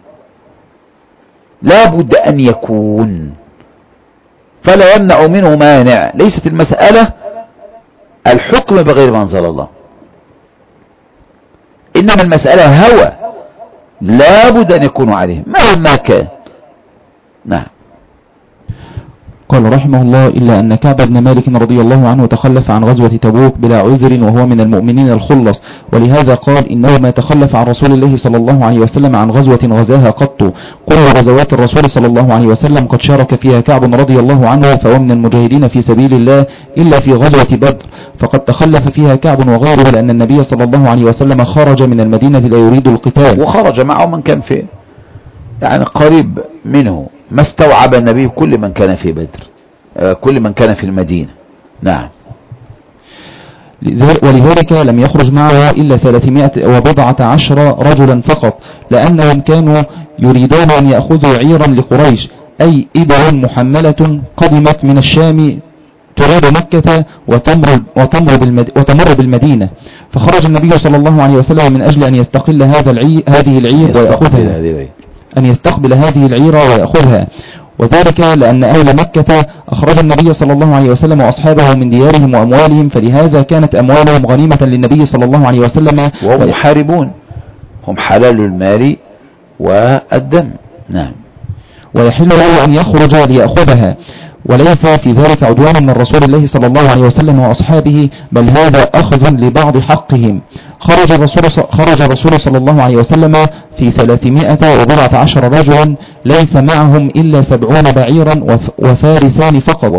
لابد أن يكون، فلا يمنع منه مانع. ليست المسألة الحكم بغير ما أنزل الله، إنما المسألة هوى لابد أن يكونوا عليه مهما كان. نعم.
قال رحمه الله: إلا أن كعب بن مالك رضي الله عنه تخلف عن غزوة تبوك بلا عذر وهو من المؤمنين الخلص، ولهذا قال: إنه ما تخلف عن رسول الله صلى الله عليه وسلم عن غزوة غزاها قط. كل غزوات الرسول صلى الله عليه وسلم قد شارك فيها كعب رضي الله عنه، فهو من المجاهدين في سبيل الله إلا في غزوة بدر فقد تخلف فيها كعب وغيره، لأن النبي صلى الله عليه وسلم خرج من المدينة لا يريد القتال،
وخرج معه من كان فيه يعني قريب منه، ما استوعب النبي كل من كان في بدر، كل من كان في المدينة. نعم.
ولذلك لم يخرج معه إلا 310 رجلا فقط، لأنهم كانوا يريدون أن يأخذوا عيرا لقريش، أي إبل محملة قدمت من الشام تريد مكة وتمر بالمدينة، فخرج النبي صلى الله عليه وسلم من أجل أن يستقل هذه العير ويأخذها، أن يستقبل هذه العيرة ويأخذها. وذلك لأن أهل مكة أخرج النبي صلى الله عليه وسلم وأصحابه من ديارهم وأموالهم، فلهذا كانت أموالهم غنيمة للنبي صلى الله عليه وسلم،
وهم محاربون، هم حلال المال والدم. نعم.
ويحل له أن يخرج ليأخذها، وليس في ذلك عدوان من رسول الله صلى الله عليه وسلم وأصحابه، بل هذا أخذ لبعض حقهم. خرج الرسول صلى الله عليه وسلم في 310 رجلا، ليس معهم إلا 70 بعيرا وفارسان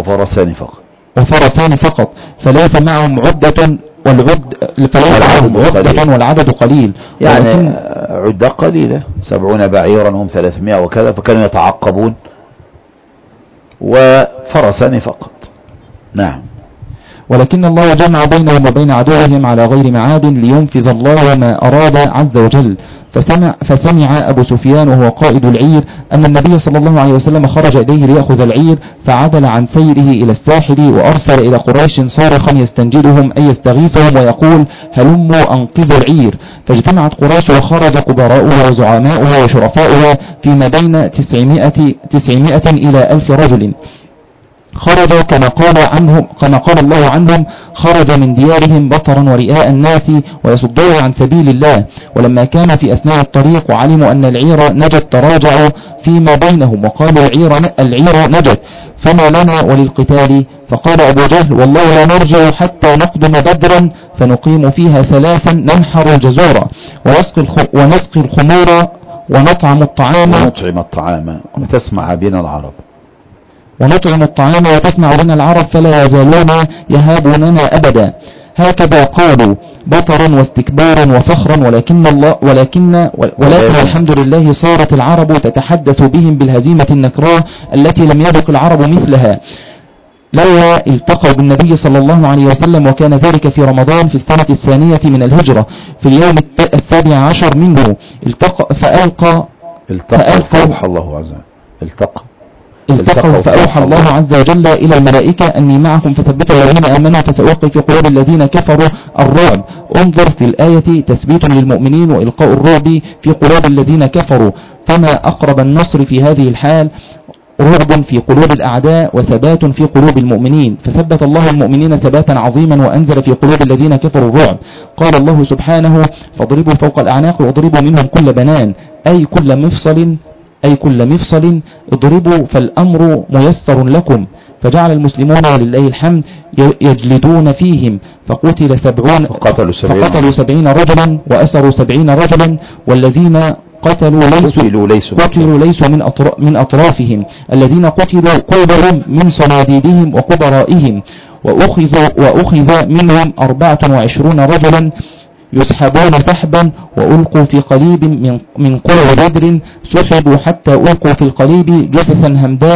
فقط، فليس معهم عدة والعدد قليل،
يعني عدة قليلة، 70 بعيرا هم 300 وكذا، فكانوا يتعقبون، وفرسان فقط. نعم.
ولكن الله جمع بينهم وبين عدوهم على غير معاد لينفذ الله ما أراد عز وجل. فسمع أبو سفيان وهو قائد العير أن النبي صلى الله عليه وسلم خرج إليه ليأخذ العير، فعدل عن سيره إلى الساحل وأرسل إلى قريش صارخا يستنجدهم أي يستغيثهم ويقول: هلموا أنقذوا العير. فاجتمعت قريش وخرج كبراؤها وزعماؤها وشرفاؤها فيما بين 900 إلى 1000 رجل. خرجوا كما قال الله عنهم: خرج من ديارهم بطرا ورئاء الناس ويصدون عن سبيل الله. ولما كان في أثناء الطريق وعلموا أن العير نجت تراجعوا فيما بينهم وقالوا: العير نجت، فما لنا وللقتال؟ فقال أبو جهل: والله لا نرجع حتى نقدم بدرا فنقيم فيها 3 ننحر الجزورة ونسقي الخمور ونطعم الطعام
وتسمع بنا العرب
فلا يزالون يهابوننا أبدا. هكذا قالوا بطرا واستكبارا وفخرا، ولكن الحمد لله صارت العرب تتحدث بهم بالهزيمة النكراء التي لم يذق العرب مثلها لولا التقوا بالنبي صلى الله عليه وسلم، وكان ذلك في رمضان في السنة 2 من الهجرة في اليوم 17 منه. فأوحى الله عز وجل إلى الملائكة: أني معكم فثبتوا الذين آمنوا فسألقي في قلوب الذين كفروا الرعب. انظر في الآية تثبيت للمؤمنين وإلقاء الرعب في قلوب الذين كفروا، فما أقرب النصر في هذه الحال، رعب في قلوب الأعداء وثبات في قلوب المؤمنين، فثبت الله المؤمنين ثباتا عظيما وأنزل في قلوب الذين كفروا الرعب. قال الله سبحانه: فاضربوا فوق الأعناق واضربوا منهم كل بنان، أي كل مفصل اضربوا، فالأمر ميسر لكم. فجعل المسلمون ولله الحمد يجلدون فيهم، فقتلوا 70 رجلا وأسروا 70 رجلا، والذين قتلوا ليسوا من أطرافهم، الذين قتلوا قلبهم من صناديدهم وكبرائهم، وأخذ منهم 24 رجلا يسحبون سحبا وألقوا في قليب من قرى بدر، سحبوا حتى ألقوا في القليب جثثا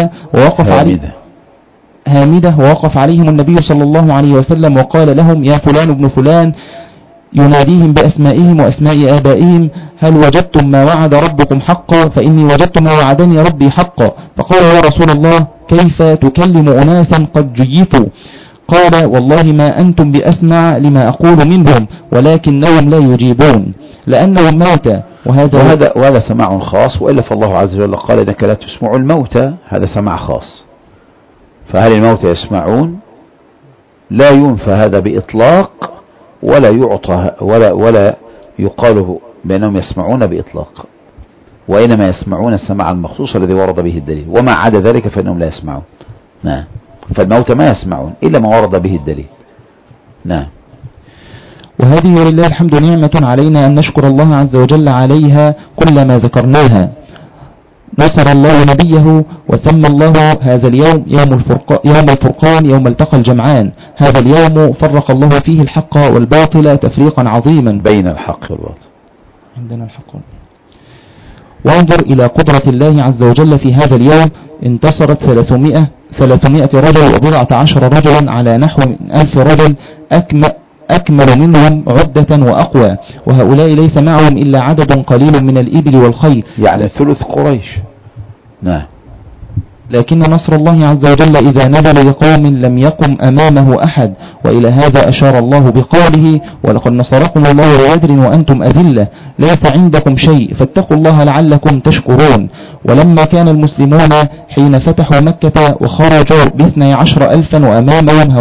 هامدة ووقف عليهم النبي صلى الله عليه وسلم وقال لهم: يا فلان ابن فلان، يناديهم بأسمائهم وأسماء آبائهم: هل وجدتم ما وعد ربكم حقا؟ فإني وجدت ما وعدني ربي حقا. فقال: يا رسول الله، كيف تكلم أناسا قد جيفوا؟ قال: والله ما أنتم بأسمع لما أقول منهم، ولكنهم لا يجيبون لأنهم موتى.
وهذا سماع خاص، وإلا فالله عز وجل قال: إنك لا تسمع الموتى، هذا سماع خاص. فهل الموتى يسمعون؟ لا ينفى هذا بإطلاق، ولا يقال بأنهم يسمعون بإطلاق، وإنما يسمعون السماع المخصوص الذي ورد به الدليل، وما عدا ذلك فإنهم لا يسمعون. نعم. فالموت ما يسمعون إلا ما ورد به الدليل. نعم.
وهذه ولله الحمد نعمة علينا أن نشكر الله عز وجل عليها كل ما ذكرناها. نصر الله نبيه وسمى الله هذا اليوم يوم الفرقان، يوم التقى الجمعان. هذا اليوم فرق الله فيه الحق والباطل تفريقا عظيما
بين الحق والباطل.
عندنا الحق. وانظر إلى قدرة الله عز وجل في هذا اليوم. انتصرت 300 رجل وبضعة عشر رجلا على نحو من 1000 رجل أكمل منهم عدة وأقوى، وهؤلاء ليس معهم إلا عدد قليل من الإبل والخيل،
يعني ثلث قريش. نعم.
لكن نصر الله عز وجل إذا نزل لقوم لم يقم أمامه أحد، وإلى هذا أشار الله بقوله ولقد نصركم الله ببدر وأنتم أذلة ليس عندكم شيء فاتقوا الله لعلكم تشكرون. ولما كان المسلمون حين فتحوا مكة وخرجوا ب12,000 وأمامهم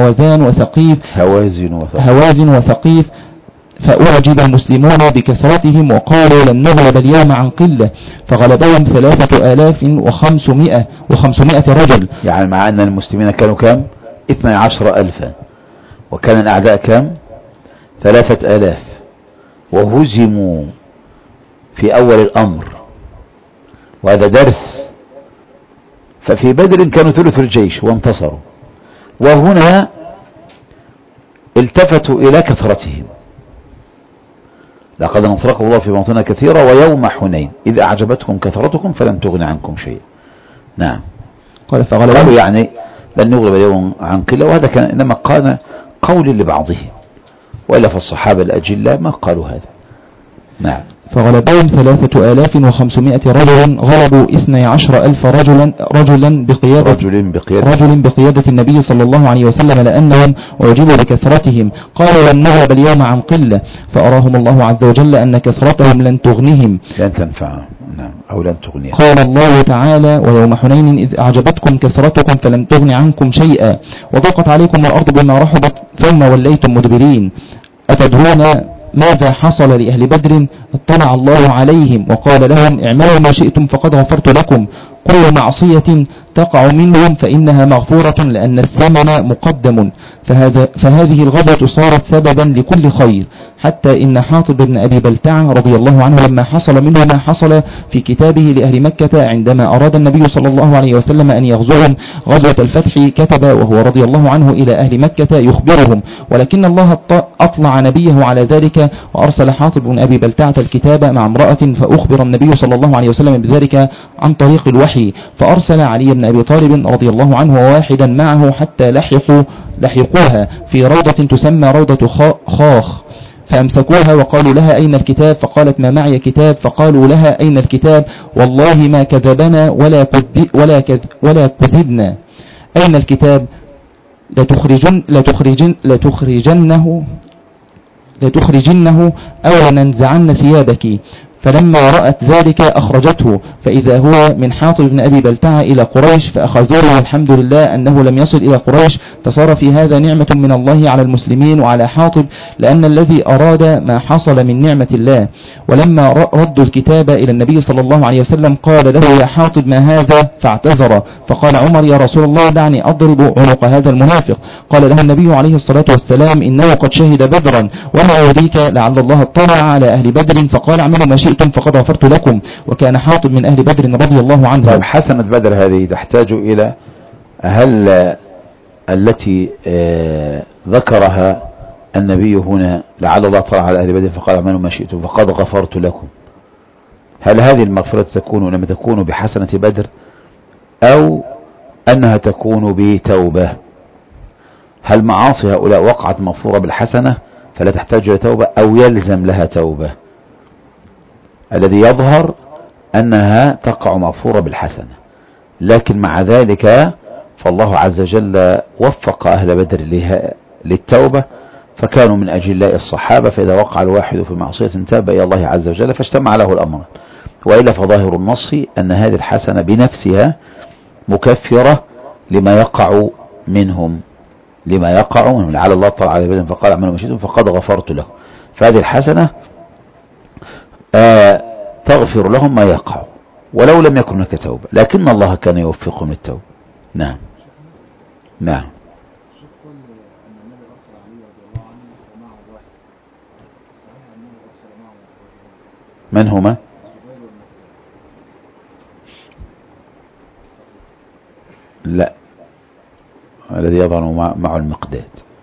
هوازن وثقيف فأعجب المسلمون بكثرتهم وقالوا لن نغلب اليوم عن قلة، فغلبهم 3,500 رجل.
يعني مع أن المسلمين كانوا كم؟ 12,000، وكان الأعداء كم؟ 3,000، وهزموا في أول الأمر، وهذا درس. ففي بدر كانوا ثلث الجيش وانتصروا، وهنا التفتوا إلى كثرتهم. لقد نصركم الله في مواطن كثيرة ويوم حنين إذ أعجبتكم كثرتكم فلم تغن عنكم شيء. نعم. قالوا يعني لن نغلب اليوم عن قلة، وهذا كان إنما كان قول لبعضهم، وإلا فالصحابة الأجلاء ما قالوا هذا. نعم.
فغلبهم 3,500 رجلا، غلبوا 12,000 رجلا بقيادة النبي صلى الله عليه وسلم، لأنهم أعجبوا بكثرتهم قالوا لن نغلب اليوم عن قلة، فأراهم الله عز وجل أن كثرتهم لن تغنيهم،
لن تنفعهم. نعم. أو لن تغنيهم.
قال الله تعالى ويوم حنين إذ أعجبتكم كثرتكم فلم تغن عنكم شيئا وضاقت عليكم الأرض بما رحبت ثم وليتم مدبرين. أتدرون ماذا حصل لأهل بدر؟ اطلع الله عليهم وقال لهم اعملوا ما شئتم فقد غفرت لكم، كل معصية تقع منهم فإنها مغفورة لأن الثمن مقدم. فهذه الغزوة صارت سببا لكل خير، حتى إن حاطب بن أبي بلتعة رضي الله عنه لما حصل منه ما حصل في كتابه لأهل مكة عندما أراد النبي صلى الله عليه وسلم أن يغزوهم غزوة الفتح، كتب وهو رضي الله عنه إلى أهل مكة يخبرهم، ولكن الله أطلع نبيه على ذلك وأرسل حاطب بن أبي بلتعة الكتاب مع امرأة، فأخبر النبي صلى الله عليه وسلم بذلك عن طريق الوحي، فأرسل علي بن أبي طالب رضي الله عنه وواحدا معه حتى لحقوها في روضة تسمى روضة خاخ، فأمسكوها وقالوا لها أين الكتاب؟ فقالت ما معي كتاب. فقالوا لها أين الكتاب؟ والله ما كذبنا ولا كذبنا. أين الكتاب؟ لتخرجنه أو لننزعن ثيابك. فلما رأت ذلك أخرجته، فإذا هو من حاطب بن أبي بلتعة إلى قريش، فأخذوه والحمد لله أنه لم يصل إلى قريش، فصار في هذا نعمة من الله على المسلمين وعلى حاطب، لأن الذي أراد ما حصل من نعمة الله. ولما ردوا الكتاب إلى النبي صلى الله عليه وسلم قال له يا حاطب ما هذا؟ فاعتذر، فقال عمر يا رسول الله دعني أضرب عنق هذا المنافق. قال له النبي عليه الصلاة والسلام إنه قد شهد بدرا، وما يريك لعل الله اطلع على أهل بدر فقال اعملوا ما شئتم فقد غفرت لكم. وكان حاطب من أهل بدر رضي الله عنه.
طيب حسنة بدر هذه تحتاج إلى هل التي ذكرها النبي هنا لعل الله اطلع على أهل بدر فقال اعملوا ما شئتم فقد غفرت لكم، هل هذه المغفرة تكون لما تكون بحسنة بدر أو أنها تكون بتوبة؟ هل معاصي هؤلاء وقعت مغفورة بالحسنة فلا تحتاج إلى توبة أو يلزم لها توبة؟ الذي يظهر أنها تقع مغفورة بالحسنة، لكن مع ذلك فالله عز وجل وفق أهل بدر للتوبة، فكانوا من أجلاء الصحابة، فإذا وقع الواحد في معصية تاب إلى الله عز وجل فاجتمع له الأمر. وإلا فظاهر النص أن هذه الحسنة بنفسها مكفرة لما يقع منهم لعل الله اطلع على بدر فقال اعملوا ما شئتم فقد غفرت له، فهذه الحسنة تغفر لهم ما يقع ولو لم يكن هناك توبة، لكن الله كان يوفقهم للتوبة. نعم نعم. من هما؟ لا، الذي يضع مع المقداد.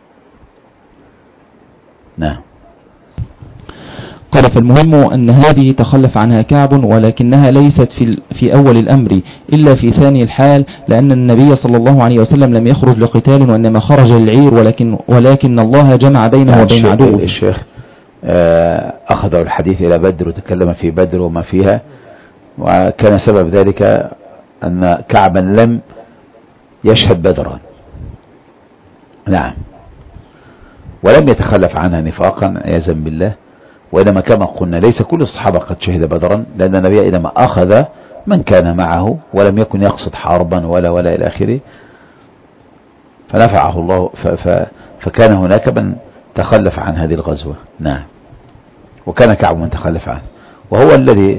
نعم.
قال فالمهم أن هذه تخلف عنها كعب، ولكنها ليست في أول الأمر إلا في ثاني الحال، لأن النبي صلى الله عليه وسلم لم يخرج لقتال وإنما خرج للعير، ولكن الله جمع بينه وبين عدوه.
الشيخ أخذ الحديث إلى بدر وتكلم في بدر وما فيها، وكان سبب ذلك أن كعبا لم يشهد بدرا. نعم. ولم يتخلف عنها نفاقا عياذا بالله، وإنما كما قلنا ليس كل الصحابة قد شهد بدرا، لأن النبي إنما أخذ من كان معه ولم يكن يقصد حربا ولا إلى آخره، فنفعه الله فكان هناك من تخلف عن هذه الغزوة. نعم. وكان كعب من تخلف عنه، وهو الذي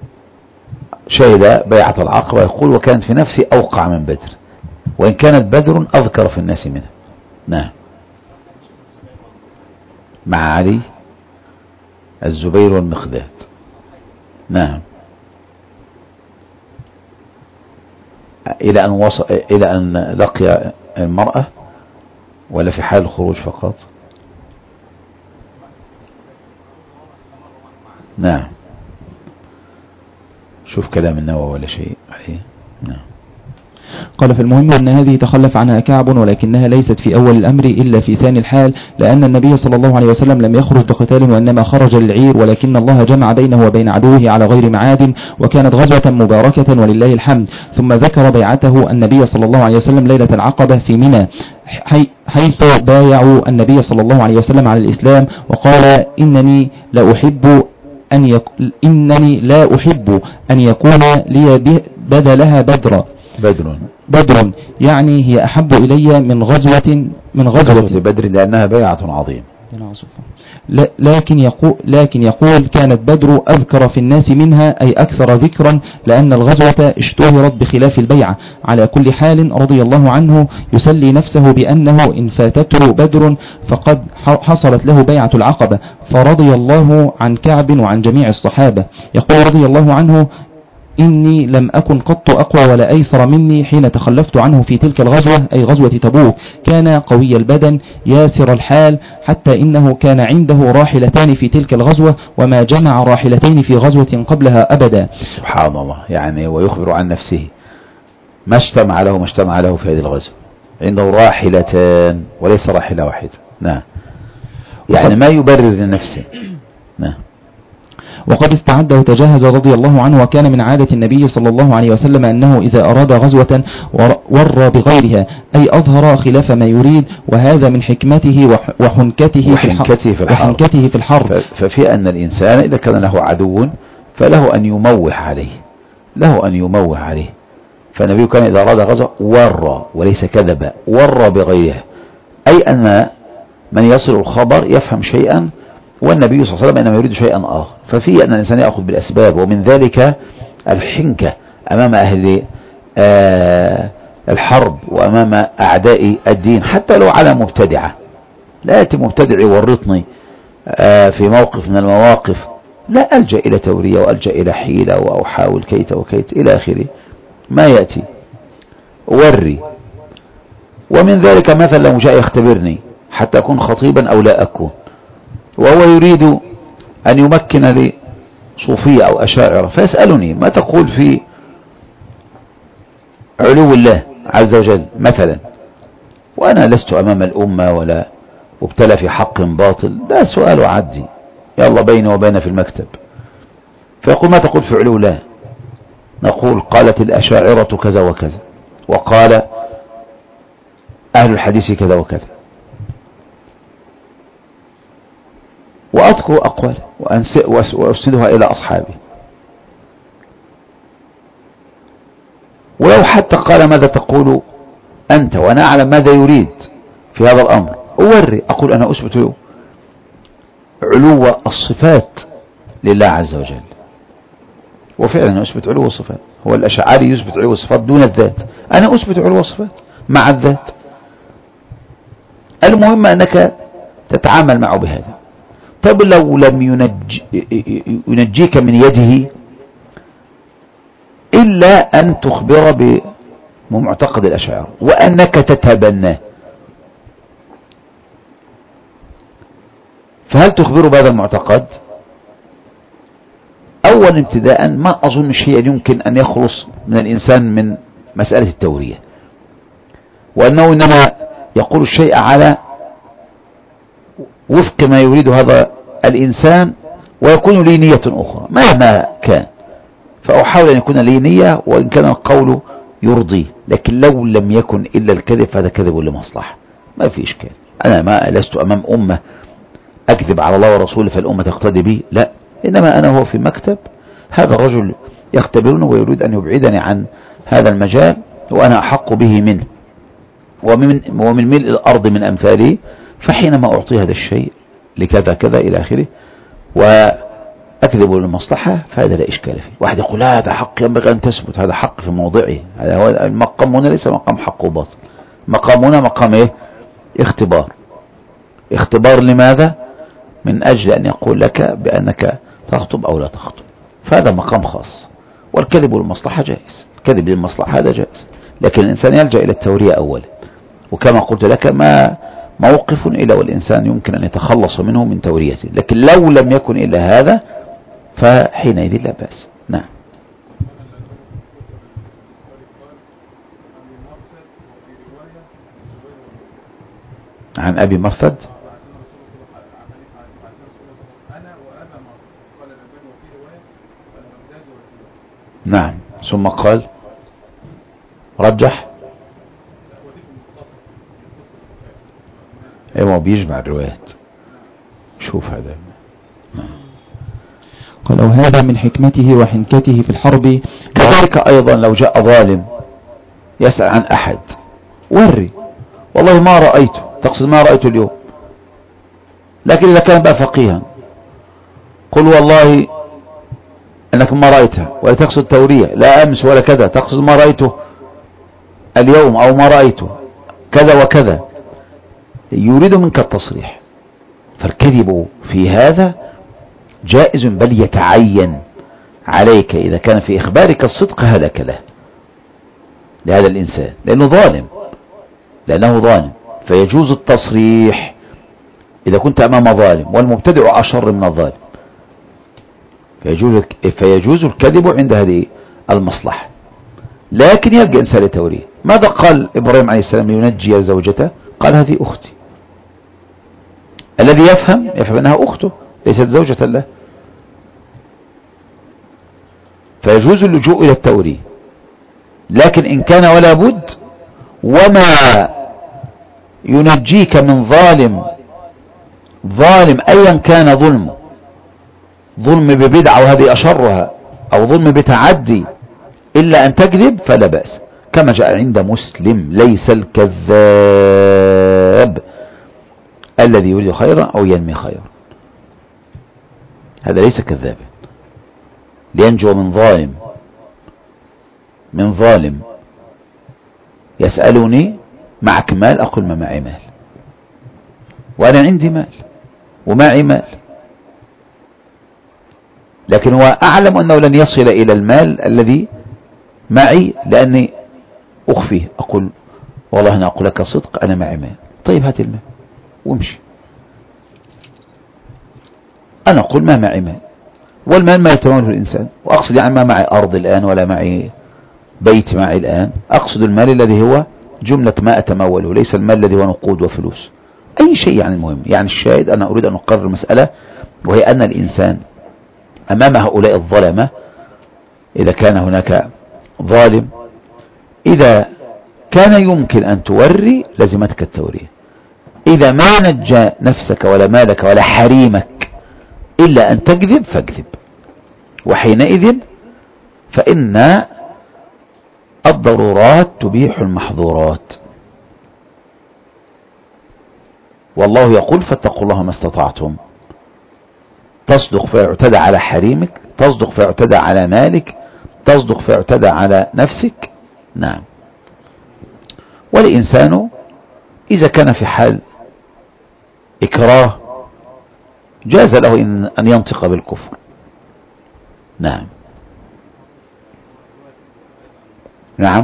شهد بيعة العقبة، يقول وكانت في نفسي أوقع من بدر، وإن كانت بدر أذكر في الناس منها. نعم. مع علي الزبير والمقداد. نعم. إلى أن لقي المرأة، ولا في حال الخروج فقط؟ نعم. شوف كلام النووي ولا شيء عليه. نعم.
قال فالمهم أن هذه تخلف عنها كعب، ولكنها ليست في أول الأمر إلا في ثاني الحال، لأن النبي صلى الله عليه وسلم لم يخرج لقتال وإنما خرج للعير، ولكن الله جمع بينه وبين عدوه على غير معاد، وكانت غزوة مباركة ولله الحمد. ثم ذكر بيعته النبي صلى الله عليه وسلم ليلة العقبة في منى، حيث بايعوا النبي صلى الله عليه وسلم على الإسلام، وقال إنني لا أحب أن يكون لي بدلها بدر، يعني هي أحب إلي من غزوة
بدر، لأنها بيعة عظيمة.
لكن يقول كانت بدر أذكر في الناس منها، أي أكثر ذكرا، لأن الغزوة اشتهرت بخلاف البيعة. على كل حال رضي الله عنه يسلي نفسه بأنه إن فاتته بدر فقد حصلت له بيعة العقبة، فرضي الله عن كعب وعن جميع الصحابة. يقول رضي الله عنه إني لم أكن قط أقوى ولا أيسر مني حين تخلفت عنه في تلك الغزوة، أي غزوة تبوك. كان قوي البدن ياسر الحال، حتى إنه كان عنده راحلتان في تلك الغزوة، وما جمع راحلتين في غزوة قبلها أبدا.
سبحان الله. يعني ويخبر عن نفسه ما اجتمع له في هذه الغزوة، عنده راحلتان وليس راحلة واحدة. نعم. يعني ما يبرر لنفسه. نعم.
وقد استعد وتجهز رضي الله عنه، وكان من عادة النبي صلى الله عليه وسلم أنه إذا أراد غزوة ور بغيرها، أي أظهر خلاف ما يريد، وهذا من حكمته وحنكته في الحرب.
ففي أن الإنسان إذا كان له عدو فله أن يموه عليه، فالنبي كان إذا أراد غزوة ور، وليس كذب، ور بغيرها، أي أن من يصل الخبر يفهم شيئا، والنبي صلى الله عليه وسلم إنما يريد شيئا آخر. ففي أن الإنسان يأخذ بالأسباب، ومن ذلك الحنكة أمام أهل الحرب وأمام أعداء الدين، حتى لو على مبتدعة. لا يأتي مبتدع يورطني في موقف من المواقف، لا، ألجأ إلى تورية وألجأ إلى حيلة وأحاول كيت وكيت إلى آخره، ما يأتي أوري. ومن ذلك مثلا لو جاء يختبرني حتى أكون خطيبا أو لا أكون، وهو يريد أن يمكن لي صوفية أو أشاعرة، فيسألني ما تقول في علو الله عز وجل مثلا، وأنا لست أمام الأمة ولا ابتلى في حق باطل، لا، سؤال عدي، يلا بيني وبين في المكتب. فيقول ما تقول في علو الله؟ نقول قالت الأشاعرة كذا وكذا، وقال أهل الحديث كذا وكذا، وأذكر أقوال وأرسلها إلى أصحابي. ولو حتى قال ماذا تقول أنت، وأنا أعلم ماذا يريد في هذا الأمر، أوري، أقول أنا أثبت علو الصفات لله عز وجل. وفعلا أثبت علو الصفات. هو الأشعري يثبت علو الصفات دون الذات، أنا أثبت علو الصفات مع الذات. المهم أنك تتعامل معه بهذا. طب لو لم ينجيك من يده إلا أن تخبر بمعتقد الأشاعرة وأنك تتبناه، فهل تخبر بهذا المعتقد؟ أولا ابتداء ما أظن شيء يمكن أن يخلص من الإنسان من مسألة التورية، وأنه إنما يقول الشيء على وفق ما يريد هذا الإنسان، ويكون لي نية أخرى مهما كان، فأحاول أن يكون لي نية وإن كان القول يرضيه. لكن لو لم يكن إلا الكذب فهذا كذب لمصلحة، ما في إشكال. أنا ما لست أمام أمة أكذب على الله ورسوله فالأمة تقتدي بي، لا، إنما أنا هو في مكتب، هذا الرجل يختبرني ويريد أن يبعدني عن هذا المجال وأنا أحق به منه ومن ملء الأرض من أمثاله، فحينما أعطي هذا الشيء لكذا كذا إلى آخره وأكذب للمصلحة فهذا لا إشكال فيه. واحد يقول لا هذا حق ينبغي أن تثبت، هذا حق في موضعه، هذا هو المقام هنا ليس مقام حق وباطل، مقام هنا مقام إيه؟ اختبار. اختبار لماذا؟ من أجل أن يقول لك بأنك تخطب أو لا تخطب، فهذا مقام خاص. والكذب للمصلحة جائز، الكذب للمصلحة هذا جائز، لكن الإنسان يلجأ إلى التورية أولا. وكما قلت لك ما موقف إلا والإنسان يمكن أن يتخلص منه من توريته، لكن لو لم يكن إلا هذا فحينئذ لا بأس. نعم. عن أبي مرثد نعم، ثم قال رجح. ايوه بيجمع الروايات. شوف هذا
قال وهذا من حكمته وحنكته في الحرب.
كذلك ايضا لو جاء ظالم يسأل عن احد وري والله ما رأيته، تقصد ما رأيته اليوم، لكن اذا كان بقى فقيها قل والله انك ما رأيتها، ولا تقصد تورية لا امس ولا كذا، تقصد ما رأيته اليوم او ما رأيته كذا وكذا، يريد منك التصريح. فالكذب في هذا جائز بل يتعين عليك إذا كان في إخبارك الصدق هلك له لهذا الإنسان، لأنه ظالم، فيجوز التصريح إذا كنت أمام ظالم، والمبتدع أشر من الظالم، فيجوز الكذب عند هذه المصلحة. لكن يلقى إنسان لتوريه. ماذا قال إبراهيم عليه السلام لينجي زوجته؟ قال هذه أختي. الذي يفهم أنها أخته ليست زوجة له، فيجوز اللجوء إلى التوريه. لكن إن كان ولا بد وما ينجيك من ظالم أيا كان ظلمه، ظلم ببدعة وهذه أشرها، أو ظلم بتعدي، إلا أن تكذب فلا بأس، كما جاء عند مسلم ليس الكذاب الذي يريد خيرا أو ينمي خيرا، هذا ليس كذابا. لينجو من ظالم يسألني معك مال، أقول ما معي مال، وأنا عندي مال ومعي مال، لكن هو أعلم أنه لن يصل إلى المال الذي معي لأني أخفيه، أقول والله أنا أقول لك صدق أنا معي مال، طيب هات المال وامشي. أنا أقول ما معي مال، والمال ما يتموله الإنسان، وأقصد يعني ما معي أرض الآن ولا معي بيت معي الآن، أقصد المال الذي هو جملة ما أتموله، ليس المال الذي هو نقود وفلوس، أي شيء. يعني المهم، يعني الشاهد أنا أريد أن أقرر مسألة، وهي أن الإنسان أمام هؤلاء الظلمة إذا كان هناك ظالم، إذا كان يمكن أن توري لزمتك التورية، إذا ما نجى نفسك ولا مالك ولا حريمك إلا أن تكذب فاكذب، وحينئذ فإن الضرورات تبيح المحظورات، والله يقول فاتقوا الله ما استطعتم. تصدق فيعتدى على حريمك، تصدق فيعتدى على مالك، تصدق فيعتدى على نفسك. نعم. والإنسان إذا كان في حال إكراه جاز له أن ينطق بالكفر. نعم. نعم.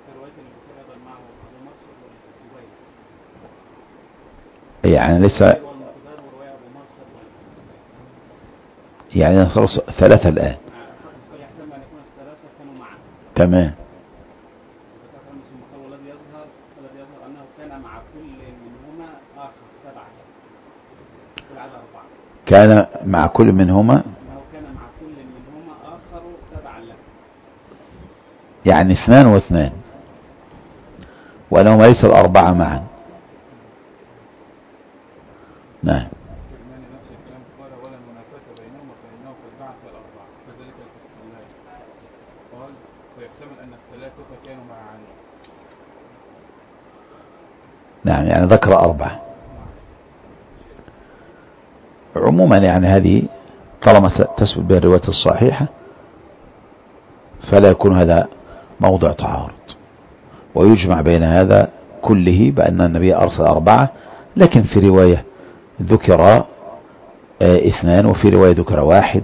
يعني ليس يعني خلاص ثلاثة الآن. تمام. كان مع كل منهما يعني 2 و2 وأنهما ليس الأربعة معا. نعم. نعم يعني ذكر 4. عموما يعني هذه طالما تثبت بها الرواية الصحيحة فلا يكون هذا موضع تعارض، ويجمع بين هذا كله بأن النبي أرسل 4، لكن في رواية ذكر 2 وفي رواية ذكر 1،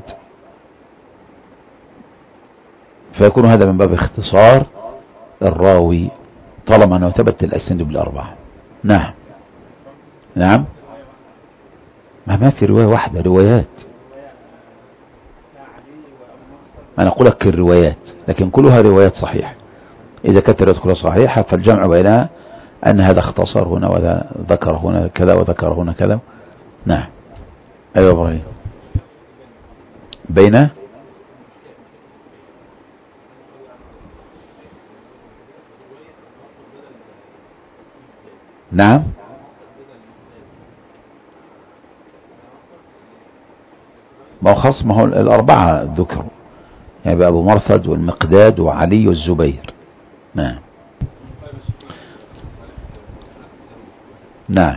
فيكون هذا من باب اختصار الراوي طالما أنه ثبت الأسند بال4. نعم. نعم. ما في رواية واحدة، روايات. أنا أقول لك الروايات لكن كلها روايات صحيحة. إذا كانت الروايات كلها صحيحة فالجمع بينها أن هذا اختصر هنا وهذا ذكر هنا كذا وذكر هنا كذا. نعم. أيوة إبراهيم. بين نعم. ما هو خاص، ما هو ال4 ذكروا يعني أبو مرثد والمقداد وعلي والزبير. نعم. نعم.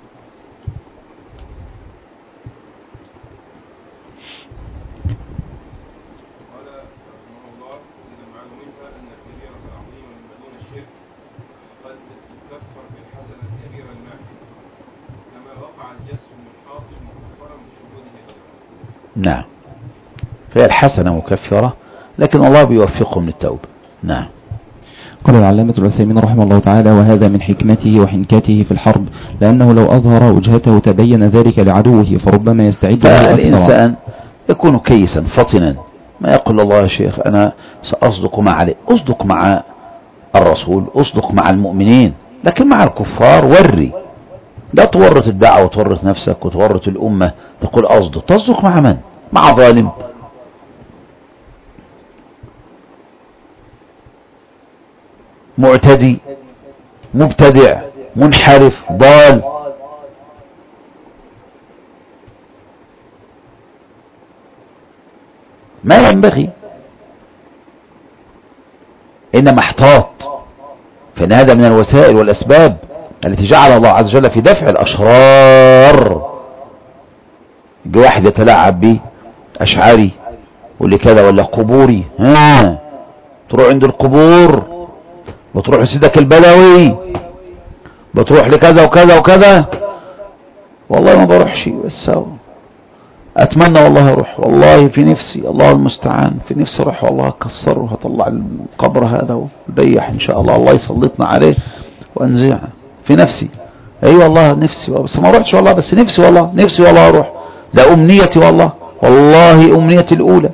نعم. فهي الحسنة مكفرة لكن الله بيوفقهم للتوبة. نعم.
قال العلامة العثيمين رحمه الله تعالى: وهذا من حكمته وحنكته في الحرب، لأنه لو أظهر وجهته تبين ذلك لعدوه فربما يستعد له أكثر.
الإنسان يكون كيسا فطنا، ما يقول الله يا شيخ أنا سأصدق مع علي، أصدق مع الرسول، أصدق مع المؤمنين، لكن مع الكفار وري، لا تورط الدعوة وتورط نفسك وتورط الأمة تقول أصدق. تصدق مع من؟ مع ظالم، معتدي، مبتدع، منحرف، ضال. ما ينبغي، إنما احتاط، فإن هذا من الوسائل والأسباب التي جعل الله عز وجل في دفع الأشرار. يجي واحد يتلاعب به أشعري واللي كذا ولا قبوري، تروح عند القبور وتروح لسيدك البلوي بتروح لكذا وكذا وكذا. والله ما بروحش، بس اتمنى والله اروح، والله في نفسي، الله المستعان، في نفسي اروح والله اكسره وهطلع القبر هذا وريح ان شاء الله، الله يسلطنا عليه وانزعه في نفسي. اي والله نفسي، بس ما روحتش والله، بس نفسي والله، نفسي والله اروح، ده امنيتي والله، والله امنيتي الاولى.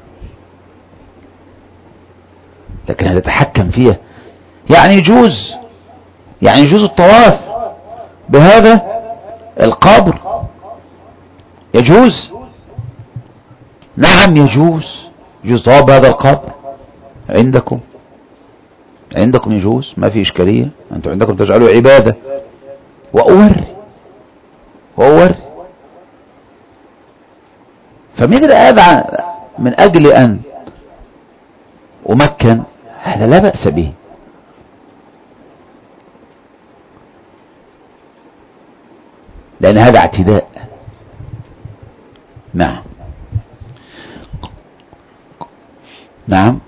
لكن هذا تحكم فيها، يعني يجوز الطواف بهذا القبر، يجوز. نعم يجوز طواف بهذا القبر. عندكم يجوز، ما في إشكالية، أنتم عندكم تجعلوا عبادة. وأوري فمثل هذا من أجل أن أمكن، هذا لا بأس به. لأن هذا اعتداء. نعم. نعم.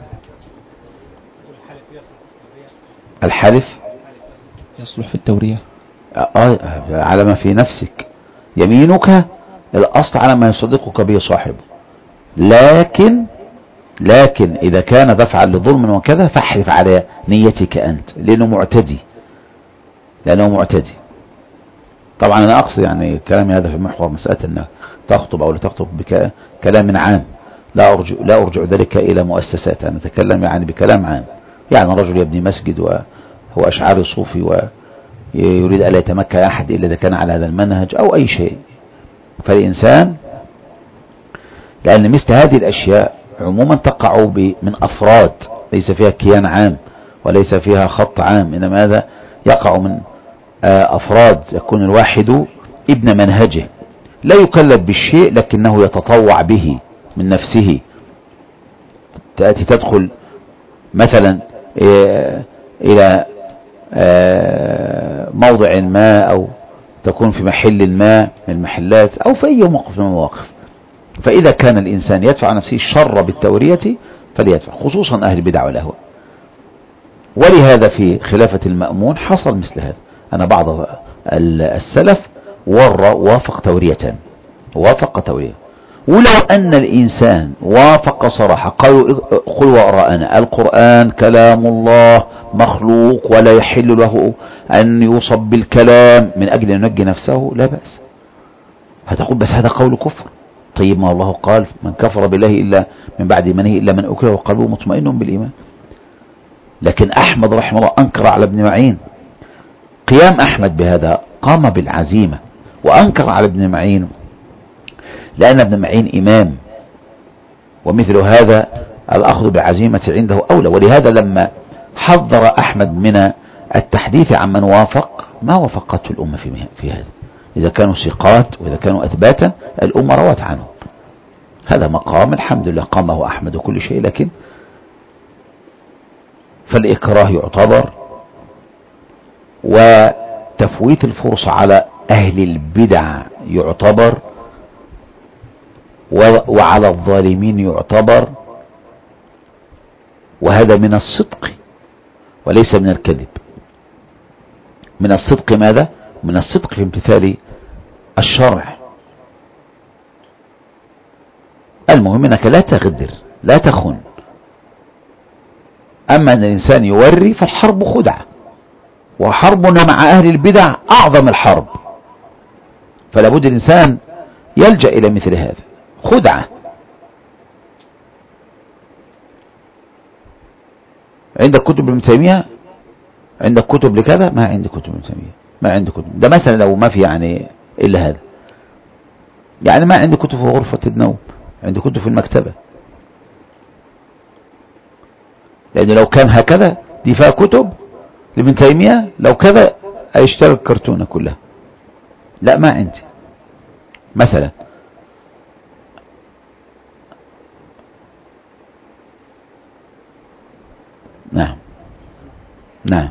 الحلف
يصلح في التورية
على ما في نفسك. يمينك الأصل على ما يصدقك به صاحبه، لكن إذا كان دفعا لظلم وكذا فاحلف على نيتك أنت، لأنه معتدي. طبعا أنا أقصد يعني كلامي هذا في محور مسألة أنك تخطب أو لا تخطب بكلام عام، لا أرجع ذلك إلى مؤسسات، أنا أتكلم يعني بكلام عام. يعني رجل يبني مسجد وهو أشعاري صوفي ويريد ألا يتمكن أحد إلا إذا كان على هذا المنهج أو أي شيء، فالإنسان لأن مثل هذه الأشياء عموما تقع من أفراد ليس فيها كيان عام وليس فيها خط عام، إنما هذا يقع من أفراد، يكون الواحد ابن منهجه لا يكلف بالشيء لكنه يتطوع به من نفسه. تأتي تدخل مثلا إلى موضع ما أو تكون في محل ما من المحلات أو في أي موقف من المواقف، فإذا كان الإنسان يدفع نفسه الشر بالتورية فليدفع، خصوصا أهل البدع والأهواء. ولهذا في خلافة المأمون حصل مثل هذا، أنا بعض السلف وافق تورية، ولو أن الإنسان وافق صراحة قل وراءنا القرآن كلام الله مخلوق ولا يحل له أن يوصف بالكلام من أجل أن ينجي نفسه، لا بأس. هتقول بس هذا قول كفر. طيب ما الله قال من كفر بالله إلا من بعد إيمانه إلا من أكره وقلبه مطمئن بالإيمان. لكن أحمد رحمه الله أنكر على ابن معين، قيام أحمد بهذا قام بالعزيمة وأنكر على ابن معين، لأن ابن معين إمام، ومثل هذا الأخذ بالعزيمة عنده أولى. ولهذا لما حذر أحمد من التحديث عن من وافق ما وافقته الأمة في هذا، إذا كانوا ثقات وإذا كانوا أثباتا الأمة روت عنه. هذا مقام الحمد لله قامه أحمد وكل شيء، لكن فالإكراه يعتبر، وتفويت الفرصة على أهل البدع يعتبر، وعلى الظالمين يعتبر، وهذا من الصدق وليس من الكذب. من الصدق ماذا؟ من الصدق في امتثال الشرع. المهم انك لا تغدر لا تخن. اما ان الانسان يوري فالحرب خدعة، وحربنا مع اهل البدع اعظم الحرب، فلا بد الانسان يلجأ الى مثل هذا، خدعة. عندك كتب ابن تيمية، عندك كتب لكذا، ما عندي كتب ابن تيمية، ما عندي كتب. ده مثلا لو ما في يعني إلا هذا، يعني ما عندي كتب في غرفة النوم، عندي كتب في المكتبة. لأن لو كان هكذا دي فيها كتب لابن تيمية، لو كذا هيشتري الكرتونة كلها. لا ما عندي. مثلا نعم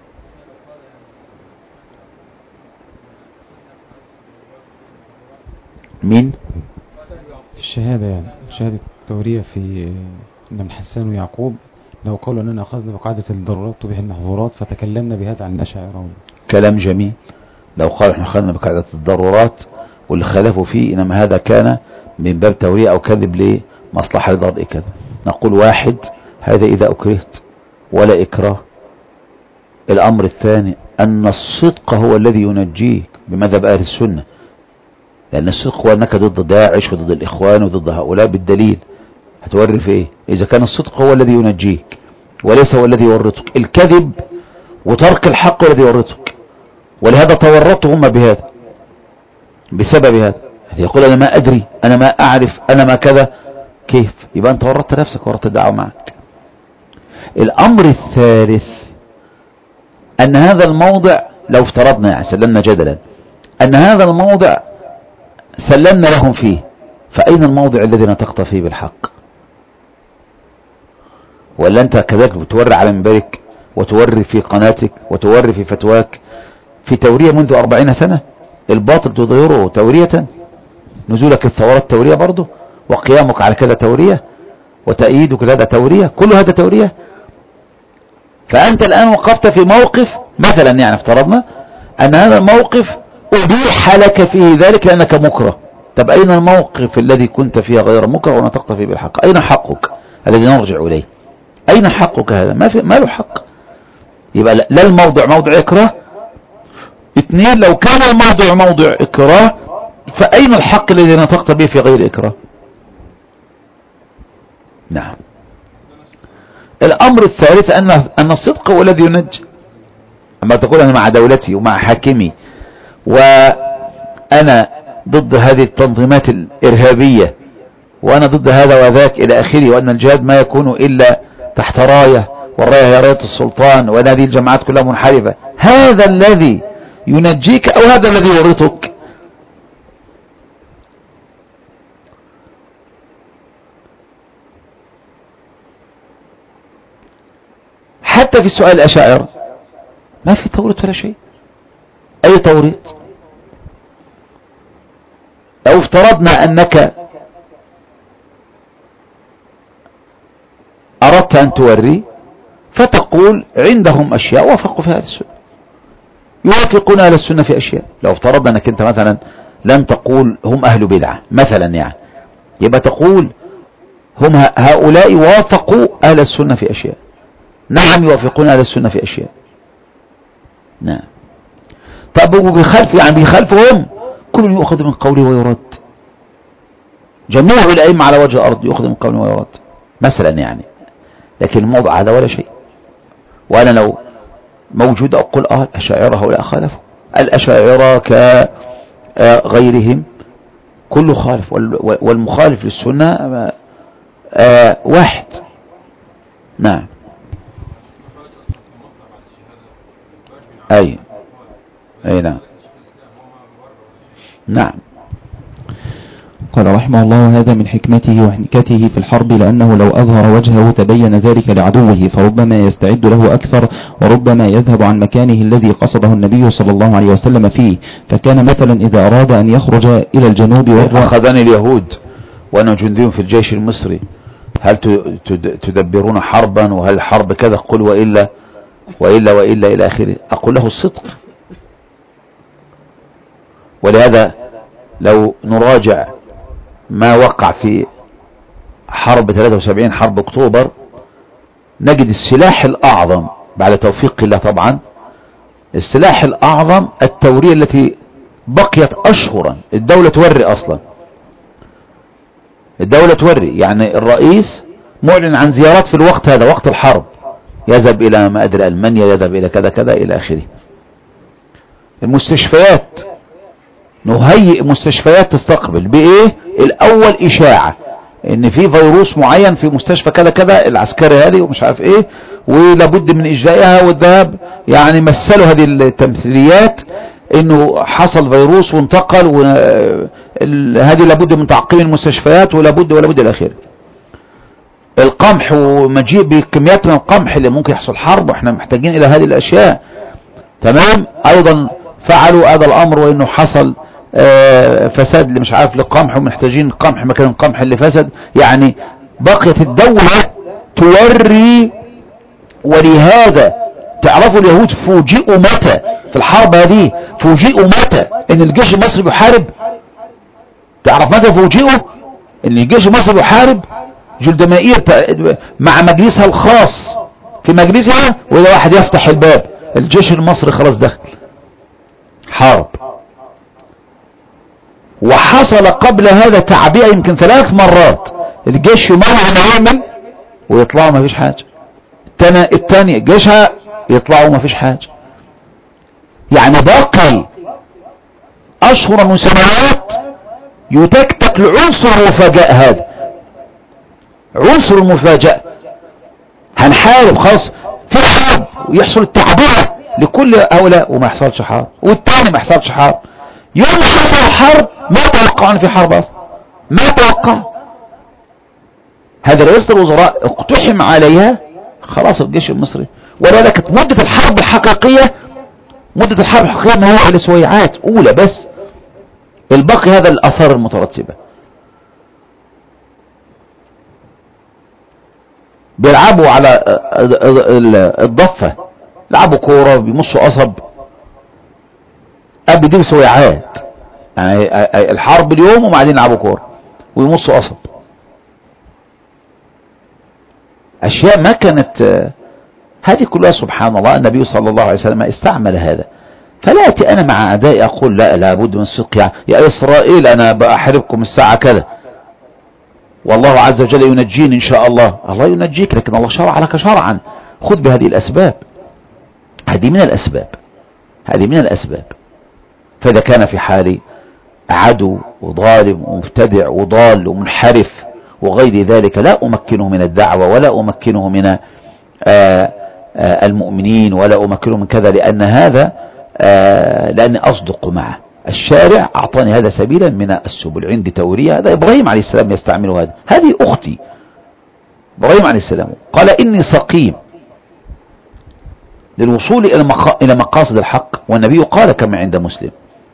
مين
الشهادة، يعني شهادة التورية في ابن حسان ويعقوب، لو قالوا أننا أخذنا بقاعدة الضرورات تبيح المحظورات فتكلمنا بهذا عن الأشاعرة.
كلام جميل. لو قالوا احنا أخذنا بقاعدة الضرورات واللي خالفوا فيه إنما هذا كان من باب تورية أو كذب لمصلحة لضرء كذا، نقول واحد هذا إذا أكرهت ولا إكراه. الأمر الثاني أن الصدق هو الذي ينجيك بمذهب أهل السنة، لأن الصدق هو أنك ضد داعش وضد الإخوان وضد هؤلاء بالدليل. هتوري في إيه؟ إذا كان الصدق هو الذي ينجيك وليس هو الذي يورطك، الكذب وترك الحق هو الذي يورطك. ولهذا تورطوا هم بهذا، بسبب هذا. يقول أنا ما أدري، أنا ما أعرف، أنا ما كذا. كيف؟ يبقى أنت ورطت نفسك ورطت الدعوة معك. الأمر الثالث أن هذا الموضع لو افترضنا يعني سلمنا جدلا أن هذا الموضع سلمنا لهم فيه، فأين الموضع الذي نطقت فيه بالحق؟ ولا أنت كذلك بتوري على منبرك وتوري في قناتك وتوري في فتواك في تورية منذ 40 سنة، الباطل تظهره تورية، نزولك الثورات تورية برضه، وقيامك على كذا تورية. وتأييدك هذا تورية، كل هذا تورية. فأنت الآن وقفت في موقف مثلا، يعني افترضنا أن هذا الموقف أبيح لك فيه ذلك لأنك مكره. طب أين الموقف الذي كنت فيه غير مكره ونطقت فيه بالحق؟ أين حقك الذي نرجع إليه؟ أين حقك هذا؟ ما له حق. يبقى لا الموضع موضع إكراه. اثنين، لو كان الموضع موضع إكراه فأين الحق الذي نطقت به في غير إكراه؟ نعم. الأمر الثالث أن الصدق هو الذي ينجي. أما تقول أنا مع دولتي ومع حاكمي وأنا ضد هذه التنظيمات الإرهابية وأنا ضد هذا وذاك إلى آخره، وأن الجهاد ما يكون إلا تحت راية، والراية هي راية السلطان، وأن هذه الجماعات كلها منحرفة، هذا الذي ينجيك أو هذا الذي يورطك؟ حتى في السؤال الأشاعرة ما في توريط ولا شيء. أي توريط؟ لو افترضنا أنك أردت أن توري فتقول عندهم أشياء وافقوا فيها أهل السنة، يوافقون أهل السنة في أشياء. لو افترضنا أنك أنت مثلا لن تقول هم أهل بدعة مثلا، يعني يبقى تقول هم هؤلاء وافقوا أهل السنة في أشياء. نعم يوافقون أهل السنة في أشياء. نعم. طب وبيخالف، يعني بيخالفهم، كل يؤخذ من قوله ويرد. جميع الأئمة على وجه الأرض يؤخذ من قوله ويرد مثلا يعني. لكن الموضع هذا ولا شيء. وأنا لو موجود أقول الأشاعرة هؤلاء خالفوا. الأشاعرة كغيرهم كله خالف، والمخالف للسنة واحد. نعم. أي نعم. نعم.
قال رحمه الله: هذا من حكمته وحنكته في الحرب، لأنه لو أظهر وجهه تبين ذلك لعدوه، فربما يستعد له أكثر، وربما يذهب عن مكانه الذي قصده النبي صلى الله عليه وسلم فيه. فكان مثلا إذا أراد أن يخرج إلى الجنوب
أخذني اليهود وأنا جندي في الجيش المصري، هل تدبرون حربا؟ وهل الحرب كذا؟ قل وإلا وإلا وإلا إلى آخره. أقول له الصدق. ولهذا لو نراجع ما وقع في حرب 73 حرب أكتوبر نجد السلاح الأعظم بعد توفيق الله طبعا، السلاح الأعظم التورية التي بقيت أشهرا. الدولة توري أصلا، الدولة توري، يعني الرئيس معلن عن زيارات في الوقت هذا وقت الحرب، يذهب إلى ما أدري ألمانيا، يذهب إلى كذا كذا إلى آخره. المستشفيات نهيئ مستشفيات تستقبل بإيه؟ الأول إشاعة إن في فيروس معين في مستشفى كذا كذا العسكري هذه ومش عارف إيه، ولابد من إجلائها والذهاب، يعني مثلوا هذه التمثيليات إنه حصل فيروس وانتقل، وهذه لابد من تعقيم المستشفيات ولابد إلى آخره. القمح ومجيء بكميات من القمح اللي ممكن يحصل حرب، واحنا محتاجين إلى هذه الأشياء. تمام. أيضا فعلوا هذا الأمر، وإنه حصل فساد اللي مش عارف للقمح ومحتاجين قمح مكان القمح اللي فسد. يعني بقيت الدولة توري. ولهذا تعرفوا اليهود فوجئوا متى في الحرب هذه؟ فوجئوا متى ان الجيش المصري بيحارب؟ تعرف متى فوجئوا ان الجيش المصري بيحارب؟ جلدمائير مع مجلسها الخاص في مجلسها، وإذا واحد يفتح الباب الجيش المصري خلاص دخل حرب. وحصل قبل هذا تعبئة يمكن 3 مرات، الجيش يمنع انه يعمل ويطلعوا ما فيش حاجة، الثانية جيشها يطلعوا ما فيش حاجة. يعني باقي أشهر وسنوات يتكتك لعنصر المفاجأة. هذا عنصر المفاجأة، هنحارب خلاص في حرب ويحصل التعبئة لكل هؤلاء وما يحصلش حرب، والثاني ما يحصلش حرب. يوم حصل حرب ما توقع ان في حرب اصلا، ما توقع. هذا رئيس الوزراء اقتحم عليها خلاص الجيش المصري. ولذلك كانت مدة الحرب الحقيقية ما هو على سويعات اولى بس، الباقي هذا الاثار المترتبة. بيلعبوا على الضفة، لعبوا كورة بيمصوا قصب، قبل دي بسويعات، يعني الحرب اليوم وبعدين يلعبوا كورة ويمصوا قصب. أشياء ما كانت هذه كلها سبحان الله النبي صلى الله عليه وسلم استعمل هذا. فلا أتي أنا مع أعدائي أقول لا لابد من الصدق، يا إسرائيل أنا بأحاربكم الساعة كذا والله عز وجل ينجيني إن شاء الله. الله ينجيك، لكن الله شرع لك شرعا، خذ بهذه الأسباب. هذه من الأسباب، هذه من الأسباب. فإذا كان في حال عدو وظالم ومبتدع وضال ومنحرف وغير ذلك لا أمكنه من الدعوة ولا أمكنه من المؤمنين ولا أمكنه من كذا، لأن هذا لأني أصدق معه. الشارع أعطاني هذا سبيلا من السبل. عندي تورية، هذا إبراهيم عليه السلام يستعمل هذا. هذه أختي إبراهيم عليه السلام قال إني سقيم للوصول إلى مقاصد الحق، والنبي قال كما عند مسلم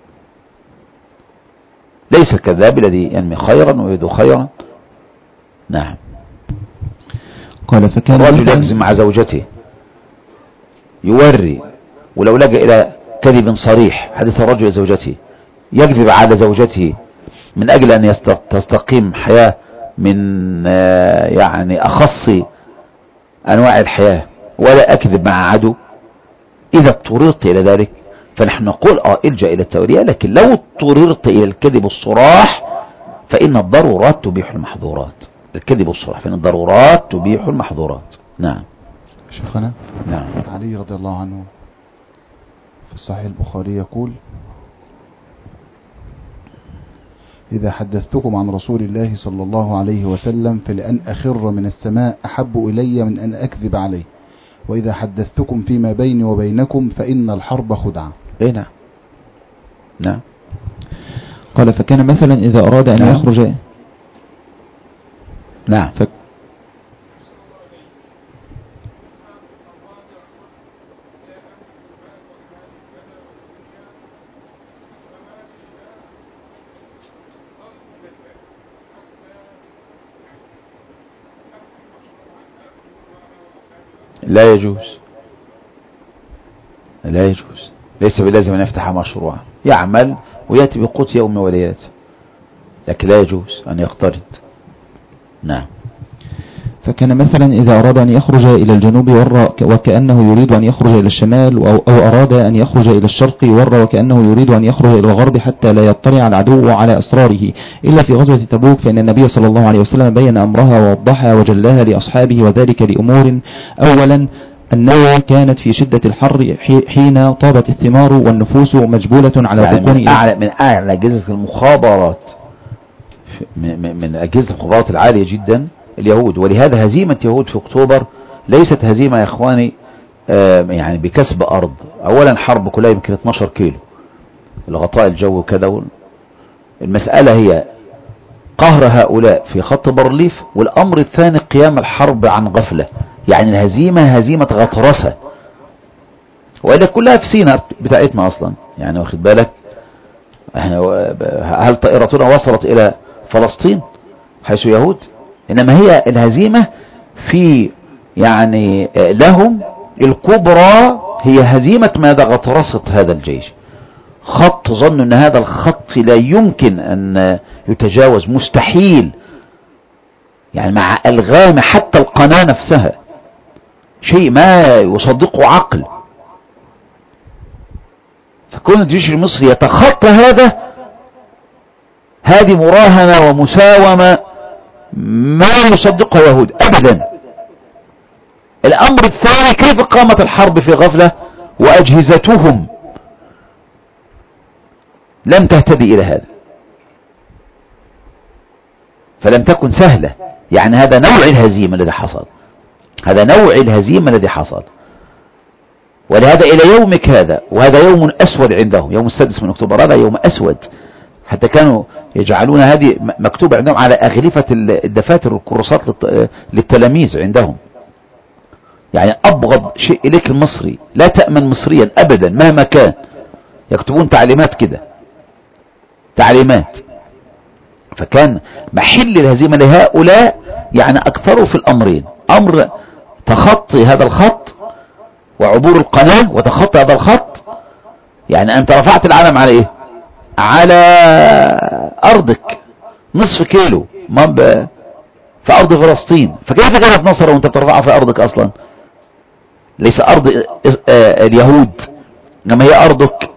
ليس الكذاب الذي ينمي خيرا ويريد خيرا. نعم.
قال فكان
الرجل يكذب مع زوجته، يوري، ولو لجأ إلى كذب صريح، حديث الرجل لزوجته يكذب على زوجته من أجل أن تستقيم حياة من يعني أخص أنواع الحياة، ولا أكذب مع عدو. إذا اضطررت إلى ذلك فنحن نقول الجأ إلى التورية، لكن لو اضطررت إلى الكذب الصراح فإن الضرورات تبيح المحظورات. الكذب الصراح فإن الضرورات تبيح المحظورات. نعم.
شيخنا،
نعم.
علي رضي الله عنه في الصحيح البخاري يقول: إذا حدثتكم عن رسول الله صلى الله عليه وسلم فلأن أخر من السماء أحب إلي من أن أكذب عليه، وإذا حدثتكم فيما بيني وبينكم فإن الحرب خدعة.
نعم. نعم.
قال فكان مثلا إذا أراد أن يخرج.
نعم. لا يجوز، لا يجوز، ليس بلازم أن يفتح مشروعا، يعمل ويأتي بقوت يوم وليلته، لكن لا يجوز أن يقترض. نعم.
فكان مثلا إذا أراد أن يخرج إلى الجنوب ور وكأنه يريد أن يخرج إلى الشمال، أو أراد أن يخرج إلى الشرق ور وكأنه يريد أن يخرج إلى الغرب، حتى لا يطلع العدو على أسراره. إلا في غزوة تبوك فإن النبي صلى الله عليه وسلم بين أمرها ووضحها وجلاها لأصحابه، وذلك لأمور: أولا أنها كانت في شدة الحر حين طابت الثمار والنفوس مجبولة على
يعني من أعلى أجهزة المخابرات، من أجهزة المخابرات العالية جدا اليهود. ولهذا هزيمة يهود في أكتوبر ليست هزيمة يا إخواني يعني بكسب أرض. أولا حرب كلها يمكن 12 كيلو، الغطاء الجو كذا. المسألة هي قهر هؤلاء في خط بارليف، والأمر الثاني قيام الحرب عن غفلة. يعني الهزيمة هزيمة غطرسة، وإذا كلها في سيناء بتاعتنا أصلا، يعني واخد بالك. هل طائرتنا وصلت إلى فلسطين حيث يهود؟ إنما هي الهزيمة في يعني لهم الكبرى هي هزيمة ماذا؟ غطرسة هذا الجيش. خط ظنوا أن هذا الخط لا يمكن أن يتجاوز، مستحيل، يعني مع ألغام حتى القناة نفسها، شيء ما يصدقه عقل. فكون الجيش المصري يتخطى هذه مراهنة ومساومة ما يصدقها يهود أبدا. الأمر الثاني كيف قامت الحرب في غفلة وأجهزتهم لم تهتدي إلى هذا، فلم تكن سهلة. يعني هذا نوع الهزيمة الذي حصل، هذا نوع الهزيمة الذي حصل. ولهذا إلى يومك هذا، وهذا يوم أسود عندهم، يوم 6 من أكتوبر هذا يوم أسود، حتى كانوا يجعلون هذه مكتوبة عندهم على أغلفة الدفاتر والكراسات للتلاميذ عندهم. يعني أبغض شيء إليك المصري، لا تأمن مصريا أبدا مهما كان. يكتبون تعليمات كده، تعليمات. فكان محل الهزيمة لهؤلاء يعني أكثروا في الأمرين، أمر تخطي هذا الخط وعبور القناة وتخطي هذا الخط. يعني أنت رفعت العلم على إيه؟ على أرضك نصف كيلو في أرض فلسطين، فكيف كانت نصر وأنت بترفعها في أرضك أصلا؟ ليس أرض اليهود إنما هي أرضك.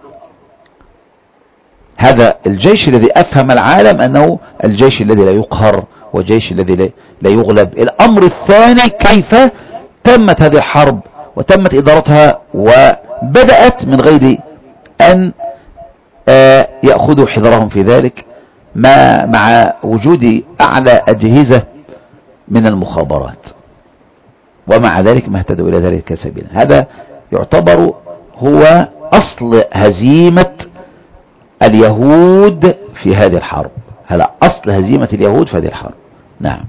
هذا الجيش الذي أفهم العالم أنه الجيش الذي لا يقهر والجيش الذي لا يغلب. الأمر الثاني كيف تمت هذه الحرب وتمت إدارتها وبدأت من غير أن يأخذوا حذرهم في ذلك مع وجود أعلى أجهزة من المخابرات، ومع ذلك ما اهتدوا إلى ذلك سبيلا. هذا يعتبر هو أصل هزيمة اليهود في هذه الحرب. هذا أصل هزيمة اليهود في هذه الحرب. نعم.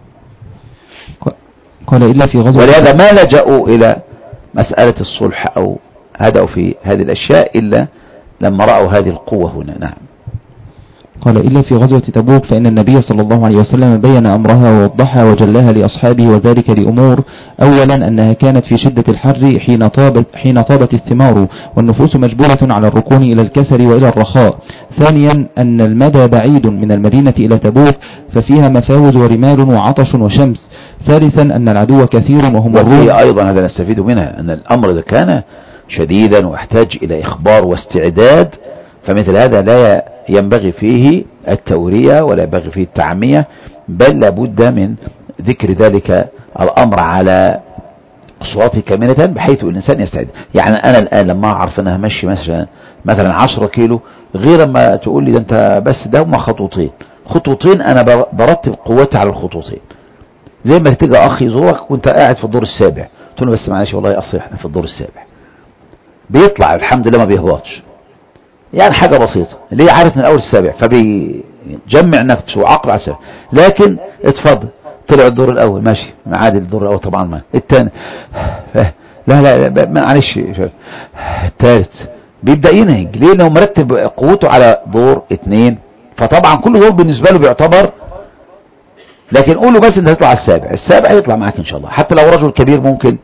قال إلا في غزوة،
ولهذا ما لجأوا إلى مسألة الصلح أو هدأوا في هذه الأشياء إلا لما رأوا هذه القوة هنا. نعم.
قال إلا في غزوة تبوك فإن النبي صلى الله عليه وسلم بين أمرها ووضحها وجلاها لأصحابه، وذلك لأمور: أولا أنها كانت في شدة الحر حين طابت الثمار والنفوس مجبولة على الركون إلى الكسل وإلى الرخاء. ثانيا أن المدى بعيد من المدينة إلى تبوك ففيها مفاوز ورمال وعطش وشمس. ثالثا أن العدو كثير وهم الروم.
أيضا هذا نستفيد منها أن الأمر إذا كان شديدا واحتاج إلى إخبار واستعداد فمثل هذا لا ينبغي فيه التورية ولا ينبغي فيه التعمية، بل لابد من ذكر ذلك الأمر على صورته كاملة بحيث الإنسان يستعد. يعني أنا الآن لما أعرف أنها مشي مثلا 10 كيلو، غير ما تقول لي ده أنت بس ده هما خطوتين أنا برتب قوتي على الخطوتين. زي ما تيجي أخي يزورك وأنت قاعد في الدور السابع تقول له بس معلش والله أصلي احنا في الدور السابع، بيطلع الحمد لله ما بيهبطش، يعني حاجة بسيطة ليه عارف من أول السابع فبيجمع نفسه وعقل على السابع. لكن اتفضل طلع الدور الأول ماشي معادل الدور الأول طبعا، ما الثاني لا معلش الثالث بيبدأ ينهج ليه؟ لأنه مرتب قوته على دور 2، فطبعا كل دور بالنسبة له بيعتبر. لكن قوله بس انت هتطلع على السابع يطلع معاك ان شاء الله، حتى لو رجل كبير ممكن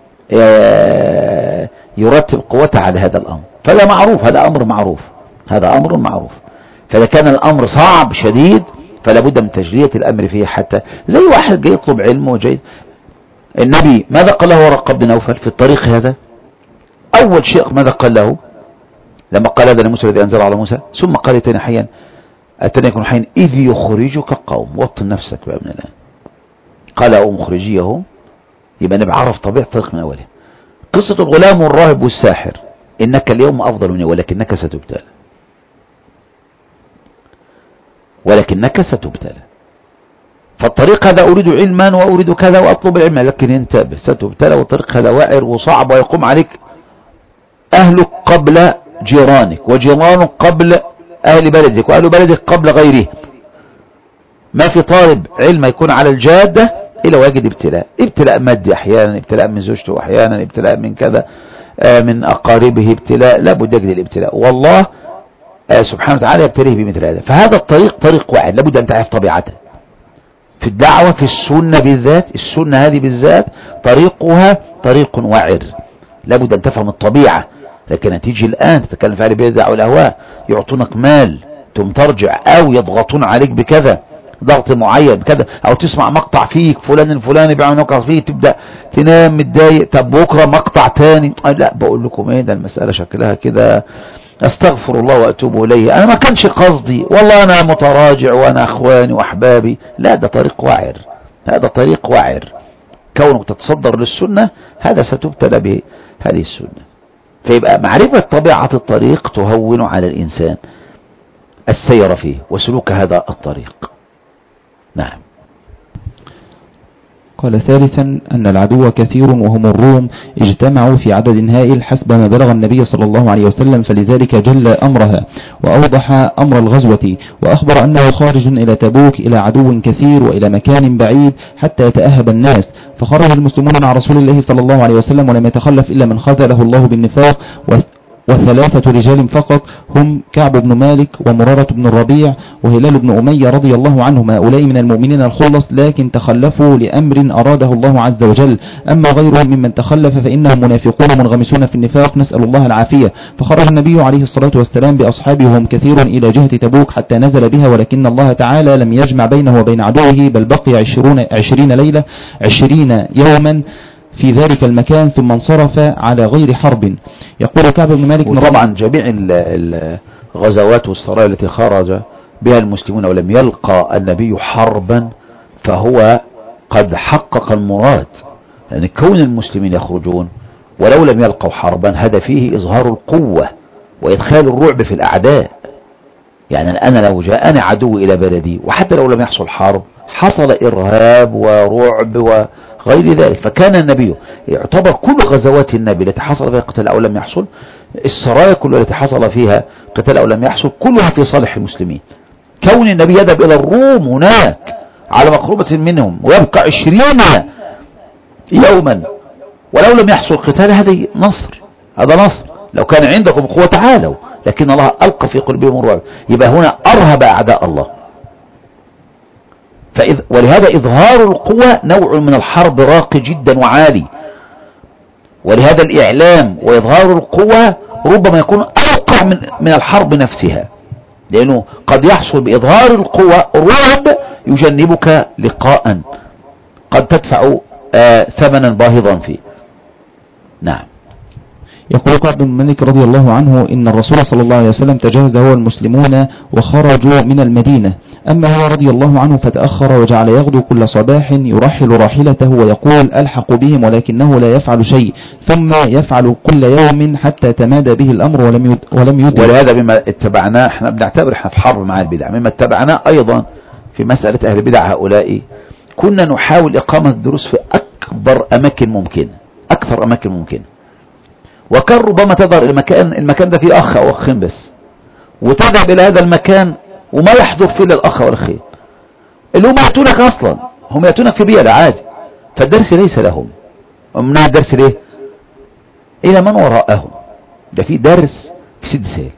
يرتب قوته على هذا الأمر. فهذا معروف، هذا أمر معروف. فإذا كان الأمر صعب شديد فلا بد من تجرية الأمر فيه، حتى زي واحد جاي يطلب علمه وجاي. النبي ماذا قال له ورقة بن نوفل في الطريق هذا؟ أول شيء ماذا قال له لما قال هذا لموسى الذي أنزل على موسى؟ ثم قال تاني حيا أتنى يكون حين إذ يخرجك قوم، وطن نفسك بقى من الآن. قال أو مخرجيهم، يبقى نبقى عرف طبيعة الطريق من أوله. قصة الغلام والراهب والساحر: إنك اليوم أفضل مني ولكنك ستبتلى. فالطريق هذا أريد علما وأريد كذا وأطلب العلم، لكن انتبه ستبتلى، والطريق هذا وعر وصعب ويقوم عليك أهلك قبل جيرانك وجيرانك قبل أهل بلدك وأهل بلدك قبل غيره. ما في طالب علم يكون على الجادة إلا ويجد ابتلاء مادي أحيانا، ابتلاء من زوجته أحيانا، ابتلاء من كذا من أقاربه، ابتلاء لابد يجد الابتلاء، والله سبحانه وتعالى يبتليه بمثل هذا. فهذا الطريق طريق واحد، لابد أن تعرف طبيعته في الدعوة، في السنة بالذات. السنة هذه بالذات طريقها طريق وعر، لابد أن تفهم الطبيعة. لكن تيجي الآن تتكلم في أهل البدع والأهواء يعطونك مال ثم ترجع، أو يضغطون عليك بكذا ضغط معين بكذا، أو تسمع مقطع فيك فلان الفلاني بيعمل مقطع فيه تبدأ تنام متضايق، طب بكرة مقطع تاني. لا بقول لكم ايه ده المسألة شكلها كده، استغفر الله واتوب اليه، انا ما كانش قصدي والله، انا متراجع وانا اخواني واحبابي. لا، ده طريق وعر، هذا طريق وعر. كونك تتصدر للسنة هذا ستبتلى بهذه السنة. فيبقى معرفة طبيعة الطريق تهون على الإنسان السير فيه وسلوك هذا الطريق. نعم.
قال ثالثا أن العدو كثير وهم الروم اجتمعوا في عدد هائل حسب ما بلغ النبي صلى الله عليه وسلم، فلذلك جل أمرها وأوضح أمر الغزوة، وأخبر أنه خارج إلى تبوك إلى عدو كثير وإلى مكان بعيد حتى يتأهب الناس. فخرج المسلمون مع رسول الله صلى الله عليه وسلم ولم يتخلف إلا من خذله الله بالنفاق وثلاثة رجال فقط هم كعب بن مالك ومرارة بن الربيع وهلال بن أمية رضي الله عنهم. هؤلاء من المؤمنين الخلص لكن تخلفوا لأمر أراده الله عز وجل. أما غيرهم ممن تخلف فإنهم منافقون منغمسون في النفاق، نسأل الله العافية. فخرج النبي عليه الصلاة والسلام بأصحابه وهم كثير إلى جهة تبوك حتى نزل بها، ولكن الله تعالى لم يجمع بينه وبين عدوه، بل بقي 20 ليلة 20 يوما في ذلك المكان ثم انصرف على غير حرب. يقول كعب بن مالك
وطبعا جميع الغزوات والسرايا التي خرج بها المسلمون ولم يلقى النبي حربا فهو قد حقق المراد، لأن كون المسلمين يخرجون ولو لم يلقوا حربا هذا فيه إظهار القوة وإدخال الرعب في الأعداء. يعني أنا لو جاءني عدو إلى بلدي وحتى لو لم يحصل حرب حصل إرهاب ورعب وغير ذلك. فكان النبي يعتبر كل غزوات النبي التي حصل فيها قتال أو لم يحصل، السرايا كلها التي حصل فيها قتال أو لم يحصل، كلها في صالح المسلمين. كون النبي يذهب إلى الروم هناك على مقربة منهم ويبقى 20 يوما ولو لم يحصل قتال، هذا نصر، هذا نصر. لو كان عندكم قوة تعالوا، لكن الله ألقى في قلوبهم الرعب. يبقى هنا أرهب أعداء الله. ولهذا إظهار القوة نوع من الحرب راقي جدا وعالي، ولهذا الإعلام وإظهار القوة ربما يكون أوقع من الحرب نفسها، لأنه قد يحصل بإظهار القوة رعب يجنبك لقاء قد تدفع ثمنا باهظا فيه. نعم.
يقول كعب بن مالك رضي الله عنه إن الرسول صلى الله عليه وسلم تجهز هو المسلمون وخرجوا من المدينة، أما هو رضي الله عنه فتأخر وجعل يغدو كل صباح يرحل راحلته ويقول ألحق بهم، ولكنه لا يفعل شيء، ثم يفعل كل يوم حتى تمادى به الأمر ولم يدرك.
ولهذا بما اتبعناه، احنا بنعتبر احنا في حرب مع البدع، مما اتبعناه أيضا في مسألة أهل البدع هؤلاء كنا نحاول إقامة الدروس في أكبر أماكن ممكنة، أكثر أماكن ممكنة. وكان ربما تظهر المكان ده فيه أخ أو أخين بس، وتذهب إلى هذا المكان وما يحضر فيه إلا الأخ والأخين اللي هم يأتونك أصلا، هم يأتونك في بيئة عادي، فالدرس ليس لهم. ومنها الدرس ليه؟ إلى من وراءهم. ده في درس في سد سال،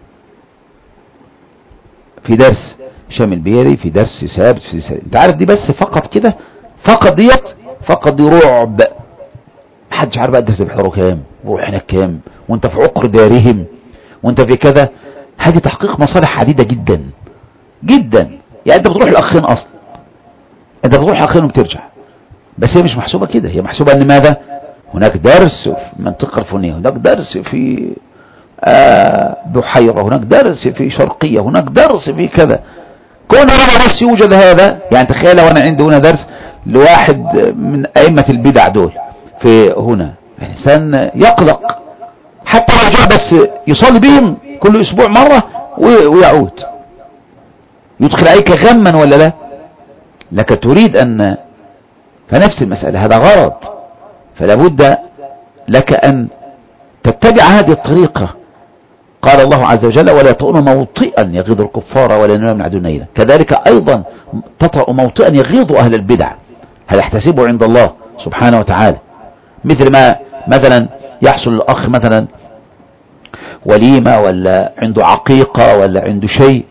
في درس شامل بيري، في درس ثابت في سد سال. انت عارف دي بس فقط كده، فقط دي رعب. محدش عارف بقى الدرس بيحضروا كام وروح هناك كام، وانت في عقر دارهم وانت في كذا. هذه تحقيق مصالح عديدة جدا جدا. يعني انت بتروح الاخين اصلا، انت بتروح الاخين وبترجع، بس هي مش محسوبة كده. هي محسوبة ان ماذا؟ هناك درس في المنطقة الفلانية، هناك درس في بحيرة، هناك درس في شرقية، هناك درس في كذا. كون هذا درس يوجد هذا، يعني تخيل وانا عندي هنا درس لواحد من ائمة البدع دول في هنا، الإنسان يقلق حتى لو جاء بس يصلي بهم كل أسبوع مرة ويعود، يدخل عليك غما ولا لا؟ لك تريد أن، فنفس المسألة هذا غرض، فلا بد لك أن تتبع هذه الطريقة. قال الله عز وجل ولا يطؤون موطئا يغيظ الكفار ولا ينالون من عدو نيلا. كذلك أيضا تطأ موطئا يغيظ أهل البدع، هذا احتسبه عند الله سبحانه وتعالى. مثل ما مثلا يحصل الأخ مثلا وليمة ولا عنده عقيقة ولا عنده شيء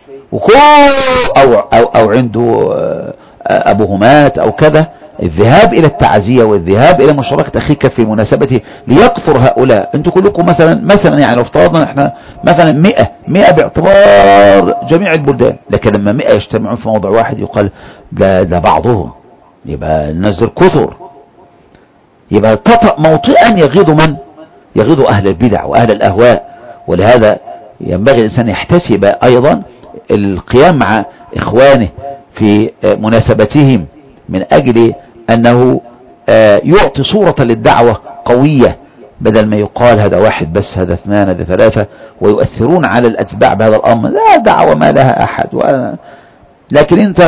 أو عنده أبوه مات أو كذا، الذهاب إلى التعزية والذهاب إلى مشاركة أخيك في مناسبته ليكثر هؤلاء. أنتم كلكم مثلا يعني لو افترضنا احنا مثلا 100 باعتبار جميع البلدان، لكن لما 100 يجتمعون في موضع واحد يقال ده بعضهم، يبقى الناس دول كثر، يبقى تطأ موطئا يغيظ من؟ يغيظ أهل البدع وأهل الأهواء. ولهذا ينبغي الإنسان يحتسب أيضا القيام مع إخوانه في مناسبتهم من أجل أنه يعطي صورة للدعوة قوية، بدل ما يقال هذا واحد بس، هذا اثنان، هذا ثلاثة، ويؤثرون على الأتباع بهذا الأمر. لا دعوة ما لها أحد، لكن أنت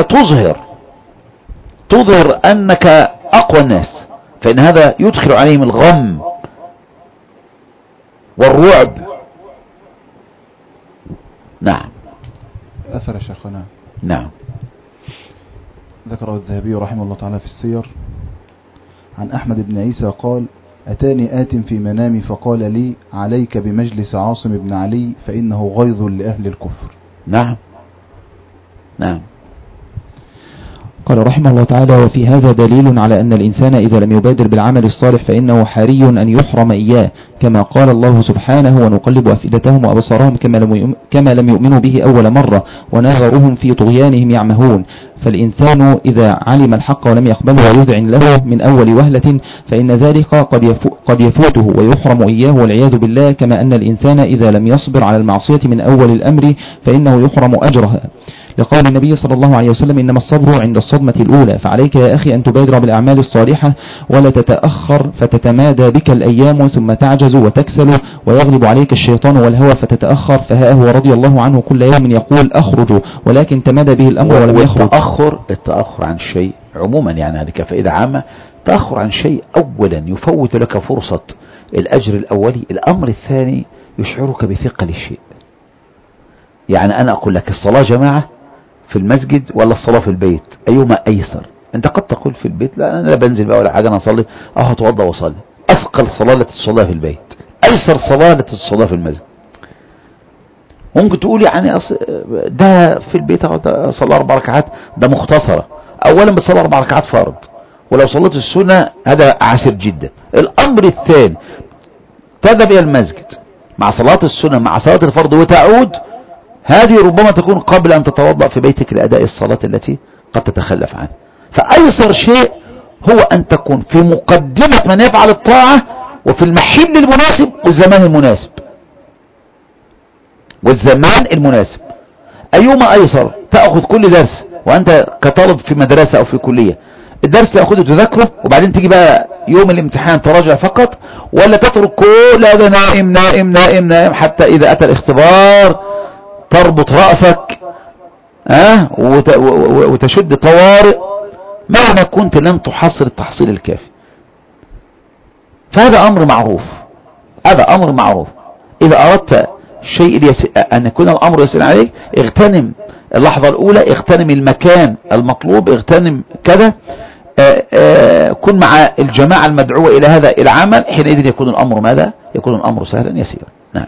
تظهر أنك أقوى الناس، فإن هذا يدخل عليهم الغم والرعب. نعم.
أثر شيخنا.
نعم.
ذكره الذهبي رحمه الله تعالى في السير عن أحمد بن عيسى قال أتاني آت في منامي فقال لي عليك بمجلس عاصم بن علي فإنه غيظ لأهل الكفر.
نعم نعم.
قال رحمه الله تعالى: وفي هذا دليل على أن الإنسان إذا لم يبادر بالعمل الصالح فإنه حري أن يحرم إياه، كما قال الله سبحانه: ونقلب أفئدتهم وأبصارهم كما لم يؤمنوا به أول مرة ونذرهم في طغيانهم يعمهون. فالإنسان إذا علم الحق ولم يقبله ويذعن له من أول وهلة فإن ذلك قد يفوته ويحرم إياه والعياذ بالله، كما أن الإنسان إذا لم يصبر على المعصية من أول الأمر فإنه يحرم أجرها، لقول النبي صلى الله عليه وسلم: إنما الصبر عند الصدمة الأولى. فعليك يا أخي أن تبادر بالأعمال الصالحة ولا تتأخر فتتمادى بك الأيام ثم تعجز وتكسل ويغلب عليك الشيطان والهوى فتتأخر. فها هو رضي الله عنه كل يوم يقول: أخرج، ولكن تمادى به الأمر ولم يخرج.
التأخر عن شيء عموما، يعني هذه كفائدة عامة. التأخر عن شيء أولا يفوت لك فرصة الأجر الأولي. الأمر الثاني يشعرك بثقل الشيء. يعني أنا أقول لك الصلاة جماعة في المسجد ولا الصلاة في البيت، أيهما أيسر؟ أنت قد تقول في البيت لا أنا لا بنزل بقى ولا حاجة، أنا أصلي أو هتوضى وأصلي. أثقل صلاة التي تصليها في البيت، أيسر صلاة التي تصليها في المسجد. ممكن تقول يعني ده في البيت صلى 4 ركعات، ده مختصرة. أولا بتصلي 4 ركعات فرض، ولو صليت السنة هذا عسر جدا. الأمر الثاني تذهب إلى المسجد مع صلاة السنة مع صلاة الفرض وتعود، هذه ربما تكون قبل أن تتوضأ في بيتك لأداء الصلاة التي قد تتخلف عنها. فأيسر شيء هو أن تكون في مقدمة من يفعل الطاعة وفي المحل المناسب والزمان المناسب. أيهما أيسر؟ تأخذ كل درس وأنت كطالب في مدرسة أو في كلية، الدرس تأخذه تذكره وبعدين تيجي بقى يوم الامتحان تراجع فقط، ولا تترك كل هذا نائم نائم نائم نائم حتى إذا أتى الاختبار تربط رأسك وتشد طوارئ مهما كنت لن تحصل التحصيل الكافي. فهذا أمر معروف، هذا أمر معروف. إذا أردت شيء أن يكون الأمر يسير عليك، اغتنم اللحظة الأولى، اغتنم المكان المطلوب، اغتنم كذا، كن مع الجماعة المدعوة إلى هذا العمل، حينئذ يكون الأمر ماذا؟ يكون الأمر سهلا يسيرا. نعم.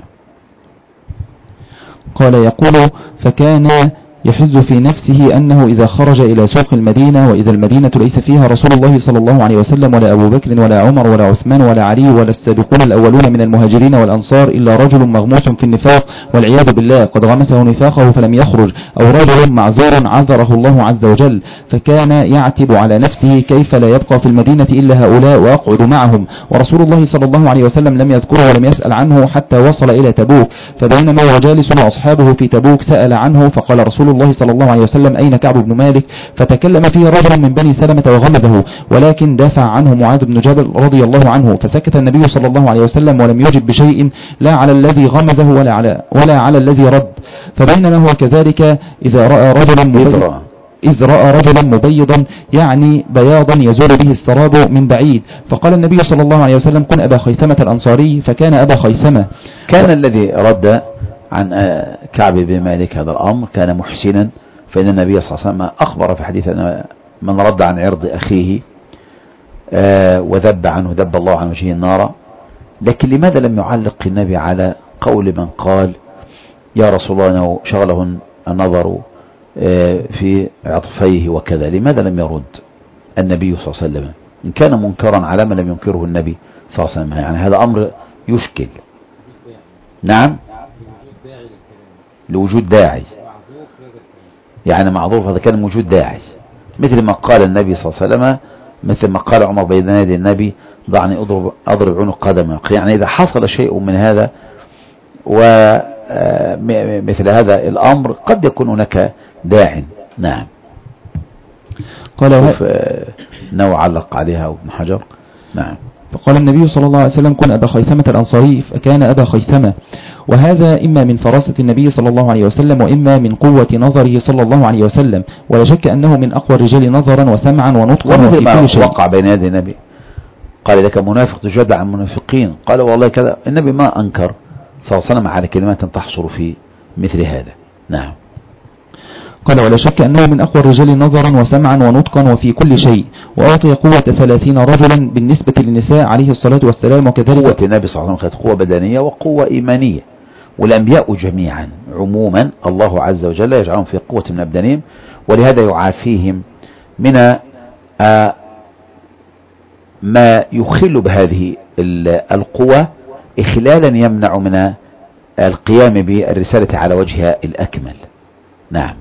قال يقول: فكان يحز في نفسه أنه إذا خرج إلى سوق المدينة وإذا المدينة ليس فيها رسول الله صلى الله عليه وسلم ولا أبو بكر ولا عمر ولا عثمان ولا علي ولا السابقون الأولون من المهاجرين والأنصار إلا رجل مغموس في النفاق والعياذ بالله قد غمسه نفاقه فلم يخرج، أو رجل معذور عذره الله عز وجل، فكان يعتب على نفسه كيف لا يبقى في المدينة إلا هؤلاء ويقعد معهم، ورسول الله صلى الله عليه وسلم لم يذكره ولم يسأل عنه حتى وصل إلى تبوك. فبينما هو جالس وأصحابه في تبوك سأل عنه فقال رسول الله صلى الله عليه وسلم: أين كعب بن مالك؟ فتكلم فيه رجل من بني سلمة وغمزه، ولكن دافع عنه معاذ بن جبل رضي الله عنه، فسكت النبي صلى الله عليه وسلم ولم يجب بشيء لا على الذي غمزه ولا على الذي رد. فبينما هو كذلك إذ رأى رجلا مبيضا يعني بياضا يزول به السراب من بعيد، فقال النبي صلى الله عليه وسلم: كن أبا خيثمة الأنصاري، فكان أبا خيثمة.
كان الذي رد عن كعب بن مالك هذا الأمر كان محسنا، فإن النبي صلى الله عليه وسلم أخبر في حديث أن من رد عن عرض أخيه وذب عنه ذب الله عن وجهه النار. لكن لماذا لم يعلق النبي على قول من قال: يا رسول الله أنه شغله النظر في عطفيه وكذا؟ لماذا لم يرد النبي صلى الله عليه وسلم إن كان منكرا على ما لم ينكره النبي صلى الله عليه وسلم؟ يعني هذا أمر يشكل. نعم، لوجود داعي، يعني معذور، هذا كان موجود داعي، مثل ما قال النبي صلى الله عليه وسلم، مثل ما قال عمر بين يدي النبي: ضعني أضرب عنق قدمه. يعني إذا حصل شيء من هذا ومثل هذا الأمر قد يكون هناك داع. نعم.
قال
نوع علق عليها ابن حجر. نعم.
فقال النبي صلى الله عليه وسلم: كن أبا خيثمة الأنصاري، فكان أبا خيثمة. وهذا إما من فراسة النبي صلى الله عليه وسلم وإما من قوة نظره صلى الله عليه وسلم، ولا شك أنه من أقوى الرجال نظرا وسمعا ونطقا وفي كل شيء.
وقع بين يدي النبي قال: لك منافق تجادل عن منافقين، قال: والله كذا. النبي ما أنكر صلى الله عليه وسلم على كلمات تحصر في مثل هذا. نعم.
قال ولا شك أنه من أقوى الرجال نظرا وسمعا ونطقا وفي كل شيء، وأعطي قوة 30 رجلا بالنسبة للنساء عليه الصلاة والسلام. وكذلك
قوة النبي صلى الله عليه وسلم كانت قوة بدنية وقوة إيمانية، والأنبياء جميعا عموما الله عز وجل يجعلهم في قوة من أبدانهم، ولهذا يعافيهم من ما يخل بهذه القوة إخلالا يمنع من القيام بالرسالة على وجهها الأكمل. نعم.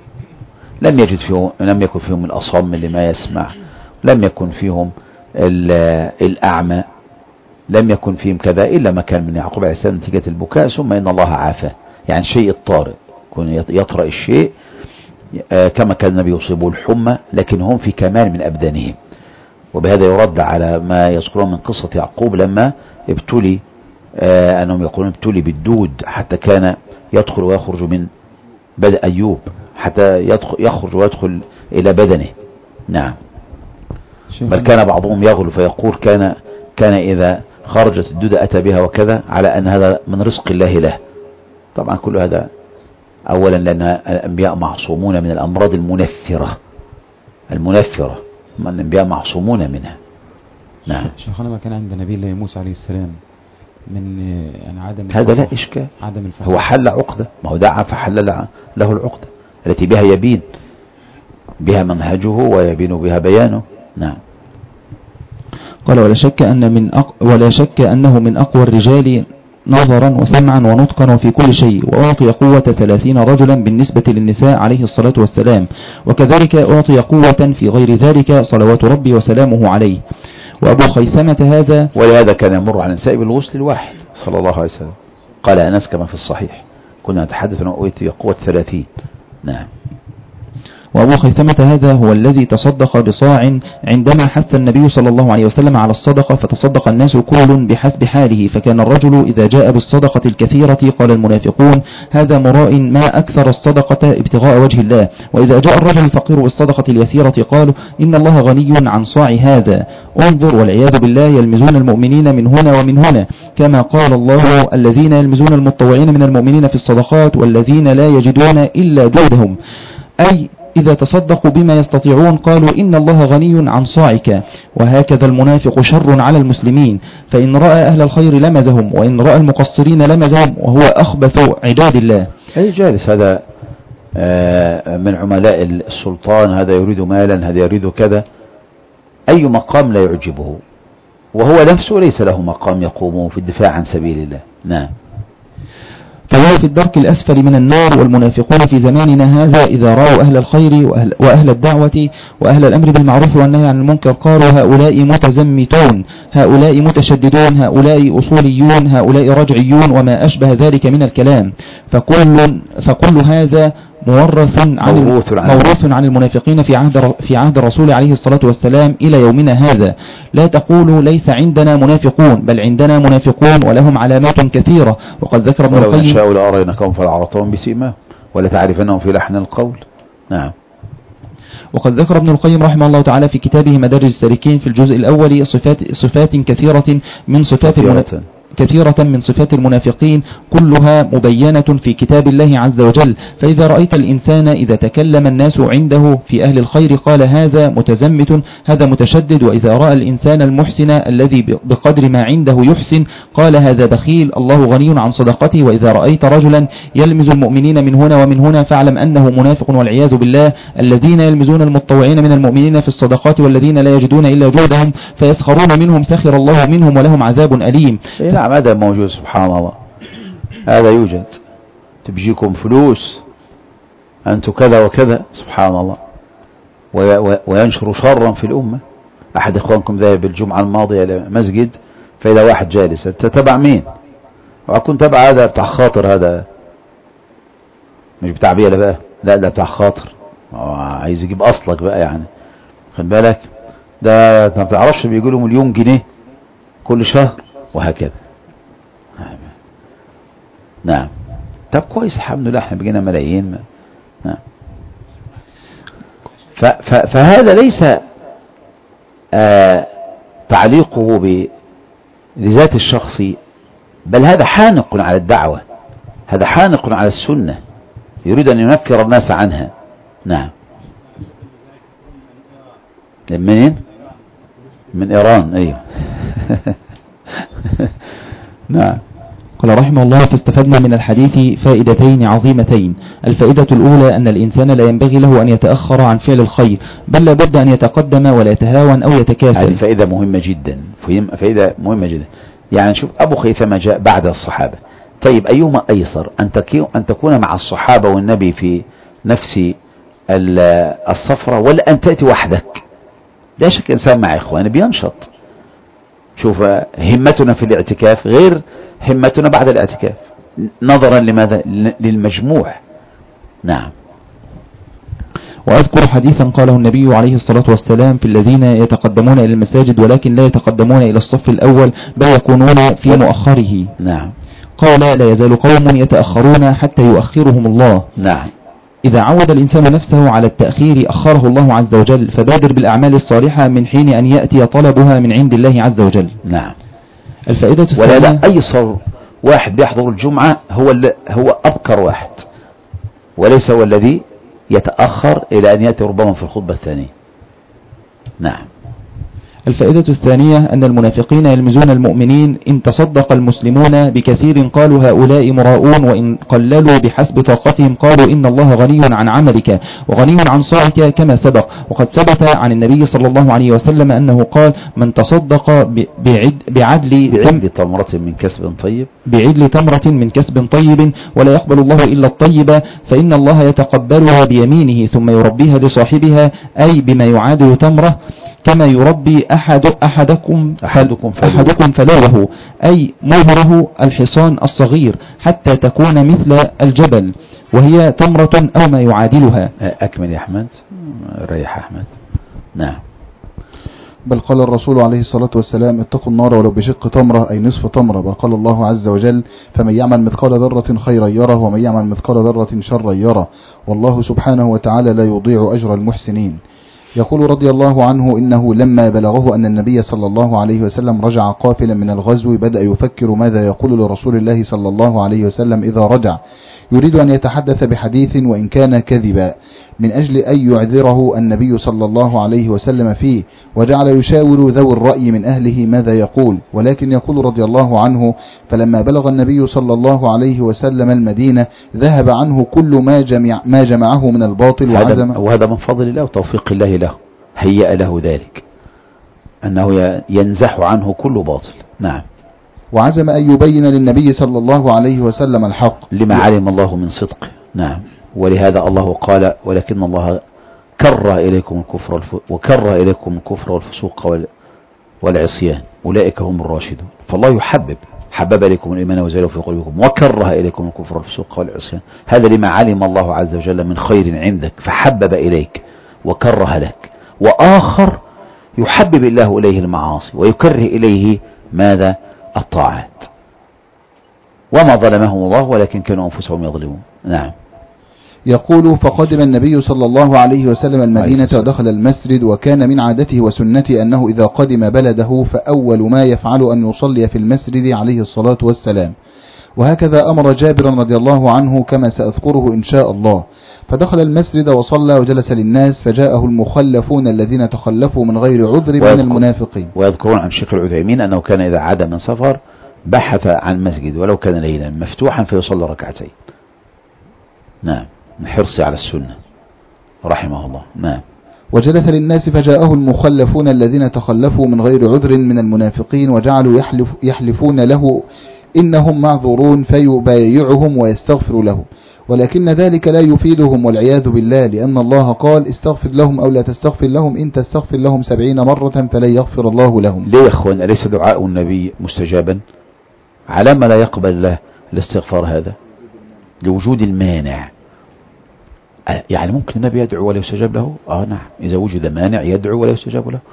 لم يكن فيهم الأصم لما يسمع، لم يكن فيهم الأعمى، لم يكن فيهم كذا، إلا ما كان من يعقوب عليه السلام نتيجة البكاء، ثم إن الله عافاه. يعني شيء الطارئ يكون يطرأ الشيء كما كان النبي يصيبه الحمى، لكن هم في كمال من أبدانهم. وبهذا يرد على ما يذكرون من قصة يعقوب لما ابتلي، أنهم يقولون ابتلي بالدود حتى كان يدخل ويخرج من بدء أيوب، حتى يخرج ويدخل إلى بدنه. نعم. بل كان بعضهم يغلو فيقول كان إذا خرجت الدودة أتى بها وكذا، على أن هذا من رزق الله له. طبعا كل هذا أولا لأن الأنبياء معصومون من الأمراض المنفرة من الأنبياء معصومون منها. نعم.
شيخنا ما كان عند نبي الله موسى عليه السلام من يعني عدم
هذا لا إشكال،
عدم الفصل.
هو حل عقدة، ما هو دعا فحل له العقدة التي بها يبين بها منهجه ويبين بها بيانه. نعم.
قال ولا شك أنه من أقوى الرجال نظرا وسمعا ونطقا وفي كل شيء، وأعطي قوة 30 رجلا بالنسبة للنساء عليه الصلاة والسلام، وكذلك أعطي قوة في غير ذلك صلوات ربي وسلامه عليه. وأبو خيثمة هذا،
ولهذا كان يمر على النساء بالغسل الواحد صلى الله عليه وسلم. قال أنس كما في الصحيح كنا نتحدث عن قوة 30. نعم.
وأبو خيثمة هذا هو الذي تصدق بصاع عندما حث النبي صلى الله عليه وسلم على الصدقة، فتصدق الناس كل بحسب حاله، فكان الرجل إذا جاء بالصدقة الكثيرة قال المنافقون هذا مراء ما أكثر الصدقة ابتغاء وجه الله، وإذا جاء الرجل الفقير بالصدقة اليسيرة قالوا إن الله غني عن صاع هذا. انظر والعياذ بالله يلمزون المؤمنين من هنا ومن هنا، كما قال الله الذين يلمزون المتطوعين من المؤمنين في الصدقات والذين لا يجدون إلا جهدهم، أي إذا تصدقوا بما يستطيعون قالوا إن الله غني عن صاعك. وهكذا المنافق شر على المسلمين، فإن رأى أهل الخير لمزهم، وإن رأى المقصرين لمزهم، وهو أخبث عباد الله.
أي جالس هذا من عملاء السلطان، هذا يريد مالا، هذا يريد كذا، أي مقام لا يعجبه، وهو نفسه ليس له مقام يقوم في الدفاع عن سبيل الله. نعم.
فهو في الدرك الأسفل من النار. والمنافقون في زماننا هذا إذا رأوا أهل الخير وأهل الدعوة وأهل الأمر بالمعروف والنهي عن المنكر قالوا هؤلاء متزمتون، هؤلاء متشددون، هؤلاء أصوليون، هؤلاء رجعيون، وما أشبه ذلك من الكلام. فكل هذا موروث عن المنافقين في عهد الرسول عليه الصلاة والسلام إلى يومنا هذا. لا تقولوا ليس عندنا منافقون، بل عندنا منافقون ولهم علامات كثيرة. وقد ذكر ابن القيم
ولو نشاء لأريناكهم فلعرفتهم بسيماهم ولتعرفنهم في لحن القول. نعم.
وقد ذكر ابن القيم رحمه الله تعالى في كتابه مدارج السالكين في الجزء الأول صفات كثيرة من صفات المنافقين كلها مبينة في كتاب الله عز وجل. فإذا رأيت الإنسان إذا تكلم الناس عنده في أهل الخير قال هذا متزمت، هذا متشدد. وإذا رأى الإنسان المحسن الذي بقدر ما عنده يحسن قال هذا بخيل، الله غني عن صدقته. وإذا رأيت رجلا يلمز المؤمنين من هنا ومن هنا فاعلم أنه منافق والعياذ بالله. الذين يلمزون المتطوعين من المؤمنين في الصدقات والذين لا يجدون إلا جهدهم فيسخرون منهم سخر الله منهم ولهم عذاب أليم.
نعم. هذا موجود سبحان الله، هذا يوجد. تبجيكم فلوس أنتم كذا وكذا سبحان الله، وينشر شرا في الأمة. أحد إخوانكم ذهب الجمعة الماضية إلى مسجد فإذا واحد جالس، أنت تبع مين؟ وأكون تبع هذا بتاع خاطر، هذا مش بتاع بيئة بقى، لا ده بتاع خاطر، عايز يجيب أصلك بقى يعني، خد بالك، ده ما بتعرفش بيقولوا مليون جنيه كل شهر وهكذا. نعم. طب كويس الحمد لله احنا بقينا ملايين. نعم. فهذا ليس تعليقه بذات الشخص، بل هذا حانق على الدعوة، هذا حانق على السنة، يريد أن ينفر الناس عنها. نعم. منين؟ من إيران. أيوه. نعم.
قال رحمه الله: فاستفدنا من الحديث فائدتين عظيمتين. الفائدة الأولى أن الإنسان لا ينبغي له أن يتأخر عن فعل الخير، بل لابد أن يتقدم ولا يتهاون أو يتكاسل.
هذه فائدة مهمة جدا، فائدة مهمة جدا. يعني شوف أبو خيثمة جاء بعد الصحابة، طيب أيهما أيسر، أن تكون مع الصحابة والنبي في نفس الصفرة، ولا أن تأتي وحدك؟ لا شك إنسان مع إخوانه بينشط. شوف همتنا في الاعتكاف غير همتنا بعد الاعتكاف، نظرا لماذا؟ للمجموع. نعم.
وأذكر حديثا قاله النبي عليه الصلاة والسلام في الذين يتقدمون إلى المساجد ولكن لا يتقدمون إلى الصف الأول بل يكونون في مؤخره.
نعم.
قال: لا يزال قوم يتأخرون حتى يؤخرهم الله.
نعم.
إذا عود الإنسان نفسه على التأخير أخره الله عز وجل، فبادر بالأعمال الصالحة من حين أن يأتي طلبها من عند الله عز وجل.
نعم.
الفائدة
ولا
الثانية:
أيسر واحد بيحضر الجمعة هو أبكر واحد، وليس هو الذي يتأخر إلى أن يأتي ربما في الخطبة الثانية. نعم.
الفائدة الثانية أن المنافقين يلمزون المؤمنين: إن تصدق المسلمون بكثير قالوا هؤلاء مراؤون، وإن قللوا بحسب طاقتهم قالوا إن الله غني عن عملك وغني عن صاعك كما سبق. وقد ثبت عن النبي صلى الله عليه وسلم أنه قال: من تصدق بعدل
تمرة من كسب طيب،
بعدل تمرة من كسب طيب ولا يقبل الله إلا الطيب، فإن الله يتقبلها بيمينه ثم يربيها لصاحبها، أي بما يعادل تمرة، كما يربي أحدكم فلوه، أي مهره الحصان الصغير حتى تكون مثل الجبل، وهي تمرة أو ما يعادلها.
أكمل يا أحمد. ريح أحمد. نعم.
بل قال الرسول عليه الصلاة والسلام: اتقوا النار ولو بشق تمرة، أي نصف تمرة. بل قال الله عز وجل: فمن يعمل مثقال ذرة خيرا يره ومن يعمل مثقال ذرة شرا يره، والله سبحانه وتعالى لا يضيع أجر المحسنين. يقول رضي الله عنه: إنه لما بلغه أن النبي صلى الله عليه وسلم رجع قافلا من الغزو بدأ يفكر ماذا يقول لرسول الله صلى الله عليه وسلم إذا رجع، يريد أن يتحدث بحديث وإن كان كذبا، من أجل أن يعذره النبي صلى الله عليه وسلم فيه، وجعل يشاور ذوي الرأي من أهله ماذا يقول. ولكن يقول رضي الله عنه: فلما بلغ النبي صلى الله عليه وسلم المدينة ذهب عنه كل ما جمعه من الباطل وعزم.
وهذا من فضل الله وتوفيق الله له، هيأ له ذلك، أنه ينزح عنه كل باطل. نعم.
وعزم أن يبين للنبي صلى الله عليه وسلم الحق
لما علم الله من صدقه. نعم. ولهذا الله قال: ولكن الله كره إليكم الكفر والفسوق والعصيان أولئك هم الراشدون. فالله حبب إليكم الإيمان وزينه في قلوبكم وكره إليكم الكفر والفسوق والعصيان. هذا لما علم الله عز وجل من خير عندك فحبب إليك وكره لك. وآخر يحبب الله إليه المعاصي ويكره إليه ماذا؟ الطاعات. وما ظلمهم الله ولكن كانوا أنفسهم يظلمون. نعم.
يقول: فقدم النبي صلى الله عليه وسلم المدينة ودخل المسجد، وكان من عادته وسنته أنه إذا قدم بلده فأول ما يفعل أن يصلي في المسجد عليه الصلاة والسلام. وهكذا أمر جابر رضي الله عنه كما سأذكره إن شاء الله. فدخل المسجد وصلى وجلس للناس، فجاءه المخلفون الذين تخلفوا من غير عذر من المنافقين.
ويذكرون عن شيخ العثيمين أنه كان إذا عاد من سفر بحث عن مسجد ولو كان ليلا مفتوحا فيصلي ركعتين. نعم، من حرصه على السنة رحمه الله. نعم.
وجلس للناس فجاءه المخلفون الذين تخلفوا من غير عذر من المنافقين، وجعلوا يحلفون له إنهم معذورون، فيبايعهم ويستغفر لهم، ولكن ذلك لا يفيدهم والعياذ بالله، لأن الله قال: استغفر لهم أو لا تستغفر لهم، إن تستغفر لهم 70 مرة فلن يغفر الله لهم.
ليه يا أخوان؟ أليس دعاء النبي مستجابا؟ على ما لا يقبل الله الاستغفار هذا؟ لوجود المانع. يعني ممكن النبي يدعو ولا يستجاب له؟ نعم، إذا وجد مانع يدعو ولا يستجاب له.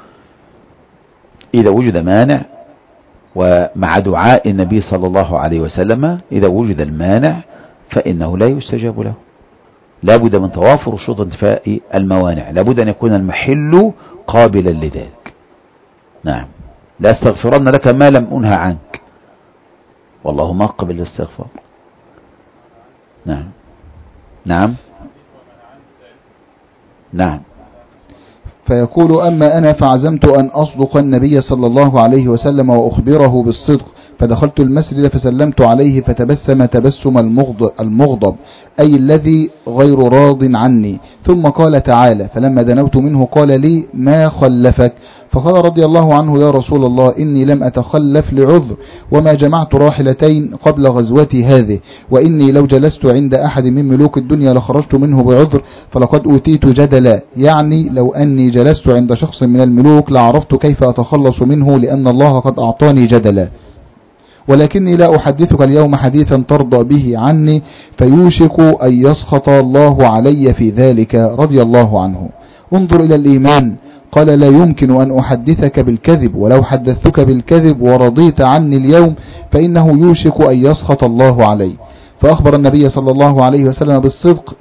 إذا وجد مانع، ومع دعاء النبي صلى الله عليه وسلم إذا وجد المانع فإنه لا يستجاب له. لا بد من توافر شروط انتفاء الموانع، لا بد أن يكون المحل قابلا لذلك. نعم. لا استغفرن لك ما لم أنهى عنك، والله ما قبل الاستغفار. نعم. نعم. نعم.
فيقول أما أنا فعزمت أن أصدق النبي صلى الله عليه وسلم وأخبره بالصدق، فدخلت المسجد فسلمت عليه فتبسم تبسم المغضب أي الذي غير راض عني، ثم قال تعالى، فلما دنوت منه قال لي ما خلفك؟ فقال رضي الله عنه يا رسول الله إني لم أتخلف لعذر، وما جمعت راحلتين قبل غزوتي هذه، وإني لو جلست عند أحد من ملوك الدنيا لخرجت منه بعذر، فلقد أوتيت جدلا، يعني لو أني جلست عند شخص من الملوك لعرفت كيف أتخلص منه، لأن الله قد أعطاني جدلا، ولكني لا أحدثك اليوم حديثا ترضى به عني، فيوشك أن يسخط الله علي في ذلك رضي الله عنه. انظر إلى الإيمان، قال لا يمكن أن أحدثك بالكذب، ولو حدثتك بالكذب ورضيت عني اليوم فإنه يوشك أن يسخط الله علي. فأخبر النبي صلى الله عليه وسلم بالصدق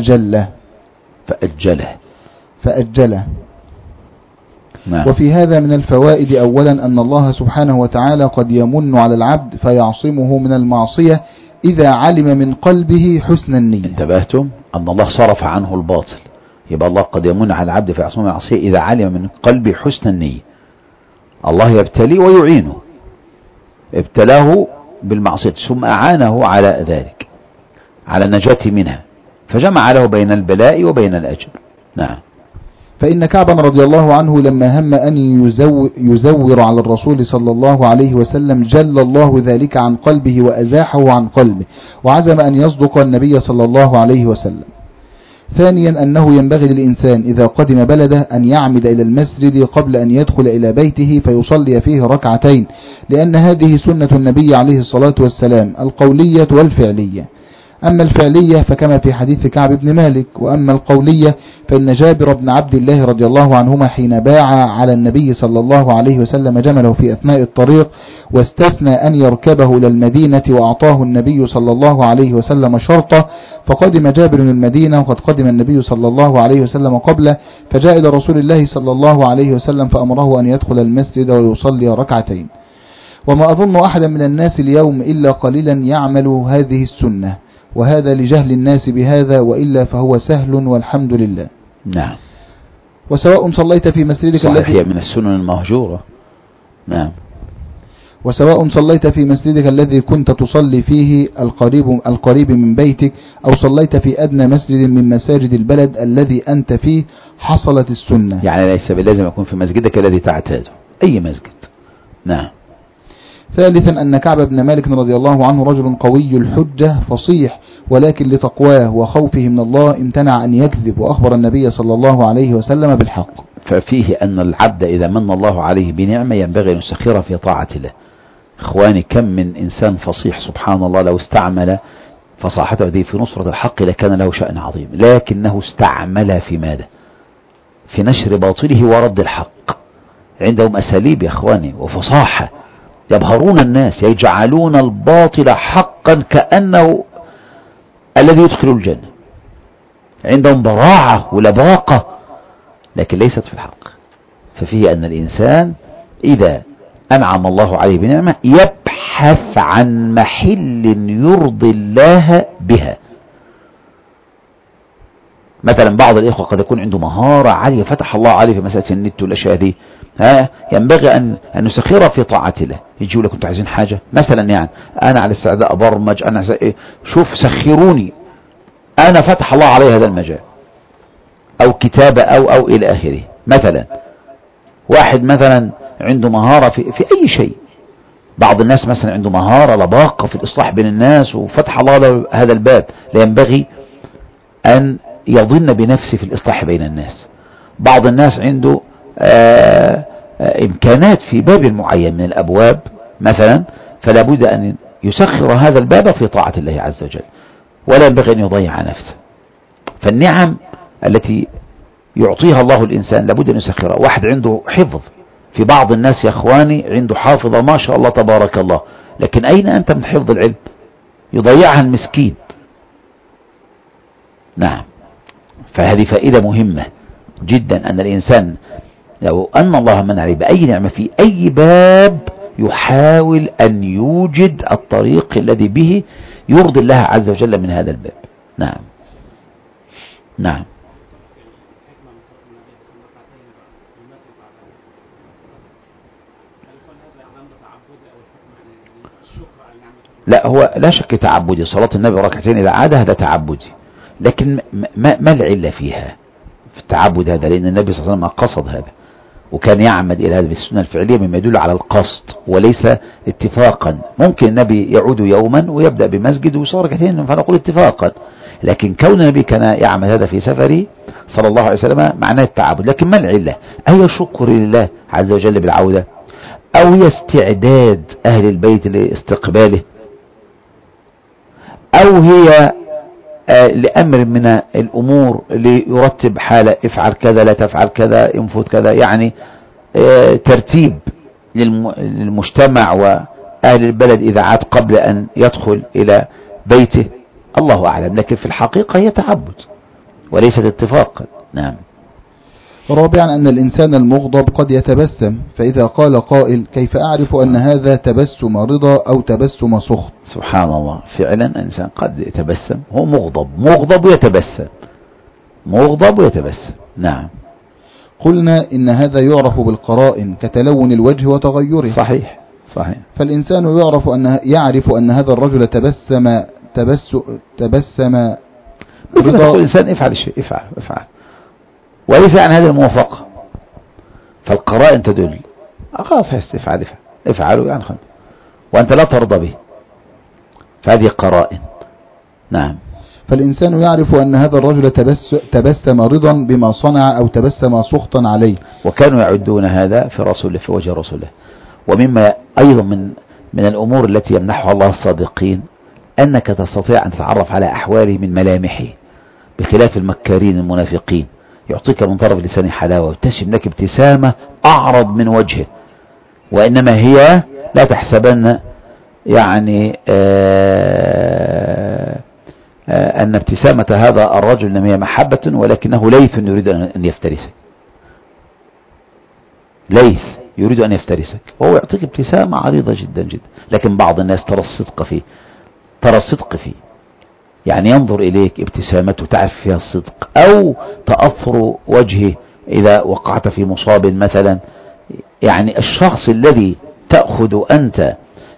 فأجله.
نعم.
وفي هذا من الفوائد أولا أن الله سبحانه وتعالى قد يمن على العبد فيعصمه من المعصية إذا علم من قلبه حسن النية.
انتبهتم أن الله صرف عنه الباطل، يبقى الله قد يمن على العبد فيعصمه من المعصية إذا علم من قلبه حسن النية. الله يبتلي ويعينه، ابتلاه بالمعصية ثم أعانه على ذلك، على النجاة منها، فجمع له بين البلاء وبين الأجر. نعم.
فإن كعبا رضي الله عنه لما هم أن يزور على الرسول صلى الله عليه وسلم جل الله ذلك عن قلبه وأزاحه عن قلبه، وعزم أن يصدق النبي صلى الله عليه وسلم. ثانيا أنه ينبغي للإنسان إذا قدم بلده أن يعمد إلى المسجد قبل أن يدخل إلى بيته فيصلي فيه ركعتين، لأن هذه سنة النبي عليه الصلاة والسلام القولية والفعلية. أما الفعلية فكما في حديث كعب بن مالك، وأما القولية فإن جابر بن عبد الله رضي الله عنهما حين باع على النبي صلى الله عليه وسلم جمله في أثناء الطريق واستثنى أن يركبه إلى المدينة وأعطاه النبي صلى الله عليه وسلم شرطه، فقدم جابر من المدينة وقد قدم النبي صلى الله عليه وسلم قبله، فجاء إلى رسول الله صلى الله عليه وسلم فأمره أن يدخل المسجد ويصلي ركعتين. وما أظن أحدا من الناس اليوم إلا قليلا يعمل هذه السنة، وهذا لجهل الناس بهذا، وإلا فهو سهل والحمد لله.
نعم.
وسواء صليت في مسجدك الذي
هي من السنن المهجورة. نعم.
وسواء صليت في مسجدك الذي كنت تصلي فيه القريب من بيتك، أو صليت في أدنى مسجد من مساجد البلد الذي أنت فيه، حصلت السنة.
يعني ليس بلازم يكون في مسجدك الذي تعتاده، أي مسجد. نعم.
ثالثا أن كعب بن مالك رضي الله عنه رجل قوي الحجة فصيح، ولكن لتقواه وخوفه من الله امتنع أن يكذب، وأخبر النبي صلى الله عليه وسلم بالحق.
ففيه أن العبد إذا من الله عليه بنعمة ينبغي أن يسخرها في طاعة الله. إخواني كم من إنسان فصيح سبحان الله لو استعمل فصاحته هذه في نصرة الحق لكان له شأن عظيم، لكنه استعملها في ماذا؟ في نشر باطله ورد الحق. عندهم أساليب يا إخواني وفصاحة، يبهرون الناس، يجعلون الباطل حقا كأنه الذي يدخل الجنة. عندهم براعة ولباقة، لكن ليست في الحق. ففيه أن الإنسان إذا أنعم الله عليه بنعمة يبحث عن محل يرضي الله بها. مثلا بعض الإخوة قد يكون عنده مهارة عالية فتح الله عليه في مسألة النت والأشياء دي، ينبغي أن نسخرها في طاعة الله. يجوا لك كنتوا عايزين حاجة مثلا، يعني أنا على استعداد أبرمج، أنا شوف سخروني، أنا فتح الله عليه هذا المجال، أو كتابة أو إلى آخره. مثلا واحد مثلا عنده مهارة في أي شيء، بعض الناس مثلا عنده مهارة لباقة في الإصلاح بين الناس وفتح الله هذا الباب، لا ينبغي أن يظن بنفسه في الإصلاح بين الناس. بعض الناس عنده إمكانات في باب معين من الأبواب مثلا، فلا بد أن يسخر هذا الباب في طاعة الله عز وجل، ولا ينبغي أن يضيع نفسه. فالنعم التي يعطيها الله الإنسان لابد أن يسخرها. واحد عنده حفظ، في بعض الناس يا أخواني عنده حافظة ما شاء الله تبارك الله، لكن أين أنت من حفظ العلم؟ يضيعها المسكين. نعم. فهذه فائدة مهمة جدا، أن الإنسان لو أن الله من عليه بأي نعمة في أي باب يحاول أن يوجد الطريق الذي به يرضي الله عز وجل من هذا الباب. نعم. نعم. لا شك تعبدي، صلاة النبي ركعتين إذا عاد هذا تعبدي، لكن ما العلة فيها في التعبد هذا؟ لأن النبي صلى الله عليه وسلم قصد هذا وكان يعمد إلى هذا بالسنة الفعلية مما يدل على القصد وليس اتفاقا. ممكن النبي يعود يوما ويبدأ بمسجد ويصلي ركعتين فنقول اتفاقا، لكن كون النبي كان يعمل هذا في سفره صلى الله عليه وسلم معناه التعبد. لكن ما العلة؟ أي شكر لله عز وجل بالعودة، أو هي استعداد أهل البيت لاستقباله، أو هي لأمر من الأمور ليرتب حالة، افعل كذا لا تفعل كذا، انفذ كذا، يعني ترتيب للمجتمع وأهل البلد إذا عاد قبل أن يدخل إلى بيته، الله أعلم. لكن في الحقيقة هي تعبد وليست اتفاقا. نعم.
رابعا أن الإنسان المغضب قد يتبسم، فإذا قال قائل كيف أعرف أن هذا تبسم رضا أو تبسم سخط؟
سبحان الله، فعلا الإنسان قد يتبسم، هو مغضب ويتبسم، مغضب ويتبسم. نعم.
قلنا إن هذا يعرف بالقرائن كتلون الوجه وتغيره.
صحيح.
فالإنسان يعرف أن هذا الرجل تبسم
ممكن تقول الإنسان افعل الشيء، افعل وليس عن هذه الموافقة، فالقرائن تدل خلاص افعلوا يعني خلاص وأنت لا ترضى به، فهذه قرائن. نعم.
فالإنسان يعرف أن هذا الرجل تبسم رضا بما صنع أو تبسم سخطا عليه،
وكانوا يعدون هذا في وجه رسوله. ومما أيضا من الأمور التي يمنحها الله الصادقين أنك تستطيع أن تتعرف على أحواله من ملامحه، بخلاف المكارين المنافقين يعطيك من طرف لسانه حلاوة ويبتسم لك ابتسامة أعرض من وجهه، وإنما هي لا تحسبن يعني أن ابتسامة هذا الرجل إنما هي محبة، ولكنه ليث يريد أن يفترسك، ليث يريد أن يفترسك، وهو يعطيك ابتسامة عريضة جدا جدا. لكن بعض الناس ترى الصدق فيه، يعني ينظر إليك ابتسامته تعرف فيها الصدق، أو تأثر وجهه إذا وقعت في مصاب مثلا. يعني الشخص الذي تأخذ أنت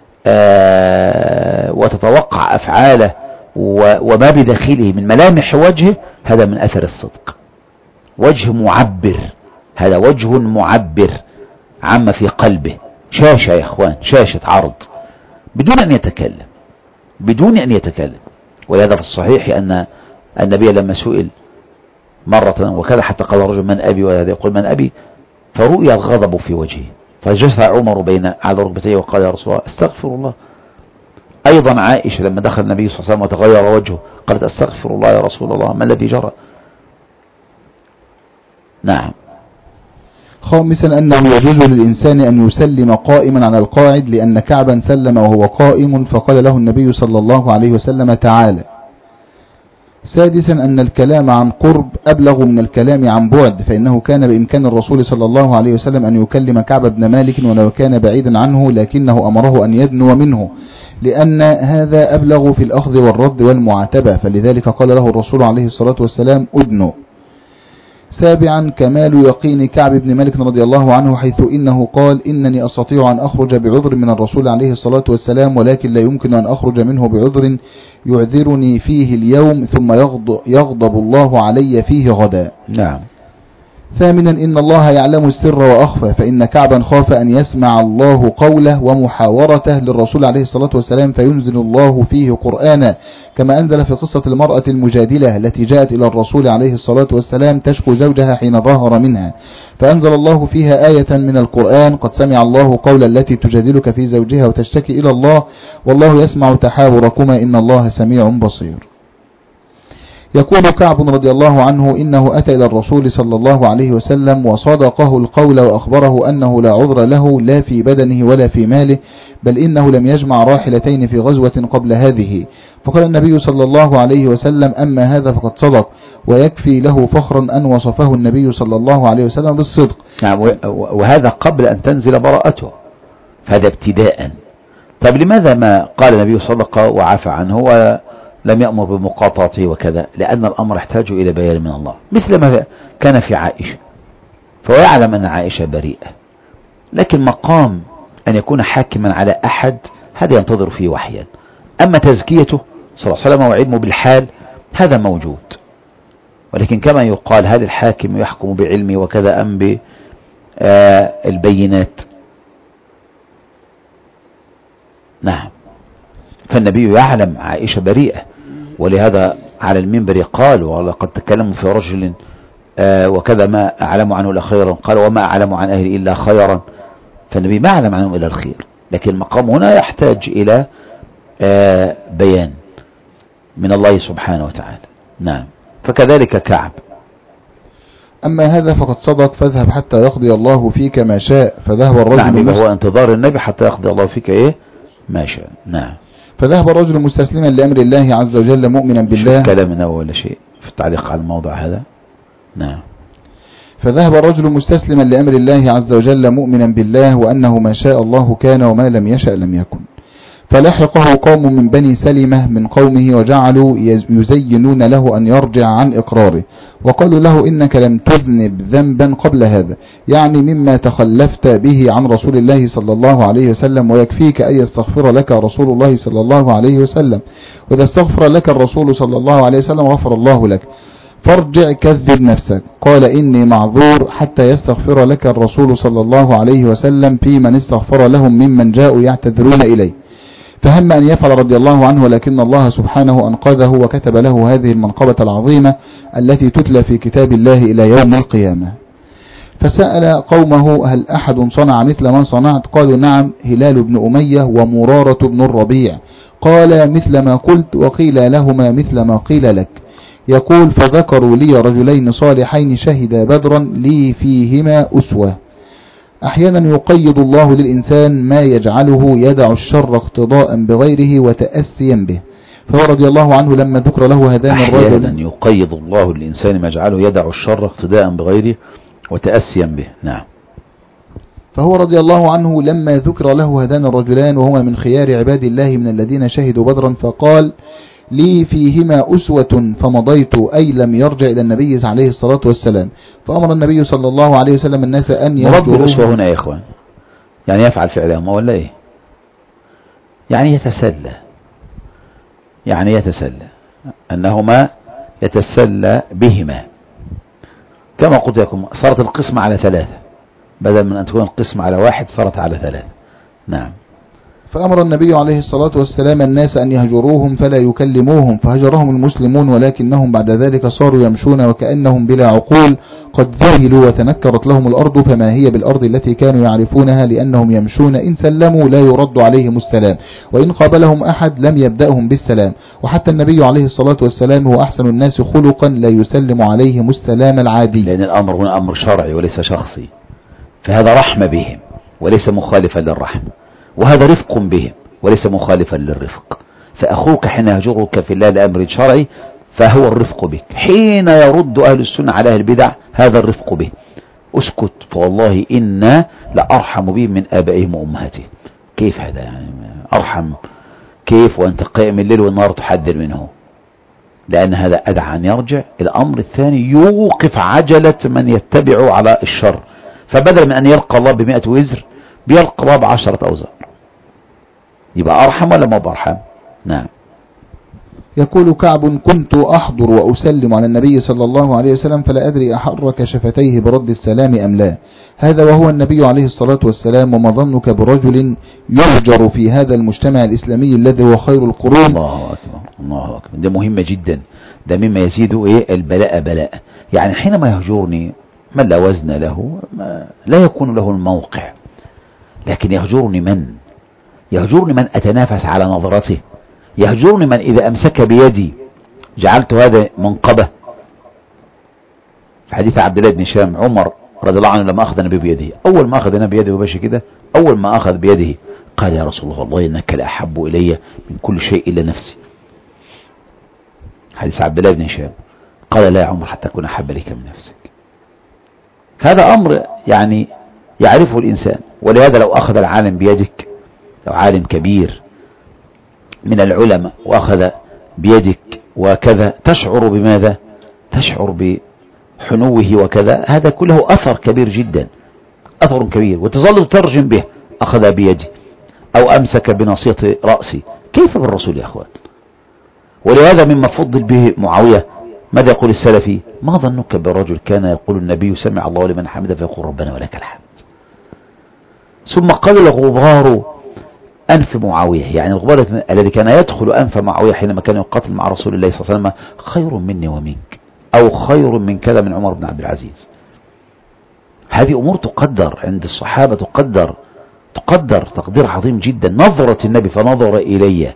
وتتوقع أفعاله وما بداخله من ملامح وجهه، هذا من أثر الصدق. وجه معبر، هذا وجه معبر عما في قلبه، شاشة يا إخوان، شاشة عرض بدون أن يتكلم. ولهذا في الصحيح أن النبي لما سئل مرة وكذا حتى قال رجل من أبي، وهذا يقول من أبي، فرؤي الغضب في وجهه، فجثى عمر على ركبتيه وقال يا رسول الله استغفر الله. أيضا عائشة لما دخل النبي صلى الله عليه وسلم وتغير وجهه قالت استغفر الله يا رسول الله ما الذي جرى. نعم.
خامسا أنه يجوز للإنسان أن يسلم قائما على القاعد، لأن كعبا سلم وهو قائم فقال له النبي صلى الله عليه وسلم تعالى. سادسا أن الكلام عن قرب أبلغ من الكلام عن بعد، فإنه كان بإمكان الرسول صلى الله عليه وسلم أن يكلم كعب بن مالك ولو كان بعيدا عنه، لكنه أمره أن يدنو منه، لأن هذا أبلغ في الأخذ والرد والمعاتبة، فلذلك قال له الرسول عليه الصلاة والسلام أدنو. سابعا كمال يقين كعب بن مالك رضي الله عنه، حيث إنه قال إنني أستطيع أن أخرج بعذر من الرسول عليه الصلاة والسلام، ولكن لا يمكن أن أخرج منه بعذر يعذرني فيه اليوم ثم يغضب الله علي فيه غدا.
نعم.
ثامنا إن الله يعلم السر وأخفى، فإن كعبا خاف أن يسمع الله قوله ومحاورته للرسول عليه الصلاة والسلام فينزل الله فيه قرآنا، كما أنزل في قصة المرأة المجادلة التي جاءت إلى الرسول عليه الصلاة والسلام تشكو زوجها حين ظهر منها، فأنزل الله فيها آية من القرآن قد سمع الله قول التي تجادلك في زوجها وتشتكي إلى الله والله يسمع تحاوركما إن الله سميع بصير. يقول كعب رضي الله عنه إنه أتى إلى الرسول صلى الله عليه وسلم وصدقه القول وأخبره أنه لا عذر له لا في بدنه ولا في ماله، بل إنه لم يجمع راحلتين في غزوة قبل هذه، فقال النبي صلى الله عليه وسلم أما هذا فقد صدق، ويكفي له فخرا أن وصفه النبي صلى الله عليه وسلم بالصدق.
وهذا قبل أن تنزل براءته، فهذا ابتداء. طيب لماذا ما قال النبي صدق وعفى عنه ولم يأمر بمقاطعته وكذا؟ لأن الأمر يحتاج إلى بيان من الله، مثل ما كان في عائشة، فهو يعلم أن عائشة بريئة، لكن مقام أن يكون حاكما على أحد هذا ينتظر فيه وحيا. أما تزكيته صلى الله عليه وسلم وعلمه بالحال هذا موجود، ولكن كما يقال هل الحاكم يحكم بعلمه وكذا أم بالبينات؟ نعم. فالنبي يعلم عائشة بريئة، ولهذا على المنبر قال ولقد تكلموا في رجل وكذا ما أعلم عنه إلا خيرا، قال وما أعلم عن أهل إلا خيرا. فالنبي ما أعلم عنهم إلا الخير، لكن المقام هنا يحتاج إلى بيان من الله سبحانه وتعالى. نعم. فكذلك كعب.
أما هذا فقد صدق، فاذهب حتى يقضي الله فيك ما شاء. فذهب الرجل
نعم، هو انتظار النبي حتى يقضي الله فيك إيه ما شاء. نعم.
فذهب الرجل مستسلما لأمر الله عز وجل مؤمنا بالله.
كلامنا ولا شيء في التعليق على الموضوع هذا. نعم.
فذهب الرجل مستسلما لأمر الله عز وجل مؤمنا بالله وأنه ما شاء الله كان وما لم يشأ لم يكن. فلحقه قوم من بني سلمة من قومه وجعلوا يزينون له أن يرجع عن إقراره، وقالوا له إنك لم تذنب ذنبا قبل هذا، يعني مما تخلفت به عن رسول الله صلى الله عليه وسلم، ويكفيك أن يستغفر لك رسول الله صلى الله عليه وسلم، وإذا استغفر لك الرسول صلى الله عليه وسلم غفر الله لك، فارجع كذب نفسك. قال إني معذور حتى يستغفر لك الرسول صلى الله عليه وسلم في من استغفر لهم ممن جاءوا يعتذرون إليه. فهم أن يفعل رضي الله عنه، ولكن الله سبحانه أنقذه وكتب له هذه المنقبة العظيمة التي تتلى في كتاب الله إلى يوم القيامة. فسأل قومه هل أحد صنع مثل ما صنعت؟ قالوا نعم، هلال بن أمية ومرارة بن الربيع. قال مثل ما قلت، وقيل لهما مثل ما قيل لك. يقول فذكروا لي رجلين صالحين شهدا بدرا لي فيهما أسوة. أحيانا يقيد الله للإنسان ما يجعله يدع الشر اقتضاء بغيره وتأسيا به. فهو رضي الله عنه لما ذكر له هذان الرجل.
أحيانا يقيد الله للإنسان ما يجعله يدع الشر اقتداء بغيره وتأسيا به. نعم.
فهو رضي الله عنه لما ذكر له هذان الرجلان وهما من خيار عباد الله من الذين شهدوا بدرا فقال لي فيهما أسوة فمضيت، أي لم يرجع إلى النبي عليه الصلاة والسلام. فأمر النبي صلى الله عليه وسلم الناس أن
يهجروه. الأسوة هنا يا إخوان يعني يفعل فعلهم ولا إيه؟ يعني يتسلى أنهما يتسلى بهما. كما قلت لكم صارت القسمة على 3 بدل من أن تكون القسمة على 1 صارت على 3. نعم.
فأمر النبي عليه الصلاة والسلام الناس أن يهجروهم فلا يكلموهم، فهجرهم المسلمون، ولكنهم بعد ذلك صاروا يمشون وكأنهم بلا عقول قد ذهلوا وتنكرت لهم الأرض، فما هي بالأرض التي كانوا يعرفونها، لأنهم يمشون إن سلموا لا يرد عليهم السلام، وإن قابلهم أحد لم يبدأهم بالسلام. وحتى النبي عليه الصلاة والسلام هو أحسن الناس خلقا لا يسلم عليهم السلام العادي،
لأن الأمر هنا أمر شرعي وليس شخصي، فهذا رحمة بهم وليس مخالفا للرحمة، وهذا رفق بهم وليس مخالفا للرفق. فأخوك حين يهجرك في الله لأمر شرعي فهو الرفق بك، حين يرد أهل السنة على أهل البدع هذا الرفق به. اسكت فوالله إنا لأرحم بهم من آبائهم وأمهاتهم. كيف هذا يعني أرحم؟ كيف وأنت قائم الليل والنهار تحذر منه؟ لأن هذا أدعى أن يرجع. الأمر الثاني يوقف عجلة من يتبع على الشر، فبدل من أن يلقى الله ب100 وزر بيلقى الله ب10 أوزار. يبقى أرحم ولا ما برحم؟ نعم.
يقول كعب كنت أحضر وأسلم على النبي صلى الله عليه وسلم فلا أدري أحرك شفتيه برد السلام أم لا، هذا وهو النبي عليه الصلاة والسلام، وما ظنك برجل يهجر في هذا المجتمع الإسلامي الذي هو خير القرون.
الله أكبر الله أكبر. ده مهمة جدا، ده مما يزيد البلاء بلاء. يعني حينما يهجرني من لا وزن له لا يكون له الموقع، لكن يهجرني من أتنافس على نظرته، يهجرني من إذا أمسك بيدي جعلت هذا منقبة. في حديث عبد الله بن هشام عمر رضي الله عنه لما أخذ النبي بيده، أول ما أخذ النبي بيده وباشي كده، أول ما أخذ بيده قال يا رسول الله والله إنك لأحب إلي من كل شيء إلا نفسي. حديث عبد الله بن هشام. قال لا يا عمر حتى أكون أحب لك من نفسك. هذا أمر يعني يعرفه الإنسان. ولهذا لو أخذ العالم بيدك، لو عالم كبير من العلماء وأخذ بيدك وكذا تشعر بماذا؟ تشعر بحنوه وكذا. هذا كله أثر كبير جدا، أثر كبير، وتظل ترجم به. أخذ بيدي أو أمسك بناصية رأسي كيف بالرسول يا أخوان؟ ولهذا مما فضل به معاوية ماذا يقول السلفي؟ ما ظنك برجل كان يقول النبي سمع الله لمن حمده فيقول ربنا ولك الحمد. ثم قال غبار أنف معاوية، يعني الغبار الذي كان يدخل أنف معاوية حينما كان يقاتل مع رسول الله صلى الله عليه وسلم خير مني ومنك، أو خير من كذا من عمر بن عبد العزيز. هذه أمور تقدر عند الصحابة، تقدر تقدير عظيم جدا. نظرة النبي فنظر إلي،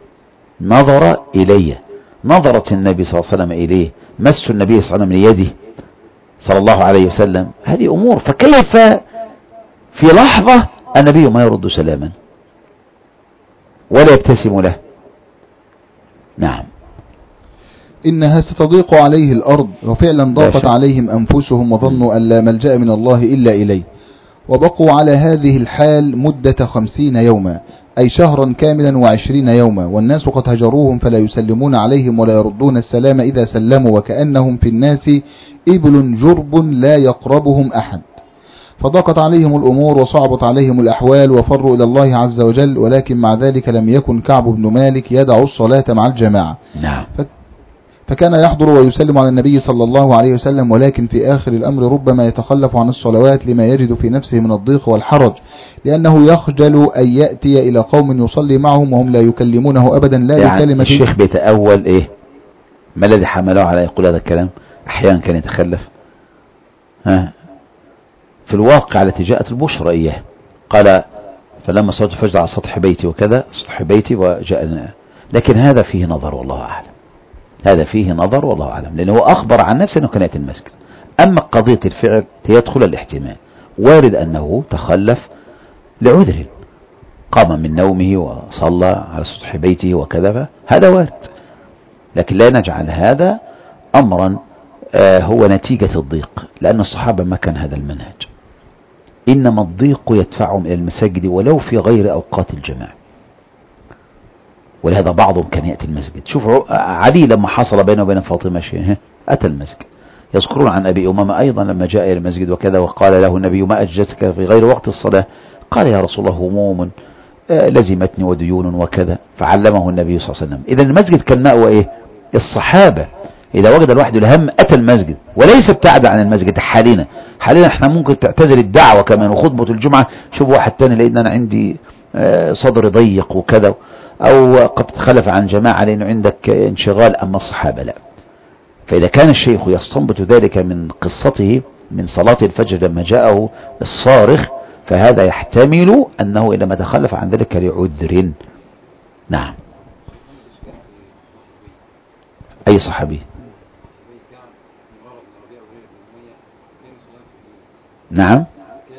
نظرة النبي صلى الله عليه وسلم إليه، مس النبي صلى الله عليه وسلم ليده صلى الله عليه وسلم، هذه أمور. فكيف في لحظة النبي ما يرد سلاما ولا يبتسم له؟ نعم.
إنها ستضيق عليه الأرض، وفعلا ضاقت عليهم أنفسهم وظنوا أن لا ملجأ من الله إلا إليه، وبقوا على هذه الحال مدة 50 يوما، أي شهرا كاملا و20 يوما، والناس قد هجروهم فلا يسلمون عليهم ولا يردون السلام إذا سلموا، وكأنهم في الناس إبل جرب لا يقربهم أحد. فضاقت عليهم الأمور وصعبت عليهم الأحوال وفروا إلى الله عز وجل، ولكن مع ذلك لم يكن كعب بن مالك يدع الصلاة مع الجماعة.
نعم.
فكان يحضر ويسلم على النبي صلى الله عليه وسلم، ولكن في آخر الأمر ربما يتخلف عن الصلوات لما يجد في نفسه من الضيق والحرج، لأنه يخجل أن يأتي إلى قوم يصلي معهم وهم لا يكلمونه أبدا لا
يعني
بكلمة.
الشيخ بيتأول إيه؟ ما الذي حمله على يقول هذا الكلام؟ أحيانا كان يتخلف. في الواقع التي جاءت البشرى إياه قال فلما صلت الفجر على سطح بيتي وكذا، سطح بيتي وجاءنا. لكن هذا فيه نظر والله أعلم، هذا فيه نظر والله أعلم، لأنه أخبر عن نفسه أنه كان يأتي المسجد. أما قضية الفعل يدخل الاحتمال، وارد أنه تخلف لعذر، قام من نومه وصلى على سطح بيته وكذا، هذا وارد. لكن لا نجعل هذا أمرا هو نتيجة الضيق، لأن الصحابة ما كان هذا المنهج، إنما الضيق يدفعهم إلى المساجد ولو في غير أوقات الجماعة. ولهذا بعضهم كان يأتي المسجد. شوفوا علي لما حصل بينه وبين فاطمة شيء أتى المسجد. يذكرون عن أبي أمامة أيضا لما جاء إلى المسجد وكذا وقال له النبي ما أجلسك في غير وقت الصلاة؟ قال يا رسول الله هموم لزمتني وديون وكذا، فعلمه النبي صلى الله عليه وسلم. إذا المسجد كان مأوى إيه؟ الصحابة. إذا وجد الواحد الهم أتى المسجد، وليس ابتعد عن المسجد. حاليا احنا ممكن تعتذر الدعوة كمان وخطبة الجمعة، شوف واحد تاني لأن أنا عندي صدر ضيق وكذا، أو قد تخلف عن جماعة لأنه عندك انشغال. أما الصحابة لا. فإذا كان الشيخ يستنبط ذلك من قصته من صلاة الفجر لما جاءه الصارخ، فهذا يحتمل أنه إنما تخلف عن ذلك لعذر. نعم. أي صحابي؟ نعم،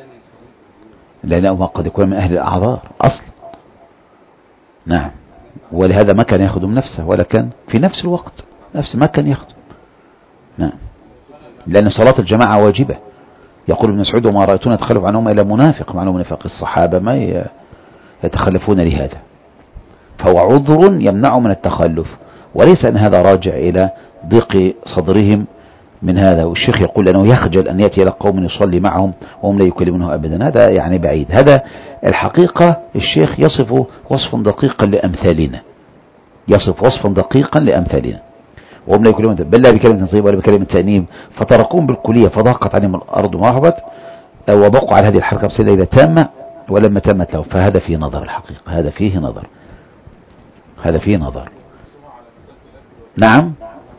لأنه قد يكون من أهل الأعذار أصلا. نعم. ولهذا ما كان يخدم نفسه ولا كان في نفس الوقت ما كان يخدم. نعم. لأن صلاة الجماعة واجبة. يقول ابن مسعود وما رأيتنا يتخلف عنهم إلى منافق. معلوم منافق الصحابة ما يتخلفون لهذا، فهو عذر يمنع من التخلف، وليس أن هذا راجع إلى ضيق صدرهم من هذا. والشيخ يقول أنه يخجل أن يأتي إلى قوم يصلي معهم وهم لا يكلمونه أبدا، هذا يعني بعيد. هذا الحقيقة الشيخ يصف وصفا دقيقا لأمثالنا، يصف وصفا دقيقا لأمثالنا، وهم لا يكلمون بل لا بكلمة طيبة ولا بكلمة تأنيب، فتركون بالكلية فضاقت عليهم الأرض ورهبت، وبقوا على هذه الحلقة بسنة إذا تامة ولما تمت له. فهذا فيه نظر الحقيقة، هذا فيه نظر، هذا فيه نظر. نعم.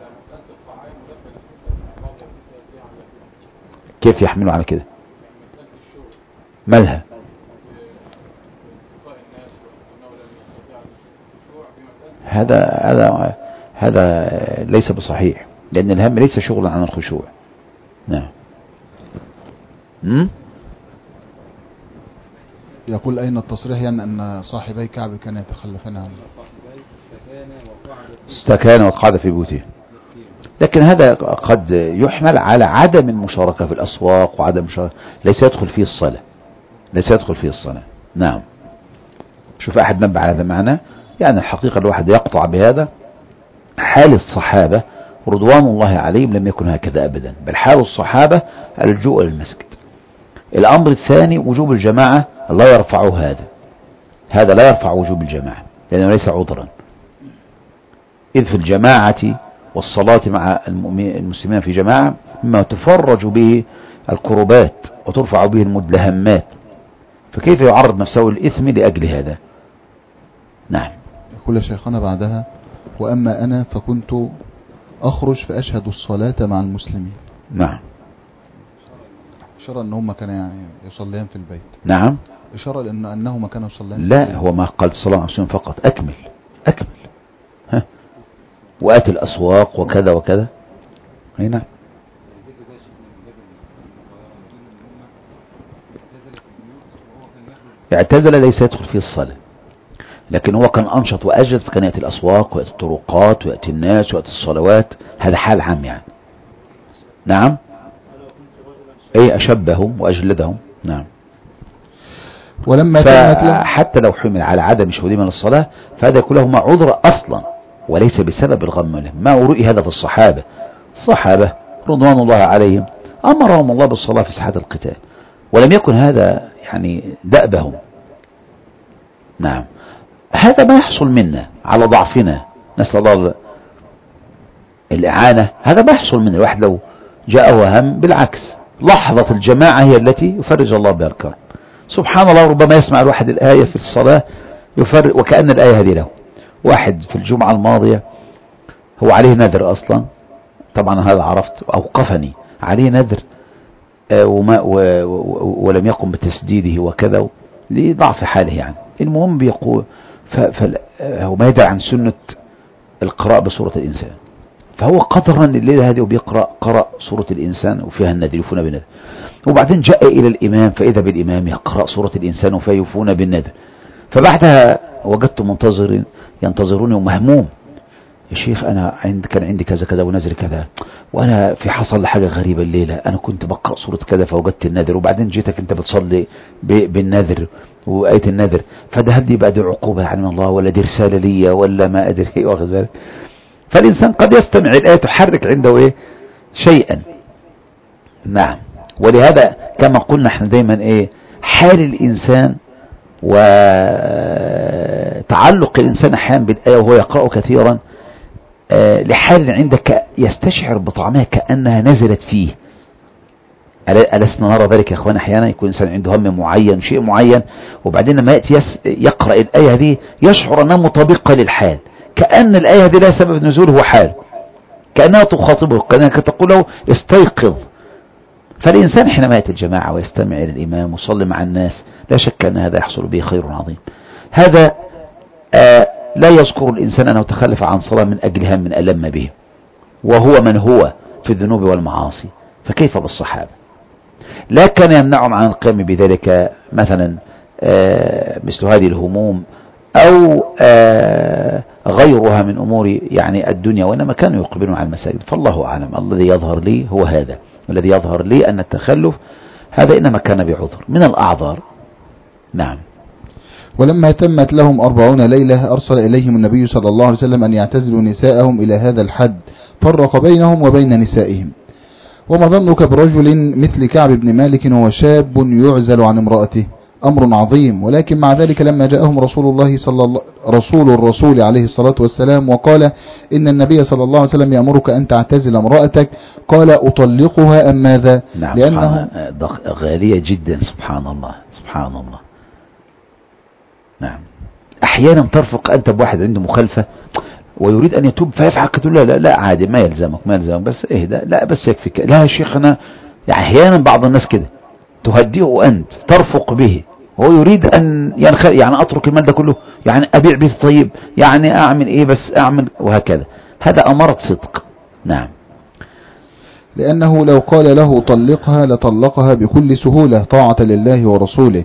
كيف يحملوا على كده؟ مالها؟ هذا ليس بصحيح، لأن الهم ليس شغلا عن الخشوع. نعم.
يقول أين التصريح يعني أن صاحبي كعب كان يتخلفان عنه؟
استكان وقعد في بيوته. لكن هذا قد يحمل على عدم المشاركة في الأسواق وعدم المشاركة، ليس يدخل فيه الصلاة، ليس يدخل فيه الصلاة. نعم. شوف أحد نبع على هذا معنى، يعني الحقيقة الواحد يقطع بهذا. حال الصحابة رضوان الله عليهم لم يكن هكذا أبدا، بل حال الصحابة اللجوء للمسجد. الأمر الثاني وجوب الجماعة لا يرفع هذا لا يرفع وجوب الجماعة. لأنه ليس عذرا، إذ في الجماعة والصلاة مع المسلمين في جماعة مما تفرج به الكربات وترفع به المدلهمات، فكيف يعرض نفسه للإثم لأجل هذا؟ نعم.
يقول شيخنا بعدها: وأما أنا فكنت أخرج فأشهد الصلاة مع المسلمين.
نعم.
إشارة أنهما كانوا يعني يصليان في البيت.
نعم.
إشارة لأنهما كانوا يصليان.
لا، هو ما قال الصلاة مع المسلمين فقط، أكمل ها، وآتي الأسواق وكذا وكذا. هنا اعتزل ليس يدخل فيه الصلاة، لكن هو كان أنشط وأجد، فكان يأتي الأسواق ويأتي الطرقات ويأتي الناس ويأتي الصلوات، هذا حال عام يعني. نعم. أي أشبههم وأجلدهم. نعم.
ولما
حتى لو حمل على عدم شهودهم للصلاة فهذا يكون لهما عذر أصلا وليس بسبب الغم لهم. ما رؤي هذا في الصحابة رضوان الله عليهم أمرهم الله بالصلاة في ساحات القتال، ولم يكن هذا يعني دأبهم. نعم. هذا ما يحصل منا على ضعفنا، نسأل الله الإعانة. هذا ما يحصل منا، الواحد لو جاءه هم بالعكس لحظة الجماعة هي التي يفرج الله بها الكرب. سبحان الله، ربما يسمع الواحد الآية في الصلاة يفرج وكأن الآية هذه له. واحد في الجمعة الماضية هو عليه نذر أصلا، طبعا هذا عرفت، أوقفني عليه نذر ولم يقم بتسديده وكذا لضعف حاله يعني. المهم بيقول هو ما يدري عن سنة القراءة بسورة الإنسان، فهو قدرا الليلة هذه قرأ سورة الإنسان وفيها النذر، يفون بالنذر. وبعدين جاء إلى الإمام فإذا بالإمام يقرأ سورة الإنسان وفيفون بالنذر. فبعدها وجدت ينتظروني ومهموم: يا شيخ أنا كان عندي كذا كذا ونذر كذا، وأنا في حصل حاجة غريبة الليلة، أنا كنت بقرأ سورة كذا فوجدت النذر، وبعدين جيتك أنت بتصلي بالنذر وآية النذر، فده هل دي بقى دي عقوبة يعني من الله ولا دي رسالة لي ولا ما أدري إيه، واخد بالك؟ فالإنسان قد يستمع الآية تحرك عنده إيه شيئا. نعم. ولهذا كما قلنا احنا دايما إيه حال الإنسان وتعلق الإنسان أحيانا بالآية وهو يقرأ كثيرا لحال عندك يستشعر بطعمها كأنها نزلت فيه. ألسنا نرى ذلك يا أخوان؟ أحيانا يكون إنسان عنده هم معين شيء معين، وبعدين لما يأتي يقرأ الآية هذه يشعر أنها مطابقة للحال، كأن الآية هذه لا سبب نزول هو حال، كأنها تخاطبه، كأنها تقول له استيقظ. فالإنسان حينما يأتي الجماعة ويستمع إلى الإمام ويصلي مع الناس لا شك أن هذا يحصل به خير عظيم. هذا لا يذكر الإنسان أنه تخلف عن صلاة من أجل هم ألم به، وهو من هو في الذنوب والمعاصي، فكيف بالصحابة؟ لا كان يمنعهم عن القيام بذلك مثلا مثل هذه الهموم أو غيرها من أمور يعني الدنيا، وإنما كانوا يقبلون على المساجد. فالله أعلم. الذي يظهر لي هو هذا، والذي يظهر لي أن التخلف هذا إنما كان بعذر من الأعذار. نعم.
ولما تمت لهم 40 ليلة أرسل إليهم النبي صلى الله عليه وسلم أن يعتزلوا نساءهم إلى هذا الحد، فرق بينهم وبين نسائهم. وما ظنك برجل مثل كعب بن مالك وهو شاب يعزل عن امرأته؟ أمر عظيم. ولكن مع ذلك لما جاءهم رسول الرسول عليه الصلاة والسلام وقال إن النبي صلى الله عليه وسلم يأمرك أن تعتزل امرأتك، قال أطلقها أم ماذا؟
نعم.
لأنه
غالية جدا. سبحان الله سبحان الله. نعم. أحيانا ترفق أنت بواحد عنده مخالفة ويريد أن يتوب فيفعل، تقول لا عادي ما يلزمك بس اهدى، لا بس يكفيك، لا يا شيخ أنا يعني أحيانا بعض الناس كده تهديه وأنت ترفق به وهو يريد أن يعني أترك المال ده كله، يعني أبيع به طيب، يعني أعمل إيه بس أعمل، وهكذا. هذا أمارة صدق. نعم.
لأنه لو قال له طلقها لطلقها بكل سهولة طاعة لله ورسوله،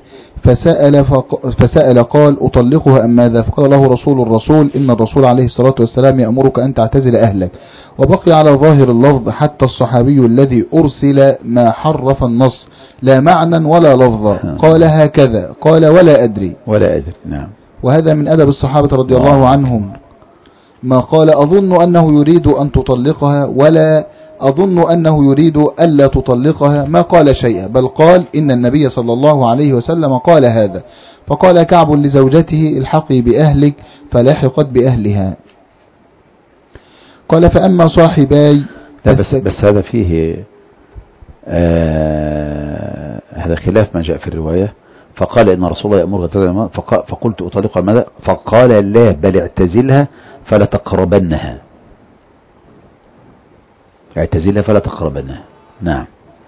فسأل قال أطلقها أم ماذا؟ فقال له رسول الرسول إن الرسول عليه الصلاة والسلام يأمرك أن تعتزل أهلك. وبقي على ظاهر اللفظ حتى الصحابي الذي أرسل ما حرف النص لا معنى ولا لفظا، قال هكذا، قال ولا أدري.
نعم.
وهذا من أدب الصحابة رضي الله عنهم، ما قال أظن أنه يريد أن تطلقها ولا أظن أنه يريد ألا تطلقها، ما قال شيئا، بل قال إن النبي صلى الله عليه وسلم قال هذا. فقال كعب لزوجته الحقي بأهلك، فلحقت بأهلها. قال فأما صاحباي.
لا بس هذا فيه هذا خلاف ما جاء في الرواية. فقال إن رسول الله يأمر فقلت أطلقها ماذا؟ فقال لا بل اعتزلها فلا تقربنها. اعتزلها فلا تقربنها. نعم.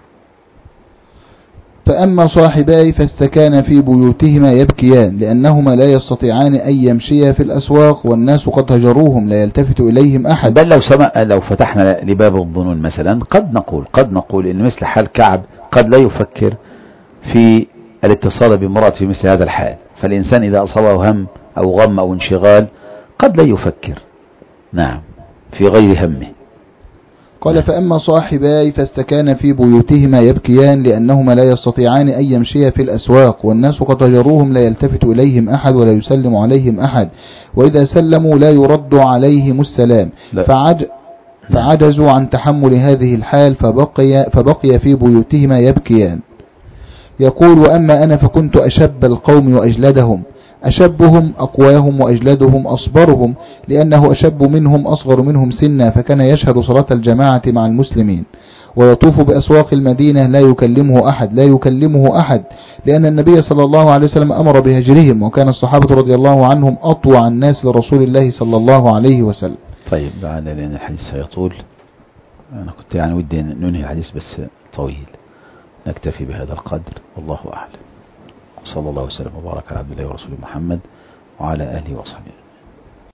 فأما صاحباي فاستكان في بيوتهما يبكيان لأنهما لا يستطيعان أن يمشيا في الأسواق والناس قد هجروهم لا يلتفت إليهم أحد.
بل لو فتحنا لباب الظنون مثلا قد نقول إن مثل حال كعب قد لا يفكر في الاتصال بامرأة في مثل هذا الحال. فالإنسان إذا أصابه هم أو غم أو انشغال قد لا يفكر. نعم، في غير همه.
قال فأما صاحباي فاستكان في بيوتهما يبكيان لأنهما لا يستطيعان أن يمشيا في الأسواق والناس قد هجروهم لا يلتفت إليهم أحد ولا يسلم عليهم أحد، وإذا سلموا لا يرد عليهم السلام، فعجزوا عن تحمل هذه الحال فبقي في بيوتهما يبكيان. يقول وأما أنا فكنت أشب القوم وأجلدهم، أشبهم أقواهم وأجلدهم أصبرهم، لأنه أشب منهم أصغر منهم سنا، فكان يشهد صلاة الجماعة مع المسلمين ويطوف بأسواق المدينة لا يكلمه أحد لأن النبي صلى الله عليه وسلم أمر بهجرهم، وكان الصحابة رضي الله عنهم أطوع الناس لرسول الله صلى الله عليه وسلم.
طيب بعد لأن الحديث سيطول، أنا كنت ودي ننهي الحديث بس طويل، نكتفي بهذا القدر والله أعلم. صلى الله وسلم وبارك على عبد الله ورسوله محمد وعلى آله وصحبه.